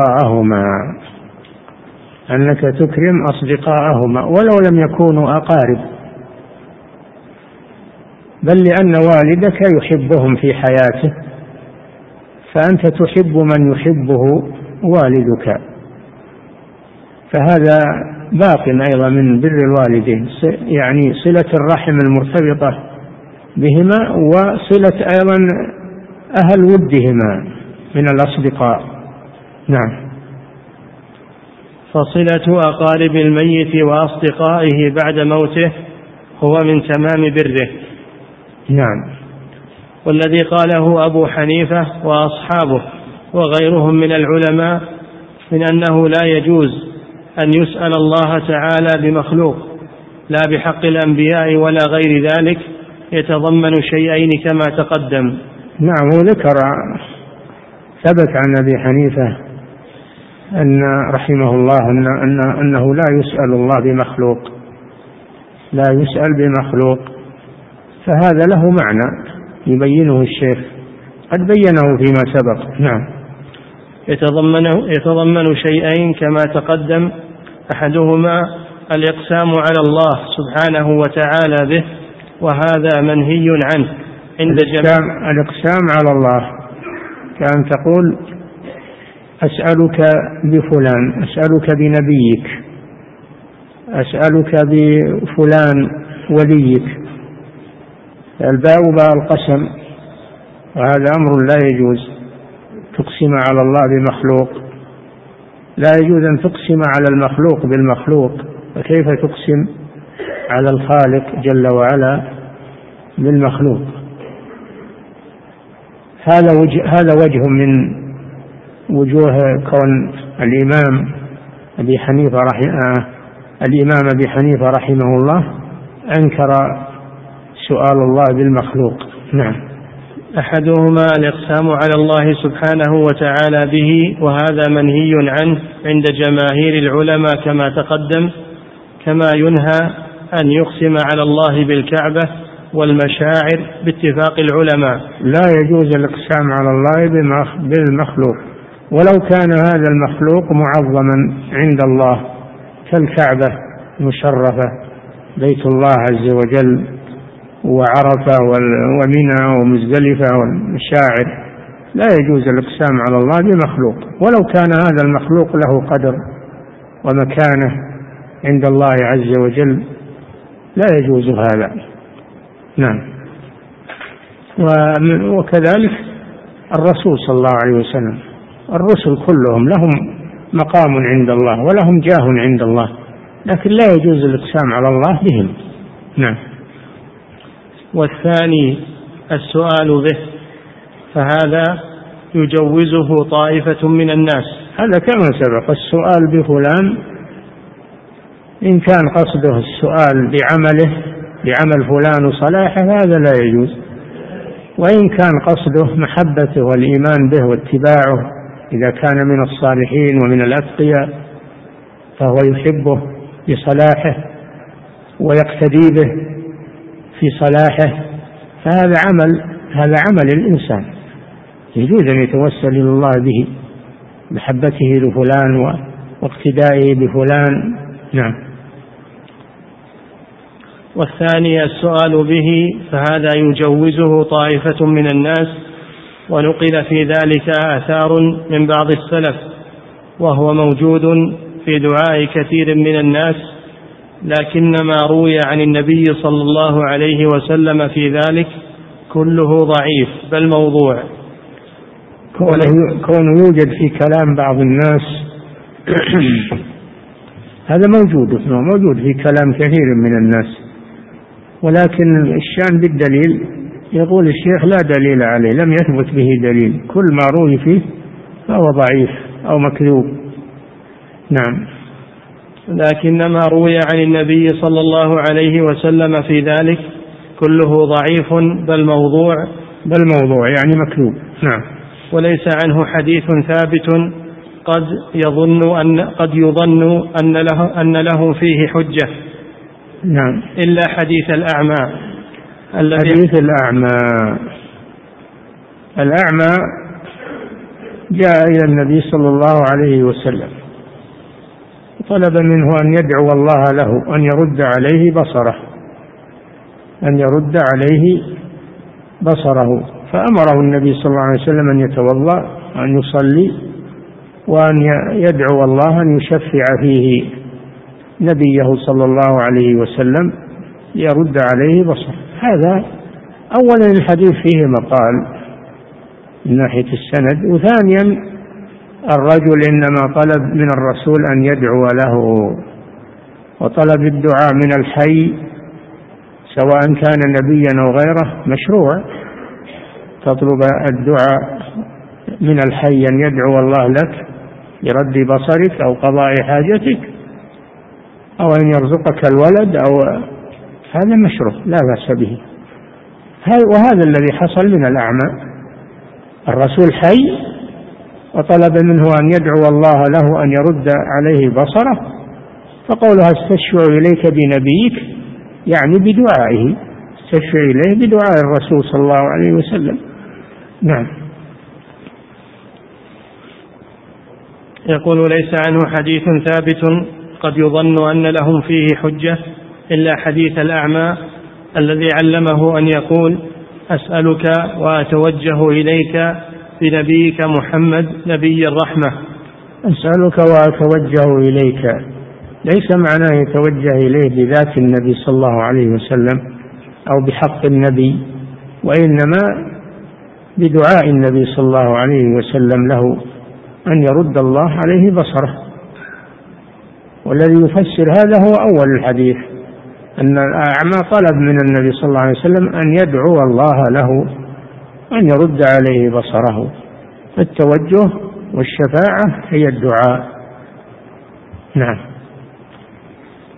أصدقاءهما ولو لم يكونوا أقارب، بل لأن والدك يحبهم في حياته، فأنت تحب من يحبه والدك، فهذا باق أيضا من بر الوالدين، يعني صلة الرحم المرتبطة بهما، وصلة أيضا أهل ودهما من الأصدقاء. نعم. فصلة أقارب الميت وأصدقائه بعد موته هو من تمام بره. نعم. والذي قاله أبو حنيفة وأصحابه وغيرهم من العلماء من أنه لا يجوز أن يسأل الله تعالى بمخلوق لا بحق الأنبياء ولا غير ذلك يتضمن شيئين كما تقدم. نعم. وذكر ثبت عن أبي حنيفة أن رحمه الله أنه لا يسأل الله بمخلوق، فهذا له معنى يبينه الشيخ، قد بينه فيما سبق. نعم. يتضمن شيئين كما تقدم، أحدهما الإقسام على الله سبحانه وتعالى به، وهذا منهي عنه عند جميع. الإقسام على الله كأن تقول أسألك بفلان، أسألك بنبيك، أسألك بفلان وليك، الباء باء القسم، وهذا أمر لا يجوز تقسم على الله بمخلوق، لا يجوز أن تقسم على المخلوق بالمخلوق، فكيف تقسم على الخالق جل وعلا بالمخلوق؟ هذا وجه من وجوه كون الإمام أبي حنيفة الإمام أبي حنيفة رحمه الله أنكر سؤال الله بالمخلوق. نعم. أحدهما الإقسام على الله سبحانه وتعالى به، وهذا منهي عنه عند جماهير العلماء كما تقدم، كما ينهى أن يقسم على الله بالكعبة والمشاعر باتفاق العلماء. لا يجوز الإقسام على الله بالمخلوق، ولو كان هذا المخلوق معظما عند الله كالكعبة المشرفة، بيت الله عز وجل، وعرفة ومنى ومزدلفة والمشاعر، لا يجوز الإقسام على الله بمخلوق، ولو كان هذا المخلوق له قدر ومكانة عند الله عز وجل، لا يجوز هذا. نعم. وكذلك الرسول صلى الله عليه وسلم، الرسل كلهم لهم مقام عند الله ولهم جاه عند الله، لكن لا يجوز الإقسام على الله بهم. نعم. والثاني السؤال به، فهذا يجوزه طائفة من الناس. هذا كما سبق، السؤال بفلان إن كان قصده السؤال بعمل فلان وصلاحه هذا لا يجوز، وإن كان قصده محبته والإيمان به واتباعه إذا كان من الصالحين ومن الأتقياء فهو يحبه بصلاحه ويقتدي به في صلاحه، فهذا عمل الإنسان، يجوز أن يتوسل إلى الله به، محبته لفلان واقتدائه بفلان. نعم. والثاني السؤال به، فهذا يجوزه طائفة من الناس، ونقل في ذلك آثار من بعض السلف، وهو موجود في دعاء كثير من الناس، لكن ما روي عن النبي صلى الله عليه وسلم في ذلك كله ضعيف بل موضوع. كونه يوجد في كلام بعض الناس هذا موجود في كلام كثير من الناس، ولكن الشأن بالدليل يقول الشيخ لا دليل عليه، لم يثبت به دليل، كل ما روي فيه فهو ضعيف أو مكذوب. نعم. لكن ما روي عن النبي صلى الله عليه وسلم في ذلك كله ضعيف بل موضوع يعني مكذوب. نعم. وليس عنه حديث ثابت قد يظن أن له فيه حجة. نعم. إلا حديث الأعمى. حديث الأعمى جاء إلى النبي صلى الله عليه وسلم طلب منه أن يدعو الله له أن يرد عليه بصره، فأمره النبي صلى الله عليه وسلم أن يتوضأ وأن يصلي وأن يدعو الله أن يشفع فيه نبيه صلى الله عليه وسلم يرد عليه بصره. هذا أولا الحديث فيه مقال من ناحية السند، وثانيا الرجل إنما طلب من الرسول أن يدعو له، وطلب الدعاء من الحي سواء كان نبيا أو غيره مشروع، تطلب الدعاء من الحي أن يدعو الله لك برد بصرك أو قضاء حاجتك أو أن يرزقك الولد، أو هذا مشروع لا بأس به. وهذا الذي حصل من الأعمى، الرسول حي وطلب منه أن يدعو الله له أن يرد عليه بصره، فقولها استشفع إليك بنبيك يعني بدعائه، استشفع إليه بدعاء الرسول صلى الله عليه وسلم. نعم. يقول ليس عنه حديث ثابت قد يظن أن لهم فيه حجة إلا حديث الأعمى الذي علمه أن يقول أسألك وأتوجه إليك بنبيك محمد نبي الرحمة. أسألك وأتوجه إليك ليس معناه يتوجه إليه بذات النبي صلى الله عليه وسلم أو بحق النبي، وإنما بدعاء النبي صلى الله عليه وسلم له أن يرد الله عليه بصره. والذي يفسر هذا هو أول الحديث، أن الأعمى طلب من النبي صلى الله عليه وسلم أن يدعو الله له أن يرد عليه بصره، التوجه والشفاعة هي الدعاء. نعم.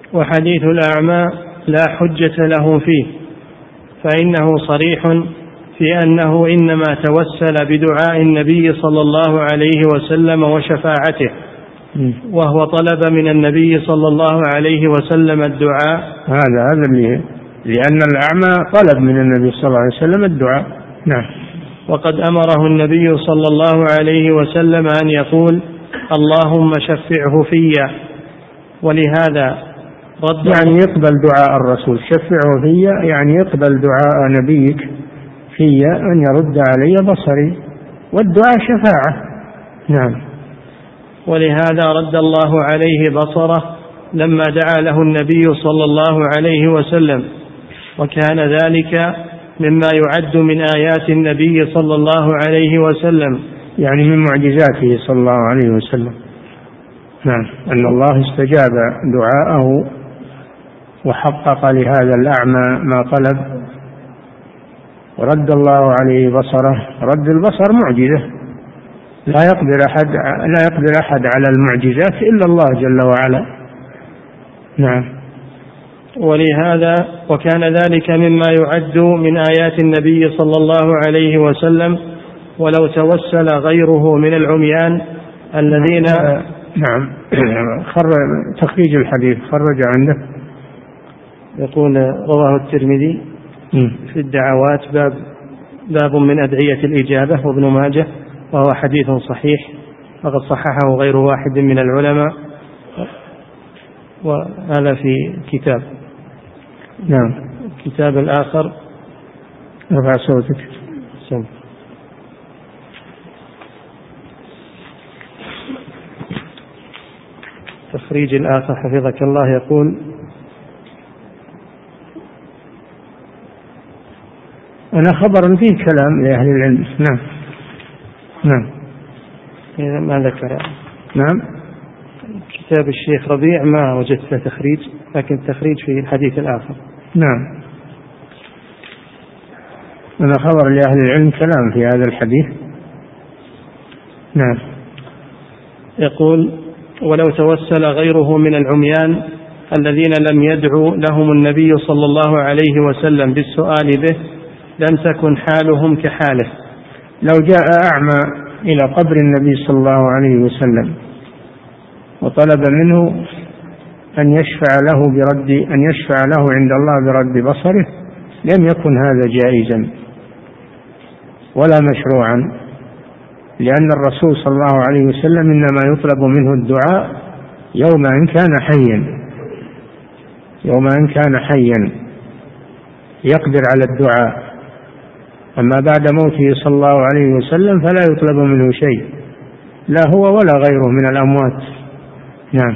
وحديث الأعمى لا حجة له فيه، فإنه صريح في أنه إنما توسل بدعاء النبي صلى الله عليه وسلم وشفاعته، وهو طلب من النبي صلى الله عليه وسلم الدعاء. هذا لأن الأعمى طلب من النبي صلى الله عليه وسلم الدعاء. نعم. وقد أمره النبي صلى الله عليه وسلم أن يقول اللهم شفعه فيا، ولهذا رد يعني يقبل دعاء الرسول. شفعه فيا يعني يقبل دعاء نبيك فيا أن يرد علي بصري، والدعاء شفاعة. نعم. ولهذا رد الله عليه بصره لما دعا له النبي صلى الله عليه وسلم، وكان ذلك مما يعد من آيات النبي صلى الله عليه وسلم، يعني من معجزاته صلى الله عليه وسلم. نعم. أن الله استجاب دعاءه وحقق لهذا الأعمى ما طلب، ورد الله عليه بصره. رد البصر معجزة، لا يقدر أحد على المعجزات إلا الله جل وعلا. نعم. ولهذا وكان ذلك مما يعد من آيات النبي صلى الله عليه وسلم. ولو توسل غيره من العميان الذين نعم. تخريج الحديث خرج عنده. يقول رواه الترمذي في الدعوات باب من أدعية الإجابة، وابن ماجه، وهو حديث صحيح، وقد صححه غير واحد من العلماء، وهذا في كتاب. نعم. الكتاب الآخر ارفع صوتك. تخريج الآخر حفظك الله يقول أنا خبر فيه كلام لأهل العلم. نعم. نعم. إذا ما ذكر. نعم. كتاب الشيخ ربيع ما وجدت تخريج، لكن التخريج في الحديث الآخر. نعم. أنا خبر لأهل العلم كلام في هذا الحديث. نعم. يقول ولو توسل غيره من العميان الذين لم يدعو لهم النبي صلى الله عليه وسلم بالسؤال به لم تكن حالهم كحاله. لو جاء أعمى إلى قبر النبي صلى الله عليه وسلم وطلب منه أن يشفع له عند الله برد بصره، لم يكن هذا جائزا ولا مشروعا، لأن الرسول صلى الله عليه وسلم إنما يطلب منه الدعاء يوم أن كان حيا يقدر على الدعاء. أما بعد موته صلى الله عليه وسلم فلا يطلب منه شيء، لا هو ولا غيره من الأموات. نعم.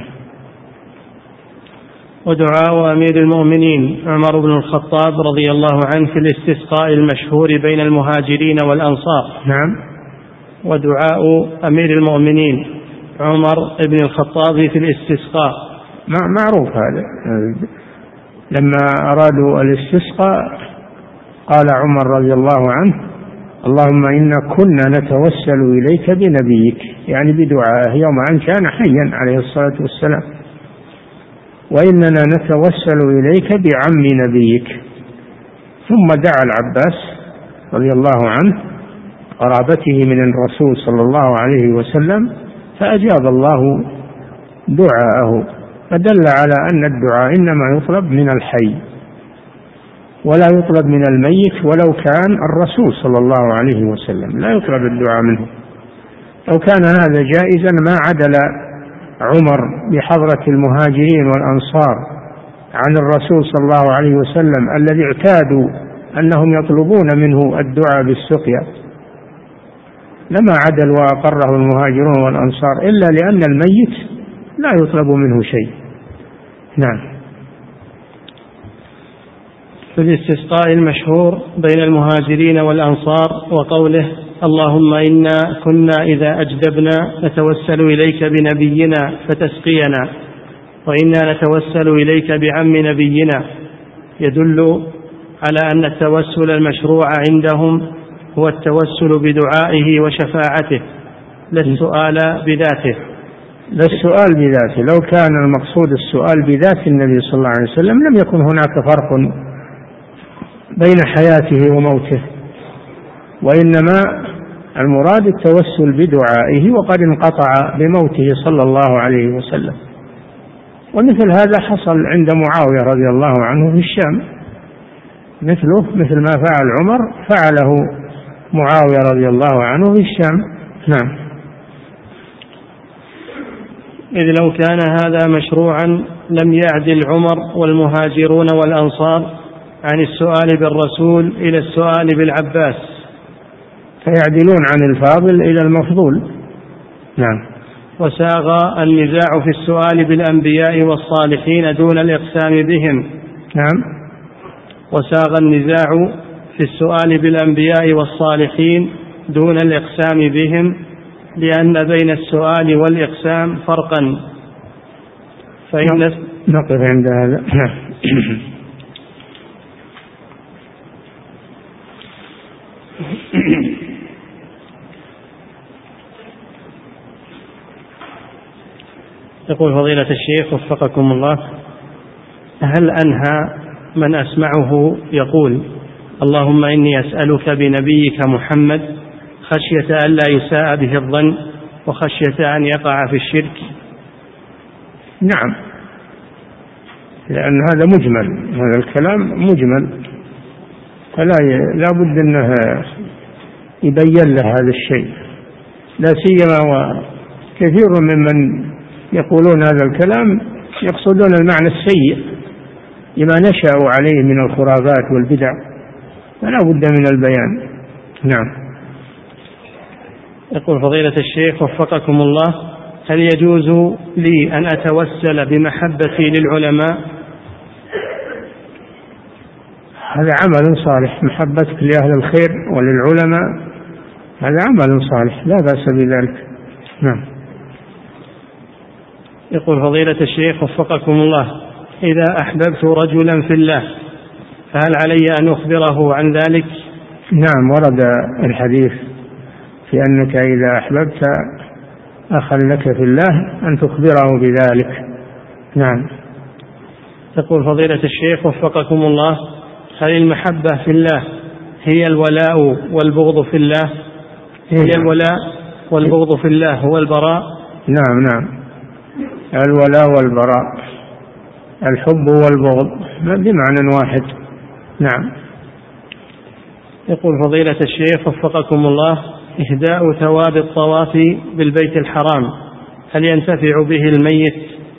ودعاء أمير المؤمنين عمر بن الخطاب رضي الله عنه في الاستسقاء المشهور بين المهاجرين والأنصار. نعم. ودعاء أمير المؤمنين عمر بن الخطاب في الاستسقاء معروف هذا. لما أرادوا الاستسقاء قال عمر رضي الله عنه اللهم إنا كنا نتوسل إليك بنبيك، يعني بدعائه يوم أن كان حيا عليه الصلاة والسلام، وإننا نتوسل إليك بعم نبيك. ثم دعا العباس رضي الله عنه قرابته من الرسول صلى الله عليه وسلم فأجاب الله دعاءه، فدل على أن الدعاء إنما يطلب من الحي ولا يطلب من الميت، ولو كان الرسول صلى الله عليه وسلم لا يطلب الدعاء منه. لو كان هذا جائزا ما عدل عمر بحضرة المهاجرين والأنصار عن الرسول صلى الله عليه وسلم الذي اعتادوا أنهم يطلبون منه الدعاء بالسقيا، لما عدل وأقره المهاجرون والأنصار إلا لأن الميت لا يطلب منه شيء. نعم. في الاستسقاء المشهور بين المهاجرين والأنصار وقوله اللهم إنا كنا إذا أجدبنا نتوسل إليك بنبينا فتسقينا، وإنا نتوسل إليك بعم نبينا، يدل على أن التوسل المشروع عندهم هو التوسل بدعائه وشفاعته لا السؤال بذاته. لا السؤال بذاته. لو كان المقصود السؤال بذات النبي صلى الله عليه وسلم لم يكن هناك فرق بين حياته وموته، وإنما المراد التوسل بدعائه، وقد انقطع بموته صلى الله عليه وسلم. ومثل هذا حصل عند معاوية رضي الله عنه في الشام، مثل ما فعل عمر فعله معاوية رضي الله عنه في الشام. نعم. إذ لو كان هذا مشروعا لم يعدل عمر والمهاجرون والأنصار عن السؤال بالرسول إلى السؤال بالعباس، فيعدلون عن الفاضل إلى المفضول. نعم. وساغ النزاع في السؤال بالأنبياء والصالحين دون الإقسام بهم. نعم. وساغ النزاع في السؤال بالأنبياء والصالحين دون الإقسام بهم، لأن بين السؤال والإقسام فرقا. نقف عند هذا. يقول فضيلة الشيخ وفقكم الله: هل أنهى من أسمعه يقول اللهم إني أسألك بنبيك محمد خشية أن لا يساء به الظن وخشية أن يقع في الشرك؟ نعم، لأن هذا مجمل، هذا الكلام مجمل، فلا بد أنه يبين له هذا الشيء، لا سيما وكثير ممن يقولون هذا الكلام يقصدون المعنى السيء لما نشأوا عليه من الخرافات والبدع، فلا بد من البيان. نعم. يقول فضيلة الشيخ وفقكم الله: هل يجوز لي أن أتوسل بمحبتي للعلماء؟ هذا عمل صالح، محبتك لأهل الخير وللعلماء هذا عمل صالح، لا بأس بذلك. نعم. يقول فضيلة الشيخ وفقكم الله: إذا أحببت رجلا في الله فهل علي أن أخبره عن ذلك؟ نعم، ورد الحديث في أنك إذا أحببت أخا لك في الله أن تخبره بذلك. نعم. يقول فضيلة الشيخ وفقكم الله: هل المحبة في الله هي الولاء والبغض في الله؟ هي الولاء والبغض في الله هو البراء؟ نعم، الولاء والبراء، الحب والبغض بمعنى واحد. نعم. يقول فضيلة الشيخ وفقكم الله: إهداء ثواب الطواف بالبيت الحرام هل ينتفع به الميت؟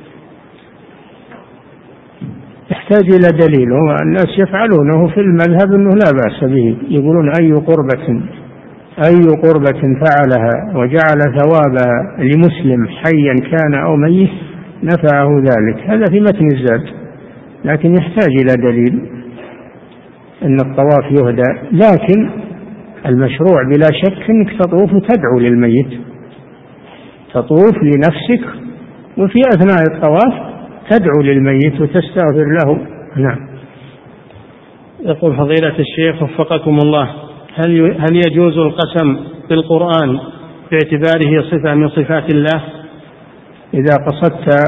يحتاج إلى دليل، والناس يفعلونه في المذهب أنه لا بأس به، يقولون أي قربة فعلها وجعل ثوابها لمسلم حيا كان أو ميت نفعه ذلك. هذا في متن الزاد، لكن يحتاج إلى دليل أن الطواف يهدى. لكن المشروع بلا شك أنك تطوف وتدعو للميت، تطوف لنفسك وفي أثناء الطواف تدعو للميت وتستغفر له. نعم. يقول فضيلة الشيخ وفقكم الله: هل يجوز القسم بالقرآن باعتباره صفة من صفات الله؟ إذا قصدت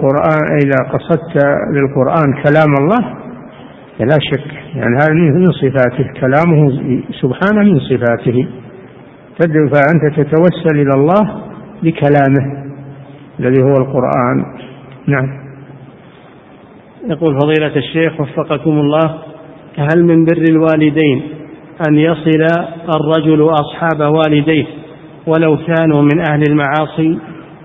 بالقرآن كلام الله لا شك، يعني هذا من صفاته، كلامه سبحانه من صفاته، فأنت تتوسل إلى الله بكلامه الذي هو القرآن. نعم. يقول فضيلة الشيخ وفقكم الله: هل من بر الوالدين أن يصل الرجل أصحاب والديه ولو كانوا من أهل المعاصي؟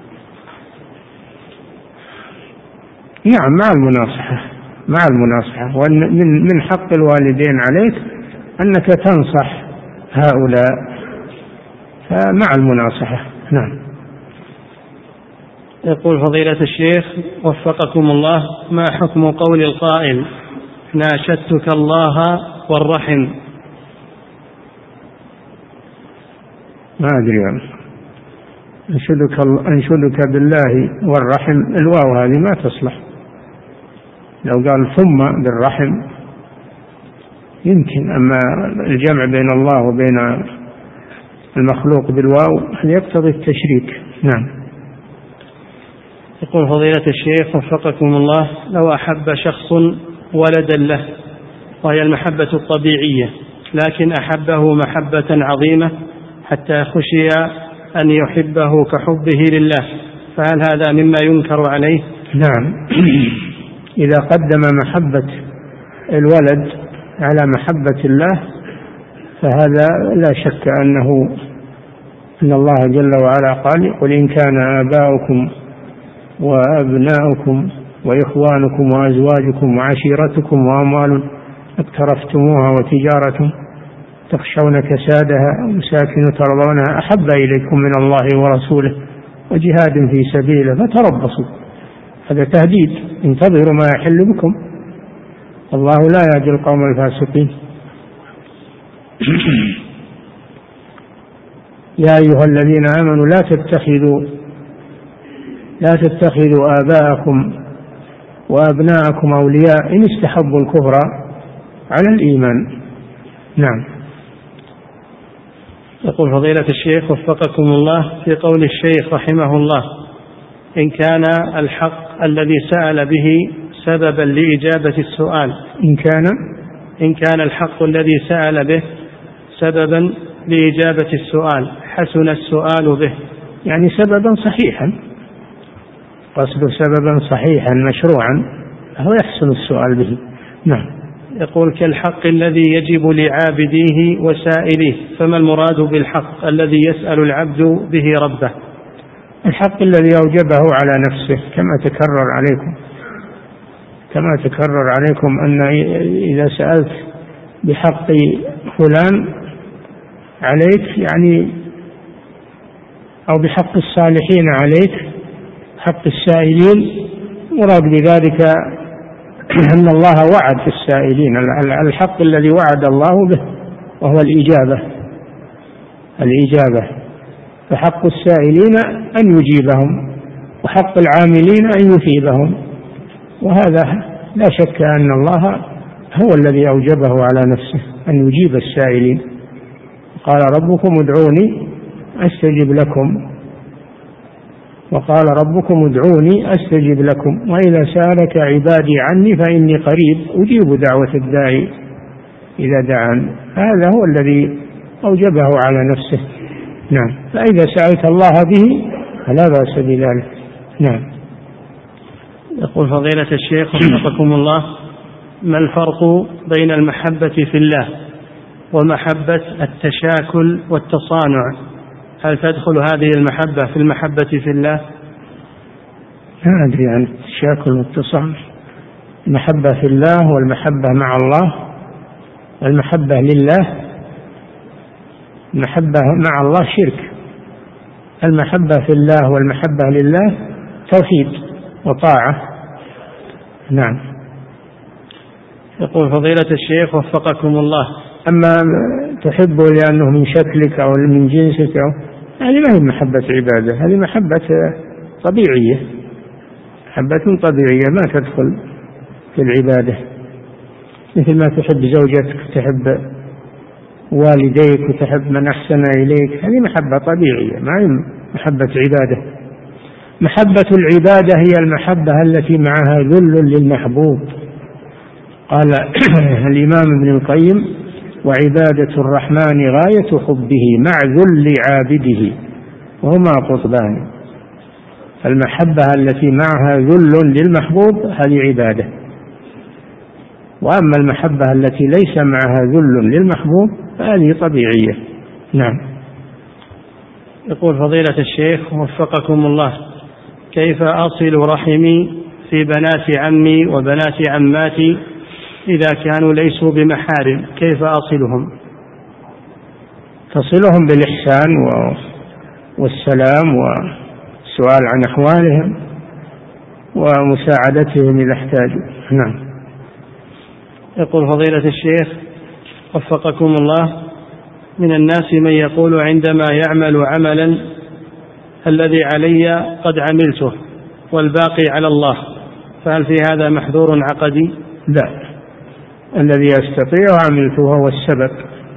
نعم، مع المناصحة، ومن حق الوالدين عليك أنك تنصح هؤلاء، فمع المناصحة. نعم. يقول فضيلة الشيخ وفقكم الله: ما حكم قول القائل ناشدتك الله والرحم؟ ما أدري، أنشدك بالله والرحم، الواو هذه ما تصلح، لو قال ثم بالرحم يمكن، أما الجمع بين الله وبين المخلوق بالواو يقتضي التشريك. نعم. يقول فضيلة الشيخ وفقكم الله: لو أحب شخص ولدا له وهي المحبة الطبيعية، لكن أحبه محبة عظيمة حتى خشي أن يحبه كحبه لله، فهل هذا مما ينكر عليه؟ نعم. إذا قدم محبة الولد على محبة الله فهذا لا شك أن الله جل وعلا قال: قل إن كان آباؤكم وأبناؤكم وإخوانكم وأزواجكم وعشيرتكم وأموال اقترفتموها وتجارة تخشون كسادها ومساكن ترضونها أحب إليكم من الله ورسوله وجهاد في سبيله فتربصوا. هذا تهديد، انتظروا ما يحل بكم، الله لا يهدي القوم الفاسقين. يا أيها الذين آمنوا لا تتخذوا آباءكم وأبناءكم أولياء إن استحبوا الكفر على الإيمان. نعم. يقول فضيلة الشيخ وفقكم الله: في قول الشيخ رحمه الله: إن كان الحق الذي سأل به سببا لإجابة السؤال، إن كان الحق الذي سأل به سببا لإجابة السؤال حسن السؤال به، يعني سببا صحيحا، قصد سببا صحيحا مشروعا هو يحسن السؤال به. نعم. يقول: كالحق الذي يجب لعابديه وسائليه، فما المراد بالحق الذي يسأل العبد به ربه؟ الحق الذي أوجبه على نفسه، كما تكرر عليكم أن إذا سألت بحق فلان عليك، يعني أو بحق الصالحين عليك، حق السائلين، مراد بذلك أن الله وعد السائلين الحق الذي وعد الله به وهو الإجابة، فحق السائلين أن يجيبهم وحق العاملين أن يثيبهم، وهذا لا شك أن الله هو الذي أوجبه على نفسه أن يجيب السائلين. قال: ربكم ادعوني أستجب لكم، وقال: ربكم ادعوني أستجب لكم، وإذا سألك عبادي عني فإني قريب أجيب دعوة الداعي إذا دعان. هذا هو الذي أوجبه على نفسه. نعم. فإذا سألت الله به فلا بأس بذلك. نعم. يقول فضيلة الشيخ وفقكم الله: ما الفرق بين المحبة في الله ومحبة التشاكل والتصانع؟ هل تدخل هذه المحبة في المحبة في الله؟ لا أدري عن التشاكل والتصانع. المحبة في الله والمحبة مع الله والمحبة لله. المحبة مع الله شرك، المحبة في الله والمحبة لله توحيد وطاعة. نعم. يقول فضيلة الشيخ وفقكم الله: أما تحبه لأنه من شكلك أو من جنسك هذه ما هي محبة عبادة، هذه محبة طبيعية، محبة طبيعية ما تدخل في العبادة، مثل ما تحب زوجتك، تحب والديك، وتحب من أحسن إليك، هذه محبة طبيعية ما هي محبة عبادة. محبة العبادة هي المحبة التي معها ذل للمحبوب. قال الإمام ابن القيم: وعبادة الرحمن غاية حبه مع ذل عابده وهما قطبان. المحبة التي معها ذل للمحبوب هذه عبادة، وأما المحبة التي ليس معها ذل للمحبوب هذه طبيعية. نعم. يقول فضيلة الشيخ وفقكم الله: كيف أصل رحمي في بنات عمي وبنات عماتي إذا كانوا ليسوا بمحارم؟ كيف أصلهم؟ تصلهم بالإحسان والسلام والسؤال عن أحوالهم ومساعدتهم إذا احتاجوا. نعم. يقول فضيلة الشيخ وفقكم الله: من الناس من يقول عندما يعمل عملا: الذي علي قد عملته والباقي على الله، فهل في هذا محذور عقدي؟ لا، الذي يستطيع عملته هو السبب،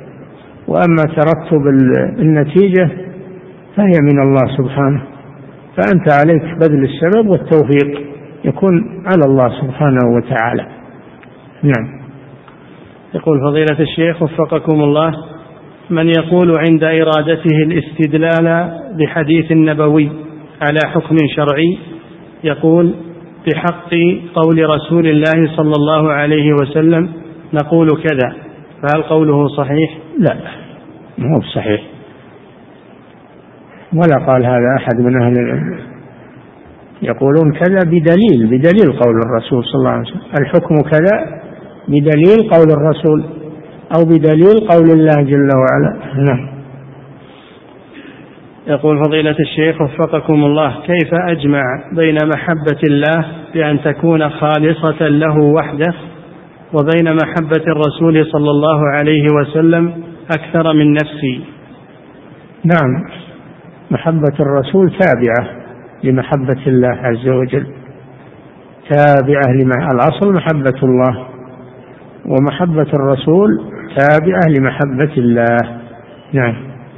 وأما ترتب النتيجة فهي من الله سبحانه، فأنت عليك بذل السبب، والتوفيق يكون على الله سبحانه وتعالى. نعم. يقول فضيلة الشيخ وفقكم الله: من يقول عند إرادته الاستدلال بحديث نبوي على حكم شرعي يقول بحق قول رسول الله صلى الله عليه وسلم نقول كذا، فهل قوله صحيح؟ لا، ما هو صحيح، ولا قال هذا أحد من أهل العلم. يقولون كذا بدليل قول الرسول صلى الله عليه وسلم، الحكم كذا بدليل قول الرسول أو بدليل قول الله جل وعلا. نعم. يقول فضيلة الشيخ وفقكم الله: كيف أجمع بين محبة الله بأن تكون خالصة له وحده وبين محبة الرسول صلى الله عليه وسلم أكثر من نفسي؟ نعم، محبة الرسول تابعة لمحبة الله عز وجل، تابعة الأصل محبة الله، ومحبة الرسول تابعة لمحبة الله. نعم.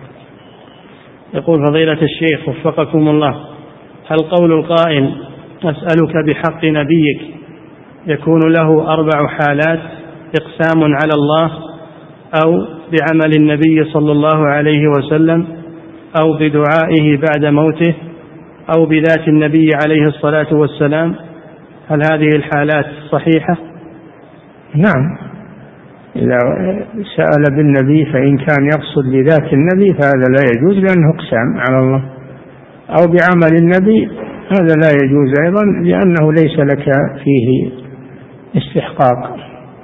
يقول فضيلة الشيخ وفقكم الله: هل قول القائل أسألك بحق نبيك يكون له 4 حالات: إقسام على الله، أو بعمل النبي صلى الله عليه وسلم، أو بدعائه بعد موته، أو بذات النبي عليه الصلاة والسلام؟ هل هذه الحالات صحيحة؟ نعم، إذا سأل بالنبي فإن كان يقصد بذات النبي فهذا لا يجوز لأنه إقسام على الله، أو بعمل النبي هذا لا يجوز أيضا لأنه ليس لك فيه استحقاق،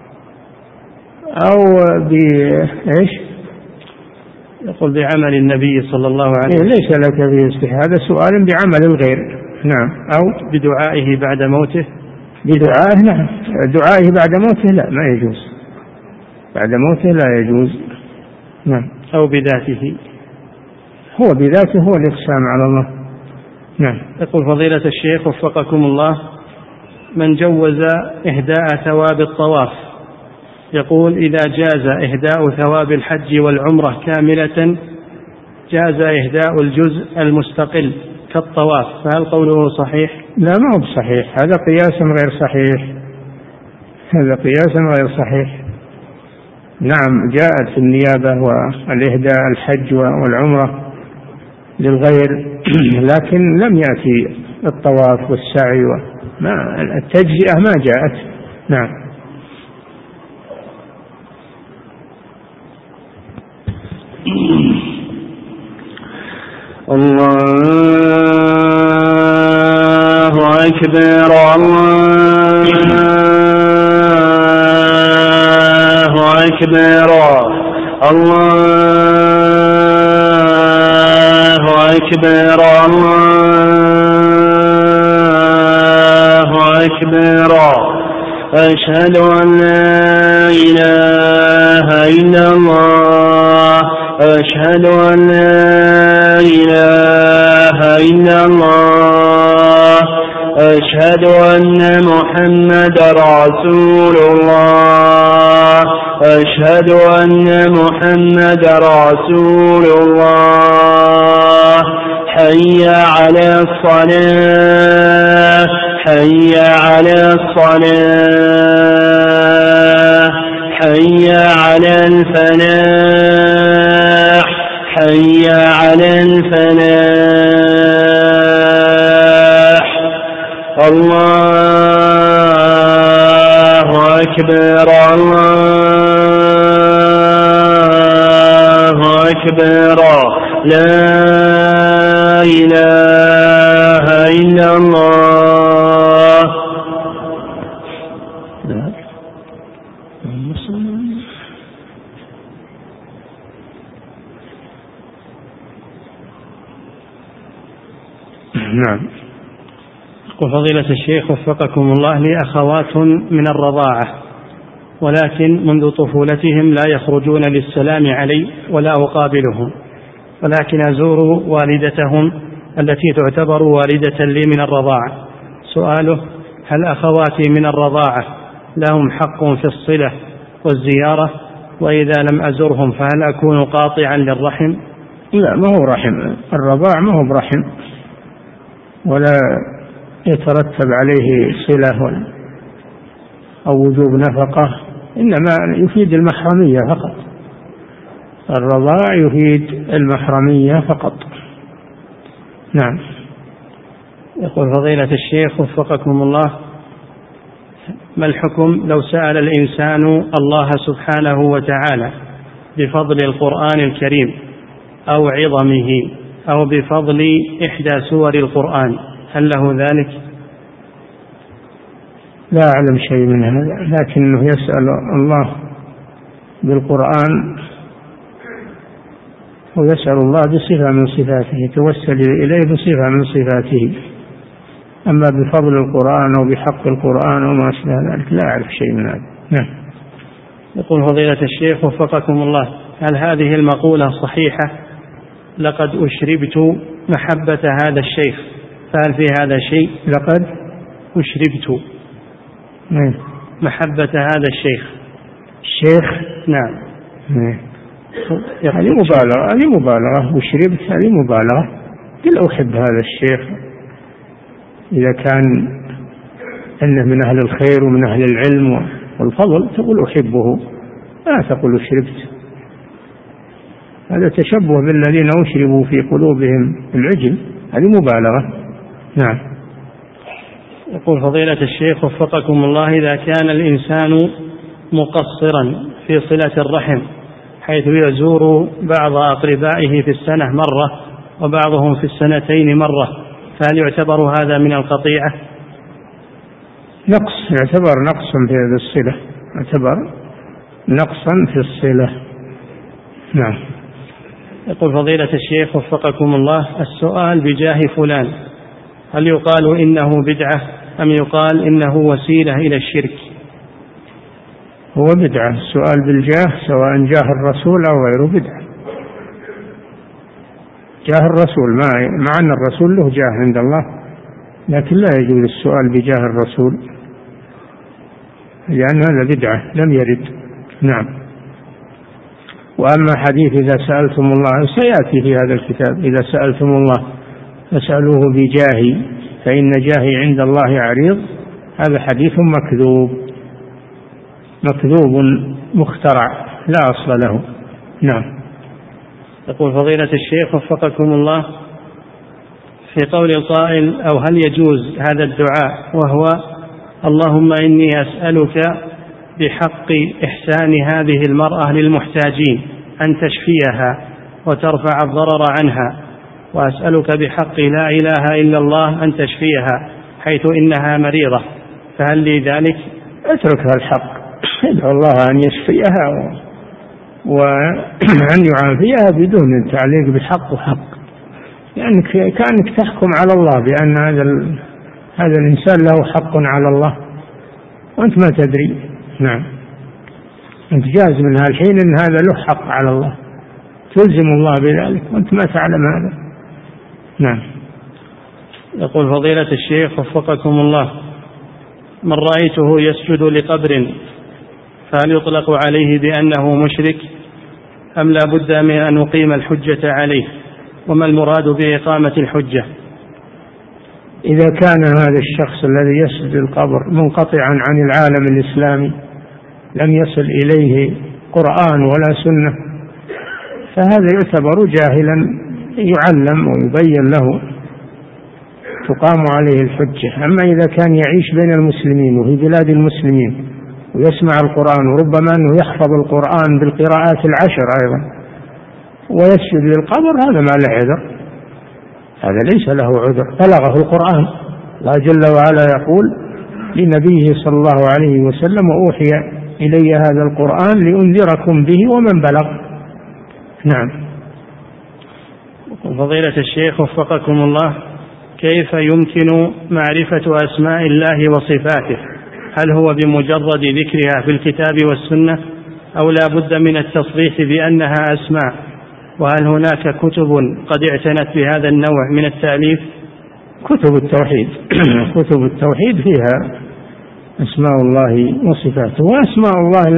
أو بإيش؟ يقول بعمل النبي صلى الله عليه وسلم ليس لك فيه استحقاق، هذا سؤال بعمل الغير. نعم. أو بدعائه بعد موته. بدعائه نعم، دعائه بعد موته لا، ما يجوز، بعد موته لا يجوز. نعم. أو بذاته، هو بذاته هو الإقسام على الله. نعم. يقول فضيلة الشيخ وفقكم الله: من جوز إهداء ثواب الطواف يقول إذا جاز إهداء ثواب الحج والعمرة كاملة جاز إهداء الجزء المستقل كالطواف، فهل قوله صحيح؟ لا، ما هو بصحيح، هذا قياس غير صحيح، هذا قياس غير صحيح. نعم، جاءت النيابة والإهداء الحج والعمرة للغير، لكن لم يأتي الطواف والسعي التجزئة ما جاءت. نعم. الله أكبر، الله أكبر، الله أكبر، الله أكبر. أشهد أن لا إله إلا الله، أشهد أن لا إله إلا الله، أشهد أن محمد رسول الله، أشهد أن محمد رسول الله. حي على الصلاة، حي على الصلاة، حي على الفلاح، حي على الفلاح. الله أكبر، الله أكبر، لا إله إلا الله. نعم. وفضيلة الشيخ وفقكم الله: لي أخوات من الرضاعة، ولكن منذ طفولتهم لا يخرجون للسلام علي ولا أقابلهم، ولكن أزور والدتهم التي تعتبر والدة لي من الرضاعة. سؤاله: هل أخواتي من الرضاعة لهم حق في الصلة والزيارة؟ وإذا لم أزرهم فهل أكون قاطعا للرحم؟ لا، ما هو رحم، الرضاع ما هو برحم، ولا يترتب عليه صلة أو وجوب نفقة، إنما يفيد المحرمية فقط. الرضاع يفيد المحرمية فقط. نعم. يقول فضيلة الشيخ وفقكم الله: ما الحكم لو سأل الإنسان الله سبحانه وتعالى بفضل القرآن الكريم أو عظمه أو بفضل إحدى سور القرآن، هل له ذلك؟ لا أعلم شيء من هذا، لكنه يسأل الله بالقرآن ويسأل الله بصفة من صفاته، يتوسل إليه بصفة من صفاته. أما بفضل القرآن أو بحق القرآن وما أشبه ذلك لا أعرف شيء من هذا. نعم. يقول فضيلة الشيخ وفقكم الله: هل هذه المقولة صحيحة؟ لقد أشربت محبة هذا الشيخ، فهل في هذا شيء؟ لقد أشربت محبة هذا الشيخ. نعم. هذه مبالغة. وشربت هذه مبالغة. قل أحب هذا الشيخ إذا كان أنه من أهل الخير ومن أهل العلم والفضل، تقول أحبه، لا تقول شربت. هذا تشبه بالذين أشربوا في قلوبهم العجل، هذه مبالغة. نعم. يقول فضيلة الشيخ وفقكم الله: إذا كان الإنسان مقصرا في صلة الرحم حيث يزور بعض أقربائه في السنة مرة وبعضهم في السنتين مرة، فهل يعتبر هذا من القطيعة؟ يعتبر نقصا في الصلة، يعتبر نقصا في الصلة. نعم. يقول فضيلة الشيخ وفقكم الله: السؤال بجاه فلان، هل يقال إنه بدعة أم يقال إنه وسيلة إلى الشرك؟ هو بدعة. السؤال بالجاه سواء جاه الرسول أو غيره بدعة. جاه الرسول مع أن الرسول له جاه عند الله، لكن لا يجوز السؤال بجاه الرسول، لأن هذا بدعة لم يرد. نعم. وأما حديث إذا سألتم الله، سيأتي في هذا الكتاب: إذا سألتم الله فاسألوه بجاهي فإن جاهي عند الله عريض، هذا حديث مكذوب مخترع لا أصل له. نعم. يقول فضيلة الشيخ وفقكم الله: في قول القائل أو هل يجوز هذا الدعاء وهو: اللهم إني أسألك بحق إحسان هذه المرأة للمحتاجين أن تشفيها وترفع الضرر عنها، وأسألك بحق لا إله إلا الله أن تشفيها حيث إنها مريضة، فهل لي ذلك؟ اترك هذا الحق، ادعو الله أن يشفيها وأن يعافيها بدون تعليق بحق وحق، يعني كأنك تحكم على الله بأن هذا الإنسان له حق على الله وأنت ما تدري. نعم. أنت جاز من هالحين أن هذا له حق على الله، تلزم الله بذلك وأنت ما تعلم هذا. نعم. يقول فضيلة الشيخ وفقكم الله: من رأيته يسجد لقبر فهل يطلق عليه بأنه مشرك أم لا بد من أن نقيم الحجة عليه؟ وما المراد بإقامة الحجة؟ إذا كان هذا الشخص الذي يسجد القبر منقطعا عن العالم الإسلامي، لم يصل إليه قرآن ولا سنة، فهذا يعتبر جاهلا، يعلم ويبين له، تقام عليه الحجة. أما إذا كان يعيش بين المسلمين وفي بلاد المسلمين ويسمع القرآن، وربما أنه يحفظ القرآن بالقراءات 10 أيضا، ويسجد للقبر، هذا ما له عذر، هذا ليس له عذر، بلغه القرآن. الله جل وعلا يقول لنبيه صلى الله عليه وسلم: وأوحي إلي هذا القرآن لأنذركم به ومن بلغ. نعم. فضيلة الشيخ وفقكم الله: كيف يمكن معرفة أسماء الله وصفاته؟ هل هو بمجرد ذكرها في الكتاب والسنة أو لا بد من التصريح بأنها أسماء؟ وهل هناك كتب قد اعتنت بهذا النوع من التأليف؟ كتب التوحيد كتب التوحيد فيها أسماء الله وصفاته، وأسماء الله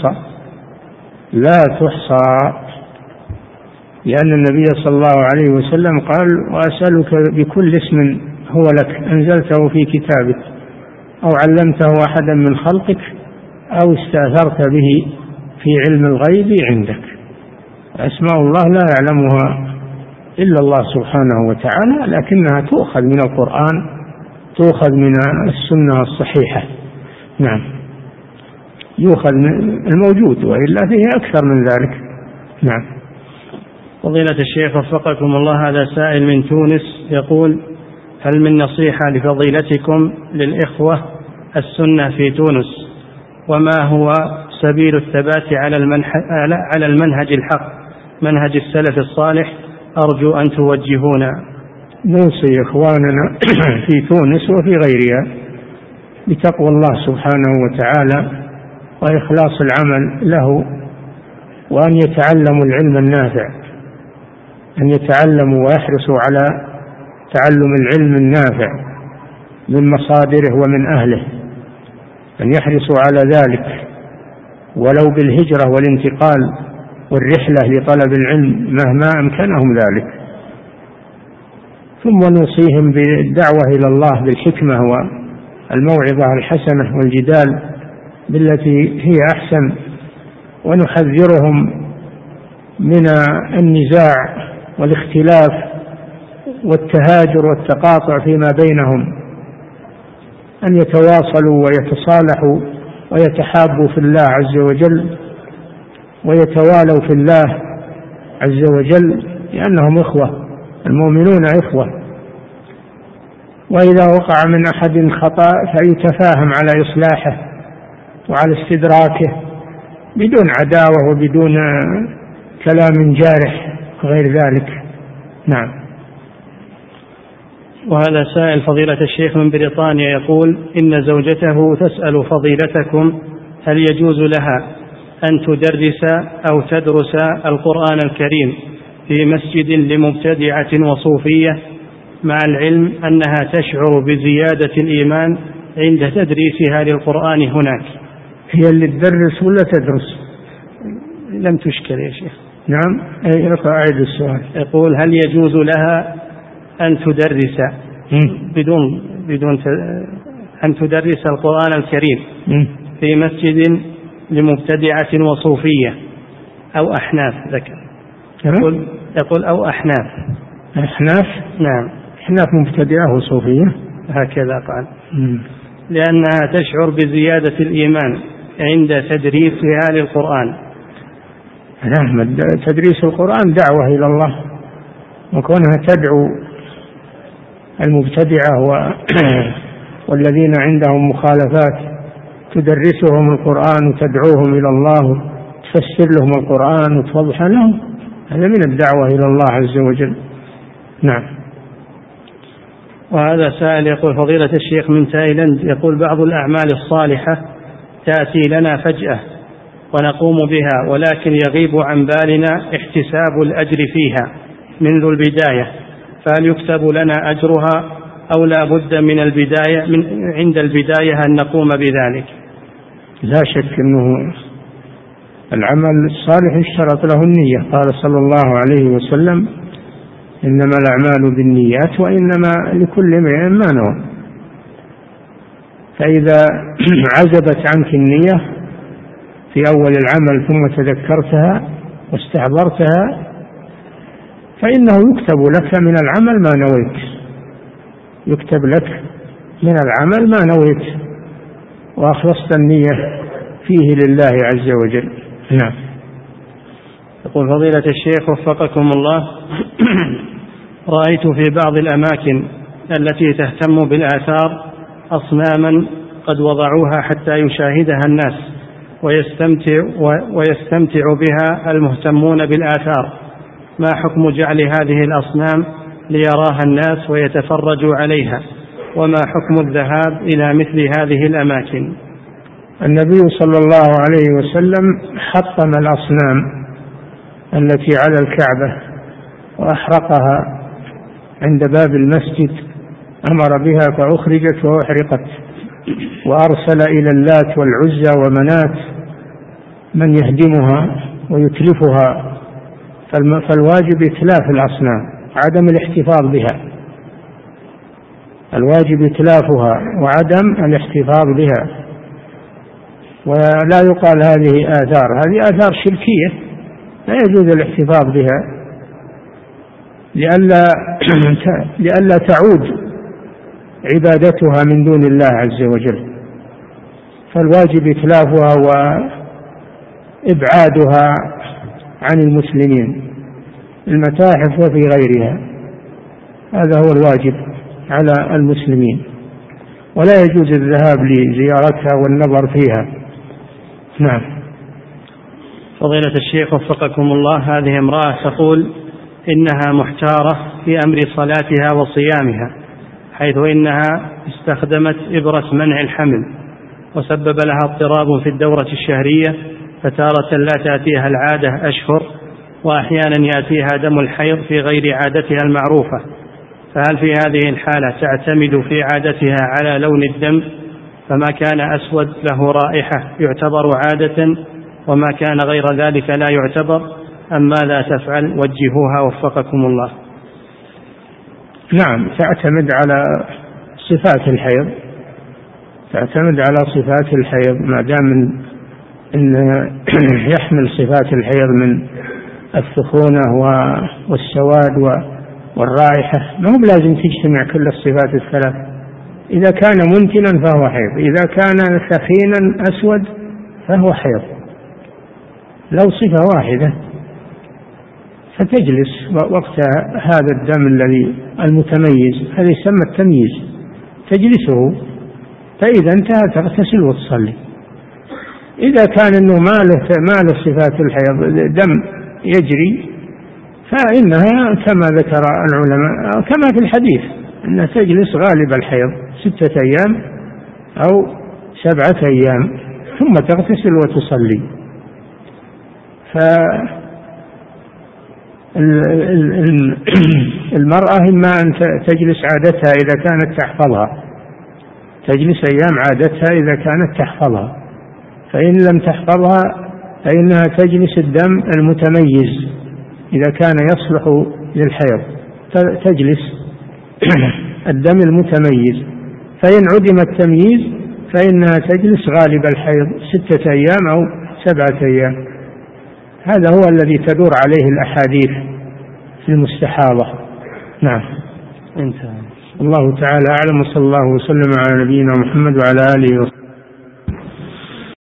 لا تحصى، لأن النبي صلى الله عليه وسلم قال: وأسألك بكل اسم هو لك، أنزلته في كتابك أو علمته أحدا من خلقك أو استأثرت به في علم الغيب عندك. أسماء الله لا يعلمها إلا الله سبحانه وتعالى، لكنها تؤخذ من القرآن، تؤخذ من السنة الصحيحة. نعم، يؤخذ من الموجود، وإلا فيه أكثر من ذلك. نعم. فضيلة الشيخ وفقكم الله، هذا سائل من تونس يقول: هل من نصيحة لفضيلتكم للإخوة السنة في تونس؟ وما هو سبيل الثبات على المنهج الحق، منهج السلف الصالح؟ أرجو أن توجهونا. نوصي إخواننا في تونس وفي غيرها بتقوى الله سبحانه وتعالى وإخلاص العمل له، وأن يتعلموا العلم النافع، أن يتعلموا ويحرصوا على تعلم العلم النافع من مصادره ومن أهله، أن يحرصوا على ذلك ولو بالهجرة والانتقال والرحلة لطلب العلم مهما أمكنهم ذلك. ثم نوصيهم بالدعوة إلى الله بالحكمة والموعظة الحسنة والجدال بالتي هي أحسن، ونحذرهم من النزاع والاختلاف والتهاجر والتقاطع فيما بينهم، أن يتواصلوا ويتصالحوا ويتحابوا في الله عز وجل ويتوالوا في الله عز وجل، لأنهم إخوة، المؤمنون إخوة. وإذا وقع من أحد خطأ فيتفاهم على إصلاحه وعلى استدراكه بدون عداوة وبدون كلام جارح غير ذلك. نعم. وهذا سائل فضيلة الشيخ من بريطانيا يقول: إن زوجته تسأل فضيلتكم هل يجوز لها أن تدرس أو تدرس القرآن الكريم في مسجد لمبتدعة وصوفية، مع العلم أنها تشعر بزيادة الإيمان عند تدريسها للقرآن هناك؟ هي اللي تدرس ولا تدرس؟ لم تشكل يا شيخ. نعم، أعيد السؤال. يقول: هل يجوز لها أن تدرس بدون أن تدرس القرآن الكريم في مسجد لمبتدعة وصوفية أو أحناف؟ ذكر يقول أو أحناف. نعم، أحناف مبتدعة وصوفية، هكذا قال. لأنها تشعر بزيادة الإيمان عند تدريسها للقرآن. نعم، تدريس القرآن دعوة إلى الله، وكونها تدعو المبتدعة والذين عندهم مخالفات تدرسهم القرآن وتدعوهم إلى الله وتفسر لهم القرآن وتوضح لهم، هذا من الدعوة إلى الله عز وجل. نعم. وهذا سائل يقول: فضيلة الشيخ من تايلاند يقول: بعض الأعمال الصالحة تأتي لنا فجأة ونقوم بها، ولكن يغيب عن بالنا احتساب الأجر فيها منذ البداية، فهل يكتب لنا أجرها أو لا بد من البداية عند البداية أن نقوم بذلك؟ لا شك أنه العمل الصالح اشترط له النية، قال صلى الله عليه وسلم: إنما الأعمال بالنيات وإنما لكل امرئ ما نوى. فإذا عزبت عنك النية في أول العمل ثم تذكرتها واستحضرتها فإنه يكتب لك من العمل ما نويت، يكتب لك من العمل ما نويت وأخلصت النية فيه لله عز وجل. نعم. يقول: فضيلة الشيخ وفقكم الله، رأيت في بعض الأماكن التي تهتم بالآثار أصناما قد وضعوها حتى يشاهدها الناس ويستمتع بها المهتمون بالآثار، ما حكم جعل هذه الأصنام ليراها الناس ويتفرجوا عليها، وما حكم الذهاب إلى مثل هذه الأماكن؟ النبي صلى الله عليه وسلم حطم الأصنام التي على الكعبة وأحرقها عند باب المسجد، أمر بها فأخرجت وأحرقت، وأرسل إلى اللات والعزى ومنات من يهدمها ويتلفها، فالواجب إتلاف الأصنام، عدم الاحتفاظ بها. الواجب إتلافها وعدم الاحتفاظ بها. ولا يقال هذه آثار، هذه آثار شركية لا يجوز الاحتفاظ بها لئلا تعود عبادتها من دون الله عز وجل. فالواجب إتلافها وإبعادها عن المسلمين المتاحف وفي غيرها، هذا هو الواجب على المسلمين، ولا يجوز الذهاب لزيارتها والنظر فيها. نعم. فضيلة الشيخ وفقكم الله، هذه امرأة تقول إنها محتارة في أمر صلاتها وصيامها، حيث إنها استخدمت إبرة منع الحمل وسبب لها اضطراب في الدورة الشهرية، فتارة لا تأتيها العادة أشهر، وأحيانا يأتيها دم الحيض في غير عادتها المعروفة، فهل في هذه الحالة تعتمد في عادتها على لون الدم، فما كان أسود له رائحة يعتبر عادة وما كان غير ذلك لا يعتبر، أم ماذا تفعل؟ وجهوها وفقكم الله. نعم، تعتمد على صفات الحيض، تعتمد على صفات الحيض، ما دام إن يحمل صفات الحيض من السخونة والسواد والرائحة، ما هو لازم تجتمع كل الصفات الثلاث. إذا كان منتنا فهو حيض، إذا كان ثخينا أسود فهو حيض. لو صفة واحدة فتجلس وقت هذا الدم الذي المتميز، هذا يسمى التمييز، تجلسه، فإذا انتهى تغتسل وتصلي. إذا كان أنه ما له صفات الحيض، دم يجري، فإنها كما ذكر العلماء كما في الحديث أنها تجلس غالب الحيض 6 أيام أو 7 أيام ثم تغتسل وتصلي. المرأة إما أن تجلس عادتها إذا كانت تحفظها، تجلس أيام عادتها إذا كانت تحفظها، فإن لم تحفظها فإنها تجلس الدم المتميز إذا كان يصلح للحيض، تجلس الدم المتميز، فإن عدم التمييز فإنها تجلس غالب الحيض 6 أيام أو 7 أيام. هذا هو الذي تدور عليه الأحاديث في المستحاضة. نعم. انتهى. الله تعالى أعلم، وصلى الله وسلم على نبينا محمد وعلى آله وصحبه.